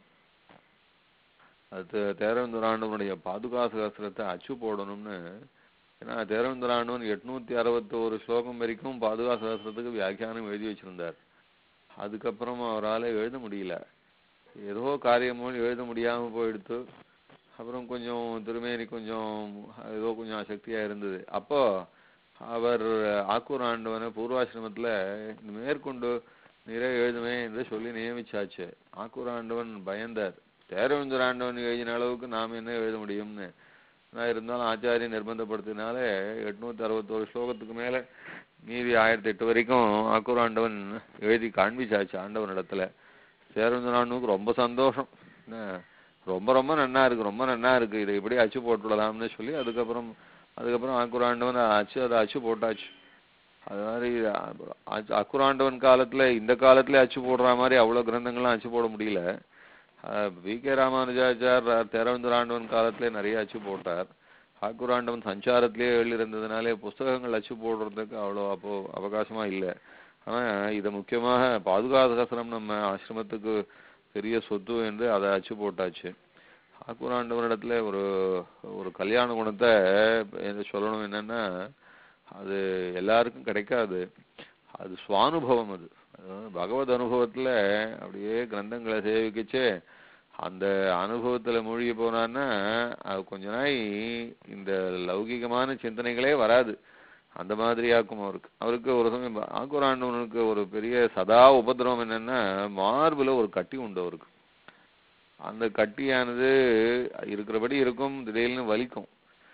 S3: அது தேரவேந்தர் ஆண்டவனுடைய பாதுகா சகஸ்திரத்தை அச்சு போடணும்னு. ஏன்னா தேரவேந்தர் ஆண்டவன் 861 ஸ்லோகம் வரைக்கும் பாதுகா சகஸ்திரத்துக்கு வியாக்கியானம் எழுதி வச்சிருந்தார். அதுக்கப்புறம் அவரால் எழுத முடியல. ஏதோ காரியமும் எழுத முடியாம போயிடுத்து. அப்புறம் கொஞ்சம் திருமேனி கொஞ்சம் ஏதோ கொஞ்சம் அசக்தியா இருந்தது. அப்போ அவர் ஆக்கூர் ஆண்டவனை பூர்வாசிரமத்துல மேற்கொண்டு நிறைய எழுதுமே என்று சொல்லி நியமிச்சாச்சு. ஆக்கூர் ஆண்டவன் பயந்தார். தேரவேந்தர் ஆண்டவன் எழுதின அளவுக்கு நாம் என்ன எழுத முடியும்னு. நான் இருந்தாலும் ஆச்சாரியன் நிர்பந்தப்படுத்தினால 861 ஸ்லோகத்துக்கு மேல மீதி 1008 வரைக்கும் ஆக்கூர் ஆண்டவன் எழுதி காண்பிச்சாச்சு ஆண்டவன் இடத்துல. தேரவேந்தர் ஆண்டவனுக்கு ரொம்ப சந்தோஷம். ரொம்ப ரொம்ப நன்னா இருக்கு, ரொம்ப நன்னா இருக்கு, இதை இப்படி அச்சு போட்டுடலாம்னு சொல்லி அதுக்கப்புறம் ஆக்கூர் ஆண்டவன் அதை அச்சு போட்டாச்சு. அது மாதிரி ஆக்கூர் ஆண்டவன் காலத்துல இந்த காலத்துல அச்சு போடுற மாதிரி அவ்வளவு கிரந்தங்கள்லாம் அச்சு போட முடியல. வி.கே. ராமானுஜாச்சார் தேரவேந்தர் ஆண்டவன் காலத்திலே நிறைய அச்சு போட்டார். ஆக்கூர் ஆண்டவன் சஞ்சாரத்திலேயே எழுதியிருந்ததுனாலே புஸ்தகங்கள் அச்சு போடுறதுக்கு அவ்வளோ அப்போ அவகாசமா இல்லை. ஆனா இதை முக்கியமாக பாதுகா சகஸ்திரம் நம்ம ஆசிரமத்துக்கு பெரிய சொத்து என்று அதை அச்சு போட்டாச்சு. ஆக்கூர் ஆண்டவனிடத்துல ஒரு கல்யாண குணத்தை சொல்லணும். என்னன்னா அது எல்லாருக்கும் கிடைக்காது. அது சுவானுபவம். அது பகவத் அனுபவத்துல அப்படியே கிரந்தங்களை சேவிக்கச்சே அந்த அனுபவத்துல மூழ்கி போனான்னா அது கொஞ்ச நாள் இந்த லௌகிகமான சிந்தனைகளே வராது. அந்த மாதிரியாக்கும் அவருக்கு ஒரு சமயம் ஆக்கூர் ஆண்டவனுக்கு ஒரு பெரிய சதா உபதிரவம் என்னன்னா மார்புல ஒரு கட்டி உண்டு அவருக்கு. அந்த கட்டியானது இருக்கிறபடி இருக்கும், திடீர்னு வலிக்கும்,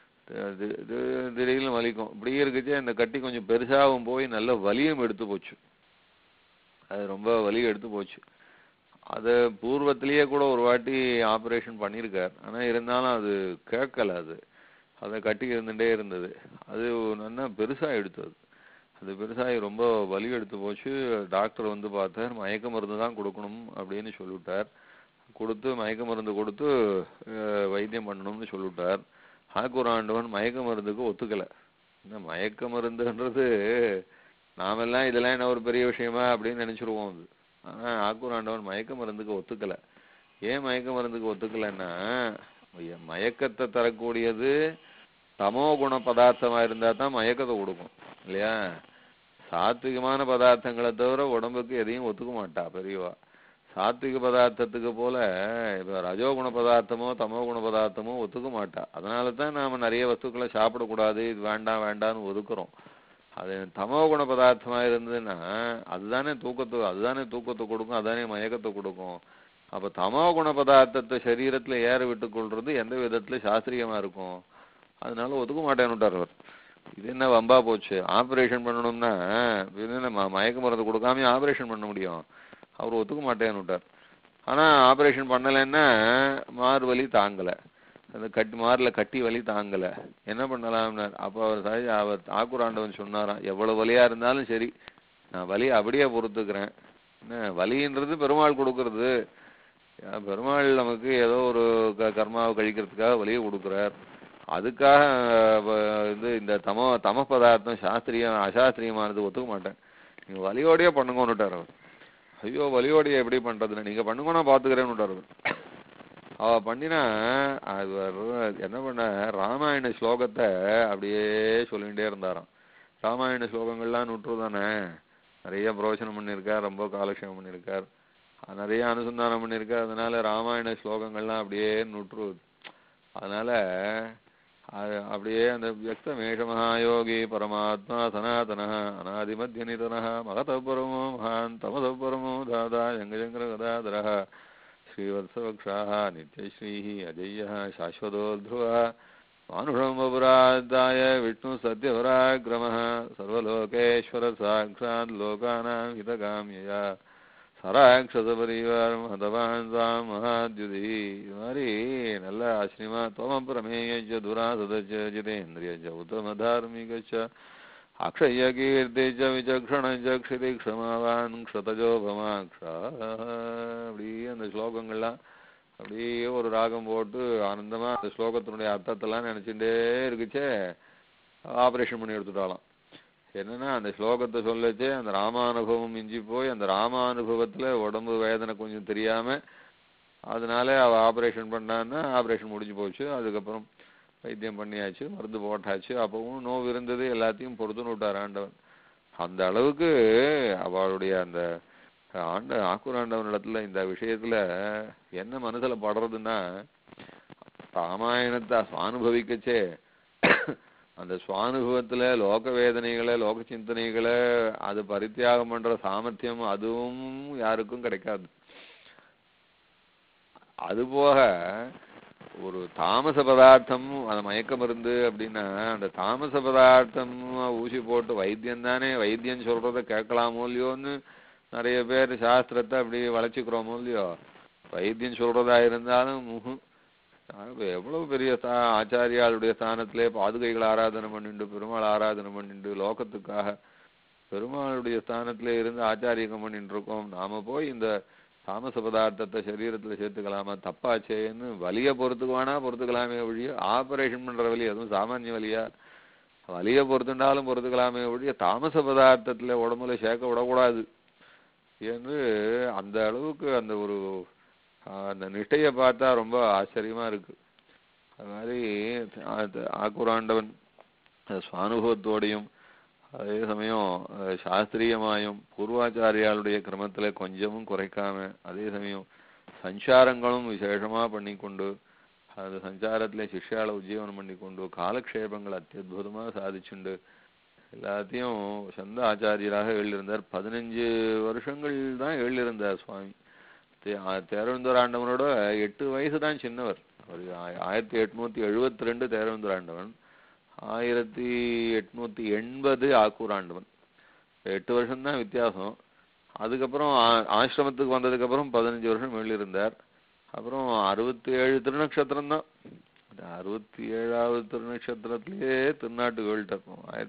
S3: திடீர்னு வலிக்கும். இப்படியே இருக்குச்சு. அந்த கட்டி கொஞ்சம் பெருசாகவும் போய் நல்ல வலியும் எடுத்து போச்சு. அது ரொம்ப வலி எடுத்து போச்சு. அது பூர்வத்திலேயே கூட ஒரு வாட்டி ஆப்ரேஷன் பண்ணியிருக்கார். ஆனால் இருந்தாலும் அது கேட்கல. அதை கட்டி இருந்துகிட்டே இருந்தது. அது நல்லா பெருசாக எடுத்தது. அது பெருசாகி ரொம்ப வலி எடுத்து போச்சு. டாக்டர் வந்து பார்த்தார், மயக்க மருந்து தான் கொடுக்கணும் அப்படின்னு சொல்லிவிட்டார். கொடுத்து மயக்க மருந்து கொடுத்து வைத்தியம் பண்ணணும்னு சொல்லிவிட்டார். ஆக்கூர் ஆண்டவன் மயக்க மருந்துக்கு ஒத்துக்கலை. இந்த மயக்க மருந்துன்றது நாமெல்லாம் இதெல்லாம் என்ன ஒரு பெரிய விஷயமா அப்படின்னு நினச்சிருவோம். அது ஆனால் ஆக்கூர் ஆண்டவன் மயக்க மருந்துக்கு ஒத்துக்கலை. ஏன் மயக்க மருந்துக்கு ஒத்துக்கலைன்னா, மயக்கத்தை தரக்கூடியது தமோ குண பதார்த்தமாக இருந்தால் தான் மயக்கத்தை கொடுக்கும் இல்லையா? சாத்விகமான பதார்த்தங்களை தவிர உடம்புக்கு எதையும் ஒத்துக்க மாட்டா பெரியவா. சாத்விக பதார்த்தத்துக்கு போல இப்போ ரஜோகுண பதார்த்தமோ தமோ குண பதார்த்தமோ ஒத்துக்க மாட்டா. அதனால தான் நாம் நிறைய வஸ்துக்களை சாப்பிடக்கூடாது, இது வேண்டாம் வேண்டான்னு ஒதுக்குறோம். அது தமோ குண பதார்த்தமாக இருந்ததுன்னா அதுதானே தூக்கத்தை கொடுக்கும், அதுதானே மயக்கத்தை கொடுக்கும். அப்போ தமோ குண பதார்த்தத்தை சரீரத்தில் ஏற விட்டு கொள்வது எந்த விதத்தில் சாஸ்திரியமாக இருக்கும்? அதனால ஒத்துக்க மாட்டேன்னுட்டார் அவர். இது என்ன வம்பா போச்சு? ஆப்ரேஷன் பண்ணணும்னா இது என்ன மயக்க மருந்து கொடுக்காம ஆப்ரேஷன் பண்ண முடியும்? அவர் ஒத்துக்க மாட்டேன்னுட்டார். ஆனால் ஆப்ரேஷன் பண்ணலைன்னா மாறு வலி தாங்கலை, அந்த மாரில் கட்டி வலி தாங்கலை, என்ன பண்ணலாம்னார். அப்போ அவர் ஆக்கூர் ஆண்டவன் சொன்னாராம், எவ்வளோ வலியாக இருந்தாலும் சரி நான் வலியை அப்படியே பொறுத்துக்கிறேன். என்ன வலின்றது பெருமாள் கொடுக்கறது. பெருமாள் நமக்கு ஏதோ ஒரு கர்மாவை கழிக்கிறதுக்காக வலியை கொடுக்குறார். அதுக்காக இந்த தம பதார்த்தம் அசாஸ்திரியமானது ஒத்துக்க மாட்டேன், நீங்கள் வலியோடையே பண்ணுங்கன்னுட்டார் அவர். ஐயோ வலியோடைய எப்படி பண்ணுறதுன்னு, நீங்கள் பண்ணுங்கன்னா பார்த்துக்கிறேன்னுட்டார் அவர். அவள் பண்ணினா அது என்ன பண்ண, ராமாயண ஸ்லோகத்தை அப்படியே சொல்லிகிட்டே இருந்தாராம். ராமாயண ஸ்லோகங்கள்லாம் நூற்று தானே, நிறைய பிரவச்சனம் பண்ணியிருக்கார், ரொம்ப காலக்ஷேபம் பண்ணியிருக்கார், நிறைய அனுசந்தானம் பண்ணியிருக்கார். அதனால ராமாயண ஸ்லோகங்கள்லாம் அப்படியே நூற்று. அதனால அப்படியே அந்த வியக்த மேஷமஹாயோகி பரமாத்மா சனாதன அநாதிமத்திய நிதன மகதபரமோ மகான் தமதபரமோ தாதா ஜங்கஜங்கர கதாதர ஸ்ரீவத்சவக்ஷா நித்யஸ்ரீ அஜய்ய சாஸ்வதோத்ருவ மானுஷம் பபுராதாய விஷ்ணு சத்யபராக்கிரம சர்வலோகேஸ்வர சாட்சாத் லோகானாம் ஹிதகாமியா சராட்சத பரிவாரம் ஹதவான் சாம் மகாத்யுதி. இது மாதிரி நல்ல ஆச்சரியமா தோம பிரமேய துராசதச்ச ஜிதேந்திரிய உத்தம தார்மிகச்ச அக்ஷய கீர்த்திச்ச விசக்ஷணச்ச க்ஷிதி க்ஷமாவான் க்ஷதஜோபமாக்ஷா. அப்படியே அந்த ஸ்லோகங்கள்லாம் அப்படியே ஒரு ராகம் போட்டு ஆனந்தமா அந்த ஸ்லோகத்தினுடைய அர்த்தத்தெல்லாம் நினைச்சுட்டே இருக்குச்சே ஆப்ரேஷன் பண்ணி எடுத்துட்டாலாம். என்னன்னா அந்த ஸ்லோகத்தை சொல்லச்சே அந்த ராமானுபவம் மிஞ்சி போய் அந்த ராமானுபவத்தில் உடம்பு வேதனை கொஞ்சம் தெரியாம அதனால அவள் ஆப்ரேஷன் பண்ணான்னா ஆப்ரேஷன் முடிஞ்சு போச்சு. அதுக்கப்புறம் வைத்தியம் பண்ணியாச்சு, மருந்து போட்டாச்சு, அப்பவும் நோவு இருந்தது, எல்லாத்தையும் பொறுத்துன்னு விட்டார் ஆண்டவன். அந்த அளவுக்கு அவளுடைய அந்த ஆக்கூர் ஆண்டவன் இடத்துல இந்த விஷயத்துல என்ன மனசுல படுறதுன்னா, ராமாயணத்தை சுவானுபவிக்கச்சே அந்த சுவானுபவத்துல லோக வேதனைகளை லோக சிந்தனைகளை அது பரித்தியாகம் பண்ற சாமர்த்தியம் அதுவும் யாருக்கும் கிடைக்காது. அதுபோக ஒரு தாமச பதார்த்தம் அந்த மயக்க மருந்து அப்படின்னா அந்த தாமச பதார்த்தம் ஊசி போட்டு வைத்தியம் தானே, வைத்தியம் சொல்றத கேட்கலாமோ இல்லையோன்னு நிறைய பேர் சாஸ்திரத்தை அப்படி வளைச்சிக்கிறோமோ இல்லையோ. வைத்தியம் சொல்றதா இருந்தாலும் எவ்வளவு பெரிய ஆச்சாரியாளுடைய ஸ்தானத்திலே பாதுகைகள் ஆராதனை பண்ணிண்டு பெருமாள் ஆராதனை பண்ணிண்டு லோகத்துக்காக பெருமாளுடைய ஸ்தானத்திலே இருந்து ஆச்சாரியம் பண்ணிட்டு இருக்கோம். நாம போய் இந்த தாமச பதார்த்தத்தை சரீரத்துல சேர்த்துக்கலாமா, தப்பாச்சேன்னு வலியை பொறுத்துக்குவானா பொறுத்துக்கலாமே ஒழிய ஆபரேஷன் பண்ற வலி அதுவும் சாமானிய வலியா, வலியை பொறுத்துண்டாலும் பொறுத்துக்கலாமே ஒழிய தாமச பதார்த்தத்துல உடம்புல சேர்க்க விடக்கூடாது என்று அந்த அளவுக்கு அந்த ஒரு அந்த நிஷ்டையை பார்த்தா ரொம்ப ஆச்சரியமா இருக்கு. அது மாதிரி ஆக்கூர் ஆண்டவன் சுவானுபவத்தோடையும் அதே சமயம் சாஸ்திரியமாயும் பூர்வாச்சாரியாளுடைய கிரமத்துல கொஞ்சமும் குறைக்காம அதே சமயம் சஞ்சாரங்களும் விசேஷமா பண்ணி கொண்டு அந்த சஞ்சாரத்துல சிஷ்யால உஜ்ஜீவனம் பண்ணி கொண்டு காலக்ஷேபங்கள் அத்தியுதமா சாதிச்சுண்டு எல்லாத்தையும் சொந்த ஆச்சாரியராக எழுதியிருந்தார். 15 வருஷங்கள் தான் எழுதியிருந்தார் சுவாமி. தேரவேந்தர் ஆண்டவனோட 8 வயசு தான் சின்னவர். அவர் 1872 தேரவேந்தர் ஆண்டவன், 1880 ஆக்கூர் ஆண்டவன். 8 வருஷம்தான் வித்தியாசம். அதுக்கப்புறம் ஆசிரமத்துக்கு வந்ததுக்கப்புறம் 15 வருஷம் வெளியிருந்தார். அப்புறம் 67 திருநக்ஷத்திரம் தான். 67வது திருநக்ஷத்திரத்திலேயே திருநாட்டு வேள்ட்டார்.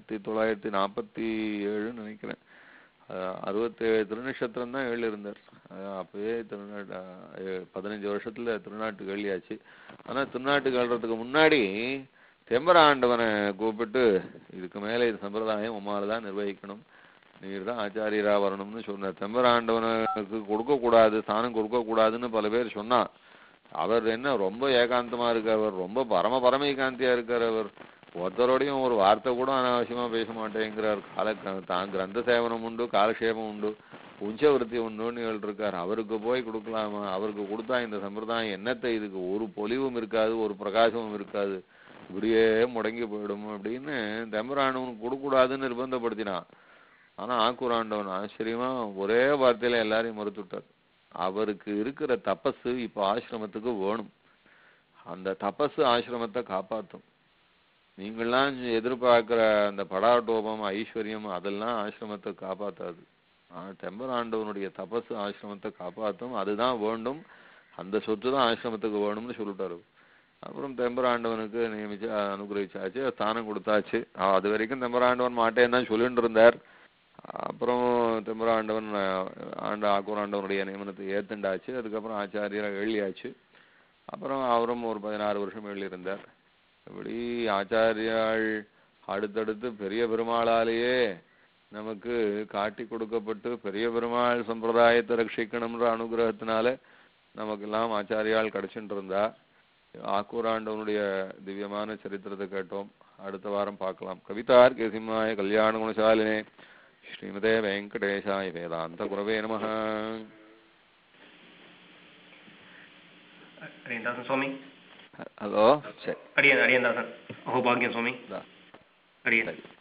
S3: 1947 நினைக்கிறேன். 67 திருநக்ஷத்திரம் தான் இருந்தார். அப்பவே திருநாட்டு 15 வருஷத்துல திருநாட்டு கேள்வியாச்சு. ஆனா திருநாட்டு கேள்றதுக்கு முன்னாடி தெம்பராண்டவனை கூப்பிட்டு இதுக்கு மேல இது சம்பிரதாயம் உமாலதான் நிர்வகிக்கணும், நீர் தான் ஆச்சாரியரா வரணும்னு சொன்னார். தெம்பராண்டவனுக்கு கொடுக்க கூடாது, ஸ்தானம் கொடுக்க கூடாதுன்னு பல பேர் சொன்னா, அவர் என்ன ரொம்ப ஏகாந்தமா இருக்கார், ரொம்ப பரம ஏகாந்தியா இருக்கார். அவர் ஒருத்தரோடையும் ஒரு வார்த்தை கூட அனாவசியமா பேச மாட்டேங்கிறார். தான் கிரந்த சேவனம் உண்டு, காலக்ஷேபம் உண்டு, உஞ்சவருத்தி உண்டுன்னு இருக்கார். அவருக்கு போய் கொடுக்கலாமா? அவருக்கு கொடுத்தா இந்த சம்பிரதாயம் என்னத்தை, இதுக்கு ஒரு பொலிவும் இருக்காது, ஒரு பிரகாசமும் இருக்காது, இப்படியே முடங்கி போயிடும் அப்படின்னு தெம்பராண்டவனுக்கு கொடுக்கூடாதுன்னு நிர்பந்தப்படுத்தினான். ஆனா ஆக்கூராண்டவன் ஆச்சரியமா ஒரே வார்த்தையில எல்லாரையும் மறுத்துட்டார். அவருக்கு இருக்கிற தபசு இப்ப ஆசிரமத்துக்கு வேணும். அந்த தபசு ஆசிரமத்தை காப்பாற்றும். நீங்கள்லாம் எதிர்பார்க்கிற அந்த படாட்டோபம் ஐஸ்வர்யம் அதெல்லாம் ஆசிரமத்தை காப்பாத்தாது. தெம்பராண்டவனுடைய தபசு ஆசிரமத்தை காப்பாற்றும், அதுதான் வேண்டும், அந்த சொத்து தான் ஆசிரமத்துக்கு வேணும்னு சொல்லிட்டாரு. அப்புறம் தெம்பராண்டவனுக்கு நியமிச்சு அனுகிரகிச்சாச்சு, ஸ்தானம் கொடுத்தாச்சு. அது வரைக்கும் தெம்பராண்டவன் மாட்டேன்னு தான் சொல்லிட்டு இருந்தார். அப்புறம் தெம்பராண்டவன் ஆக்கூராண்டவனுடைய நியமனத்தை ஏத்துண்டாச்சு. அதுக்கப்புறம் ஆச்சாரியராக எழுதியாச்சு. அப்புறம் அவரும் ஒரு 16 வருஷம் எழுதியிருந்தார். இப்படி ஆச்சாரியாள் அடுத்தடுத்து பெரிய பெருமாளாலேயே நமக்கு காட்டி கொடுக்கப்பட்டு பெரிய பெருமாள் சம்பிரதாயத்தை ரட்சிக்கணும்ன்ற அனுகிரகத்தினால நமக்கெல்லாம் ஆச்சாரியாள் கிடைச்சுட்டு இருந்தா. ஆக்கூராண்டவனுடைய திவ்யமான சரித்திரத்தை கேட்டோம். அடுத்த வாரம் பார்க்கலாம். கவிதார்க்கிய சிம்மாய கல்யாண குணசாலினே ஸ்ரீமதே வெங்கடேஷாய வேதாந்த குரவே நமஹ.
S2: அடியந்தாசன் சுவாமி.
S3: ஹலோ, சரி.
S2: அடியந்தாசன். அஹோ பாக்யம் சுவாமி. அடியன்.